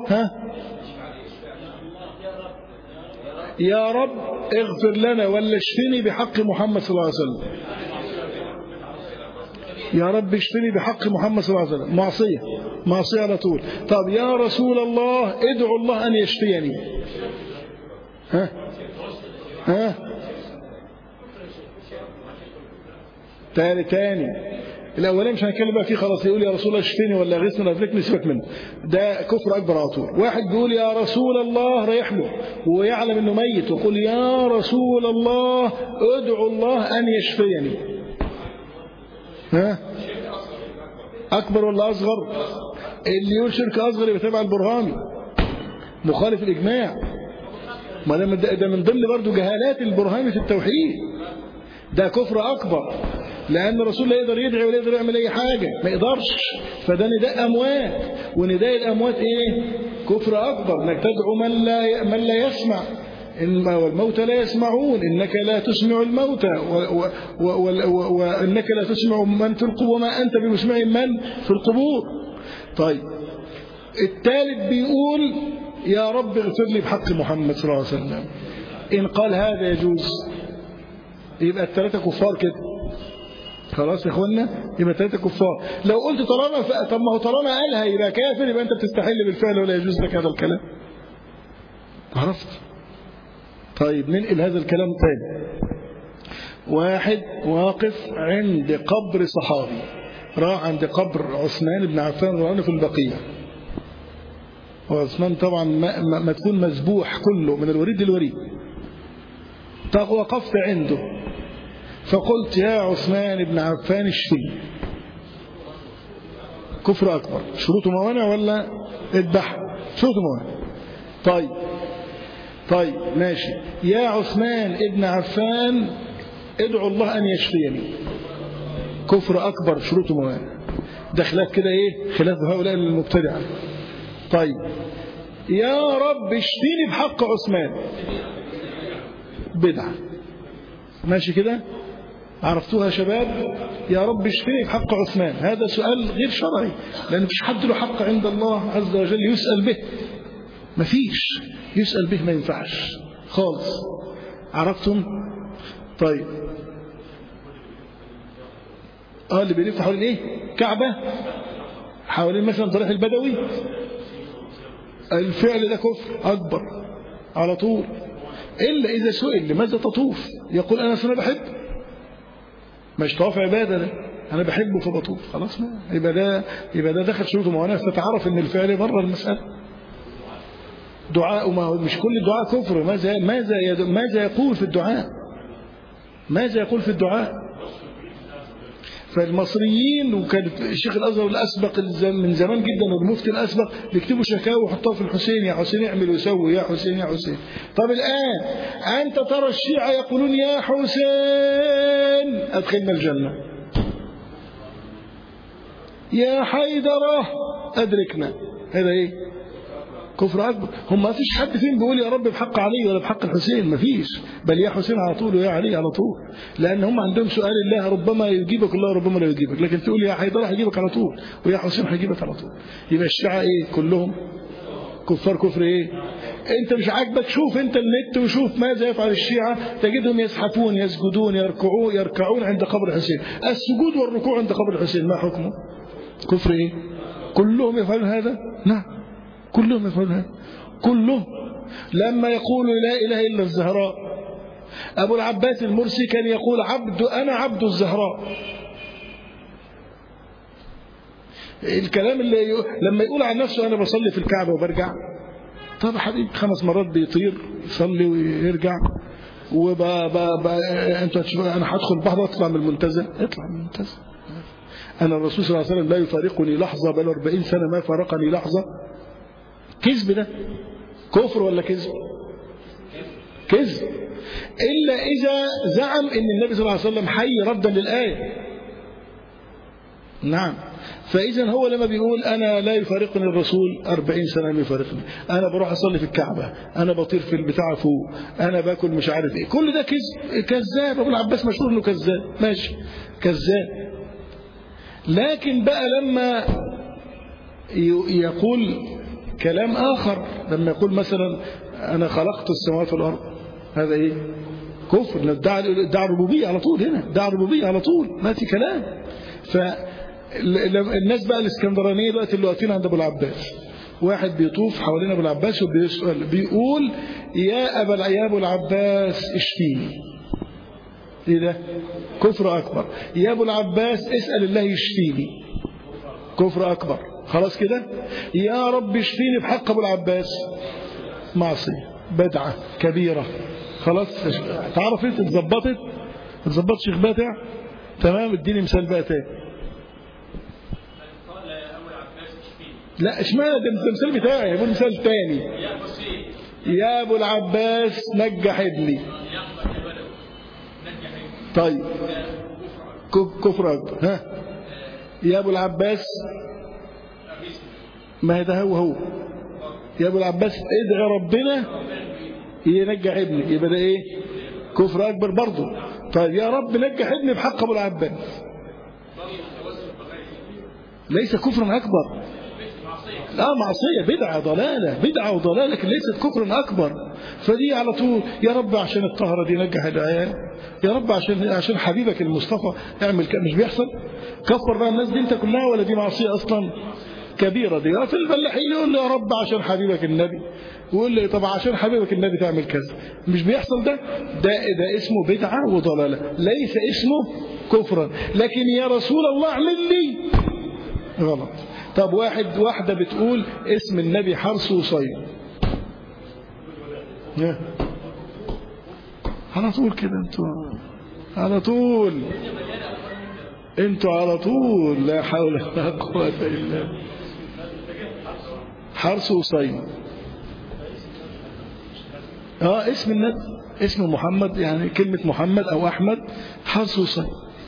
يا رب اغفر لنا ولا اشفني بحق محمد صلى الله عليه وسلم. يا رب اشفني بحق محمد صلى الله عليه وسلم، معصية على طول. طب يا رسول الله ادعو الله أن يشفيني. تاني الأولين مش هنتكلم بقى فيه خلاص. يقول يا رسول الله اشفيني ولا غثني أدركني سيبك منه، ده كفر أكبر على طول. واحد بيقول يا رسول الله رايح له ويعلم إنه ميت ويقول يا رسول الله ادعو الله أن يشفيني. أكبر ولا أصغر؟ اللي يقول شرك أصغر يبقى تبع البرهاني مخالف الإجماع. ما ده من ضمن برضه جهالات البرهاني في التوحيد. ده كفر أكبر لأن الرسول لا يقدر يدعي ولا يقدر يعمل أي حاجة، ما يقدرش. فده نداء أموات، ونداء الأموات إيه؟ كفر أكبر. إنك تدعو من لا يسمع، والموتى لا يسمعون، إنك لا تسمع الموتى وإنك لا تسمع من في القبور وما أنت بمسمع من في القبور. طيب الثالث بيقول يا رب اغفر لي بحق محمد صلى الله عليه وسلم. إن قال هذا يجوز يبقى الثلاثة كفار كده خلاص يا اخوانا، يبقى الثلاثة كفار. لو قلت طب ما هو طالما قالها يبقى كافر، يبقى أنت بتستحل بالفعل ولا يجوز لك هذا الكلام. عرفت؟ طيب ننقل هذا الكلام تاني. واحد واقف عند قبر صحابي، راح عند قبر عثمان بن عفان رضي الله عنه في البقيع، وعثمان طبعا مدفون مذبوح كله من الوريد للوريد. طب وقفت عنده فقلت يا عثمان بن عفان اشفني، كفر أكبر. شروطه موانع ولا اذبح؟ شروطه موانع. طيب ماشي. يا عثمان ابن عفان ادعو الله أن يشفيني، كفر أكبر شروطه موانع. ده خلاف كده ايه؟ خلاف هؤلاء المبتدعة. طيب يا رب اشفيني بحق عثمان، بدعة. ماشي كده؟ عرفتوها يا شباب؟ يا رب اشفيني بحق عثمان، هذا سؤال غير شرعي لأن مفيش حد له حق عند الله عز وجل يسأل به، مفيش يسأل به، ما ينفعش خالص. عرفتم؟ طيب اللي بيلف حوالين ايه؟ كعبة، حوالين مثلا ضريح البدوي، الفعل ده كفر أكبر على طول. إلا إذا سئل لماذا تطوف يقول أنا بحب، مش طواف عبادة، ده أنا بحبه فبطوف، خلاص يبقى ده دخل شروطه موانع، فتعرف إن الفعل بره المسألة. دعاء، ما مش كل الدعاء كفر. ماذا يقول في الدعاء؟ ماذا يقول في الدعاء؟ فالمصريين، وكان الشيخ الأزهر الأسبق من زمان جدا والمفتي الأسبق بيكتبوا شكاوى ويحطوها في الحسين، يا حسين اعمل وسوي، يا حسين يا حسين. طب الآن أنت ترى الشيعة يقولون يا حسين أدخلنا الجنة، يا حيدرة أدركنا، هذا إيه؟ كفر أكبر. هم ما فيش حد فيهم بيقول يا رب بحق علي ولا بحق الحسين، ما فيش، بل يا حسين على طول ويا علي على طول، لأن هم عندهم سؤال الله ربما يجيبك الله ربما لا يجيبك، لكن تقول يا حيدر هيجيبك على طول ويا حسين هيجيبك على طول. يبقى الشيعة إيه؟ كلهم كفار. كفر إيه؟ أنت مش عاجبك؟ شوف أنت النت وشوف ماذا يفعل الشيعة، تجدهم يزحفون يسجدون يركعون عند قبر الحسين. السجود والركوع عند قبر الحسين ما حكمه؟ كفر إيه؟ كلهم يفعلون هذا؟ نعم كلهم يفعلون هذا، كلهم. لما يقول لا إله إلا الزهراء، أبو العباس المرسي كان يقول أنا عبد الزهراء. الكلام اللي لما يقول عن نفسه أنا بصلي في الكعبة وبرجع، طب حبيبي 5 مرات بيطير يصلي ويرجع، انت انا هدخل البحر اطلع من المنتزه، اطلع من المنتزه. انا الرسول صلى الله عليه وسلم لا يفارقني لحظه بل 40 سنه ما فارقني لحظه. كذب ده، كفر ولا كذب؟ كذب. الا اذا زعم ان النبي صلى الله عليه وسلم حي ردا للايه. نعم. فاذا هو لما بيقول انا لا يفارقني الرسول 40 سنه ما يفارقني، انا بروح اصلي في الكعبه، انا بطير في البتاع فوق، انا باكل مش عارف ايه، كل ده كذب. كذاب. ابو العباس مشهور انه كذاب، ماشي كذاب. لكن بقى لما يقول كلام آخر، لما يقول مثلا أنا خلقت السماوات والأرض، هذا إيه؟ كفر. ادعى الربوبية على طول. هنا ادعى الربوبية على طول، ما في كلام. فالناس بقى الإسكندرانية دلوقتي اللي واقفين عند أبو العباس، واحد بيطوف حوالين أبو العباس وبيسأل بيقول يا أبو العباس اشفيني. إيه ده؟ كفر أكبر. يا أبو العباس اسأل الله يشفيني، كفر أكبر. خلاص كده. يا رب اشفيني بحق أبو العباس، معصية، بدعة كبيرة. خلاص تعرفت اتظبطت شيخ باتع. تمام. اديني مثال بقى تاني. لا اشمعنى ده المثال بتاعي، يقول مثال تاني. يا أبو العباس نجح ابني. طيب كفر أكبر. ها يا أبو العباس، ما هي ده هو يا أبو العباس ادعي ربنا ينجح ابني، يبقى ده ايه؟ كفر أكبر برضه. طيب يا رب نجح ابني بحق أبو العباس، ليس كفرا أكبر. لا معصية، بدعة وضلالة، لكن ليست كفرا أكبر. فدي على طول يا رب عشان الطهرة دي نجح العيال، يا رب عشان حبيبك المصطفى اعمل كده. مش بيحصل؟ كفر بقى الناس دي انت كلها، ولا دي معصية أصلا كبيرة؟ دي في الفلاحين يقول له يا رب عشان حبيبك النبي، ويقول لي طب عشان حبيبك النبي تعمل كذا. مش بيحصل ده اسمه بدعة وضلالة، ليس اسمه كفرا. لكن يا رسول الله اعمل لي، غلط. طب واحدة بتقول اسم النبي حرس وصيد، على طول كده انتوا على طول لا حول ولا قوة إلا بالله. حرس وصيد. اسم النبي، اسم محمد، يعني كلمة محمد أو أحمد، حرس وصيد.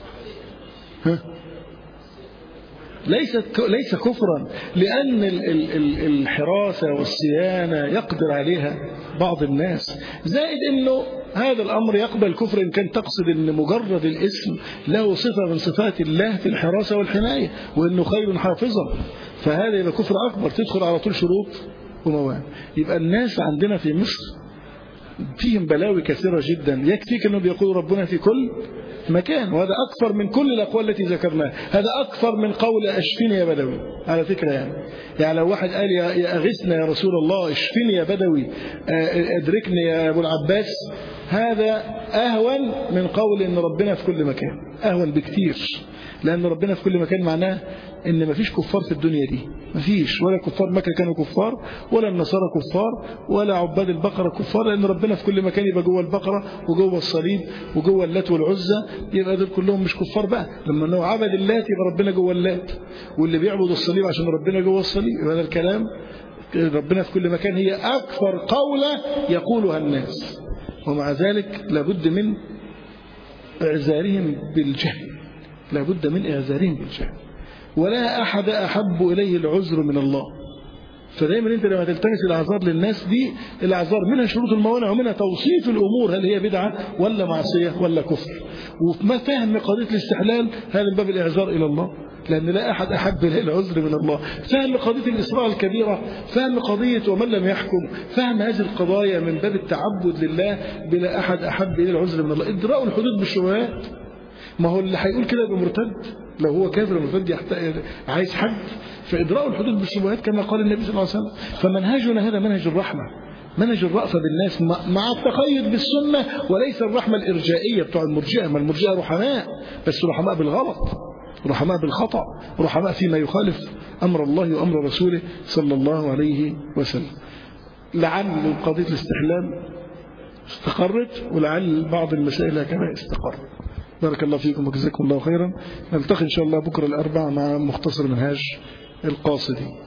ليس كفرا، لأن الحراسة والصيانة يقدر عليها بعض الناس، زائد أنه هذا الأمر يقبل كفر إن كان تقصد أن مجرد الاسم له صفة من صفات الله في الحراسة والحماية، وأنه خير حافظا، فهذا يبقى كفر أكبر، تدخل على طول شروط وموانع. يبقى الناس عندنا في مصر فيهم بلاوي كثيرة جدا. يكفيك أنه بيقول ربنا في كل مكان، وهذا أكثر من كل الأقوال التي ذكرناها. هذا أكثر من قول أشفيني يا بدوي على فكرة. يعني لو واحد قال يا أغثنا يا رسول الله، اشفيني يا بدوي، أدركني يا أبو العباس، هذا أهون من قول إن ربنا في كل مكان، أهون بكثير. لأن ربنا في كل مكان معناه إن مفيش كفار في الدنيا دي، مفيش، ولا كفار مكة كانوا كفار، ولا النصارى كفار، ولا عباد البقرة كفار، لأن ربنا في كل مكان. يبقى جوه البقرة وجوه الصليب وجوه اللات والعزى، يبقى دول كلهم مش كفار بقى. لما انه عبد اللات يبقى ربنا جوه اللات، واللي بيعبد الصليب عشان ربنا جوه الصليب. يبقى هذا الكلام ربنا في كل مكان هي أكثر قولة يقولها الناس، ومع ذلك لابد من إعذارهم بالجهل، لابد من إعذارهم بالجهل. ولا أحد أحب إليه العذر من الله. فدايما انت لما تلتمس الاعذار للناس دي، الاعذار منها شروط الموانع ومنها توصيف الامور، هل هي بدعه ولا معصيه ولا كفر. وما فهم قضيه الاستحلال، هذا من باب الاعذار الى الله، لان لا احد احب اليه العذر من الله. فهم قضيه الاسراء الكبيره، فهم قضيه ومن لم يحكم، فهم هذه القضايا من باب التعبد لله، بلا احد احب اليه العذر من الله. ادراء الحدود بالشبهات، ما هو اللي هيقول كده يبقى مرتد، لو هو كافر مرتد عايز حد. فإدراء الحدود بالشبهات كما قال النبي صلى الله عليه وسلم. فمنهجنا هذا منهج الرحمة، منهج الرأفة بالناس مع التقيد بالسنة، وليس الرحمة الإرجائية بتوع المرجئة. ما المرجئة رحماء، بس رحماء بالغلط، رحماء بالخطأ، رحماء فيما يخالف أمر الله وأمر رسوله صلى الله عليه وسلم. لعل قضية الاستحلال استقرت، ولعل بعض المسائل هكذا استقرت. بارك الله فيكم وجزاكم الله خيرا. نلتقي إن شاء الله بكرة الأربعاء مع مختصر منهاج القاصدي.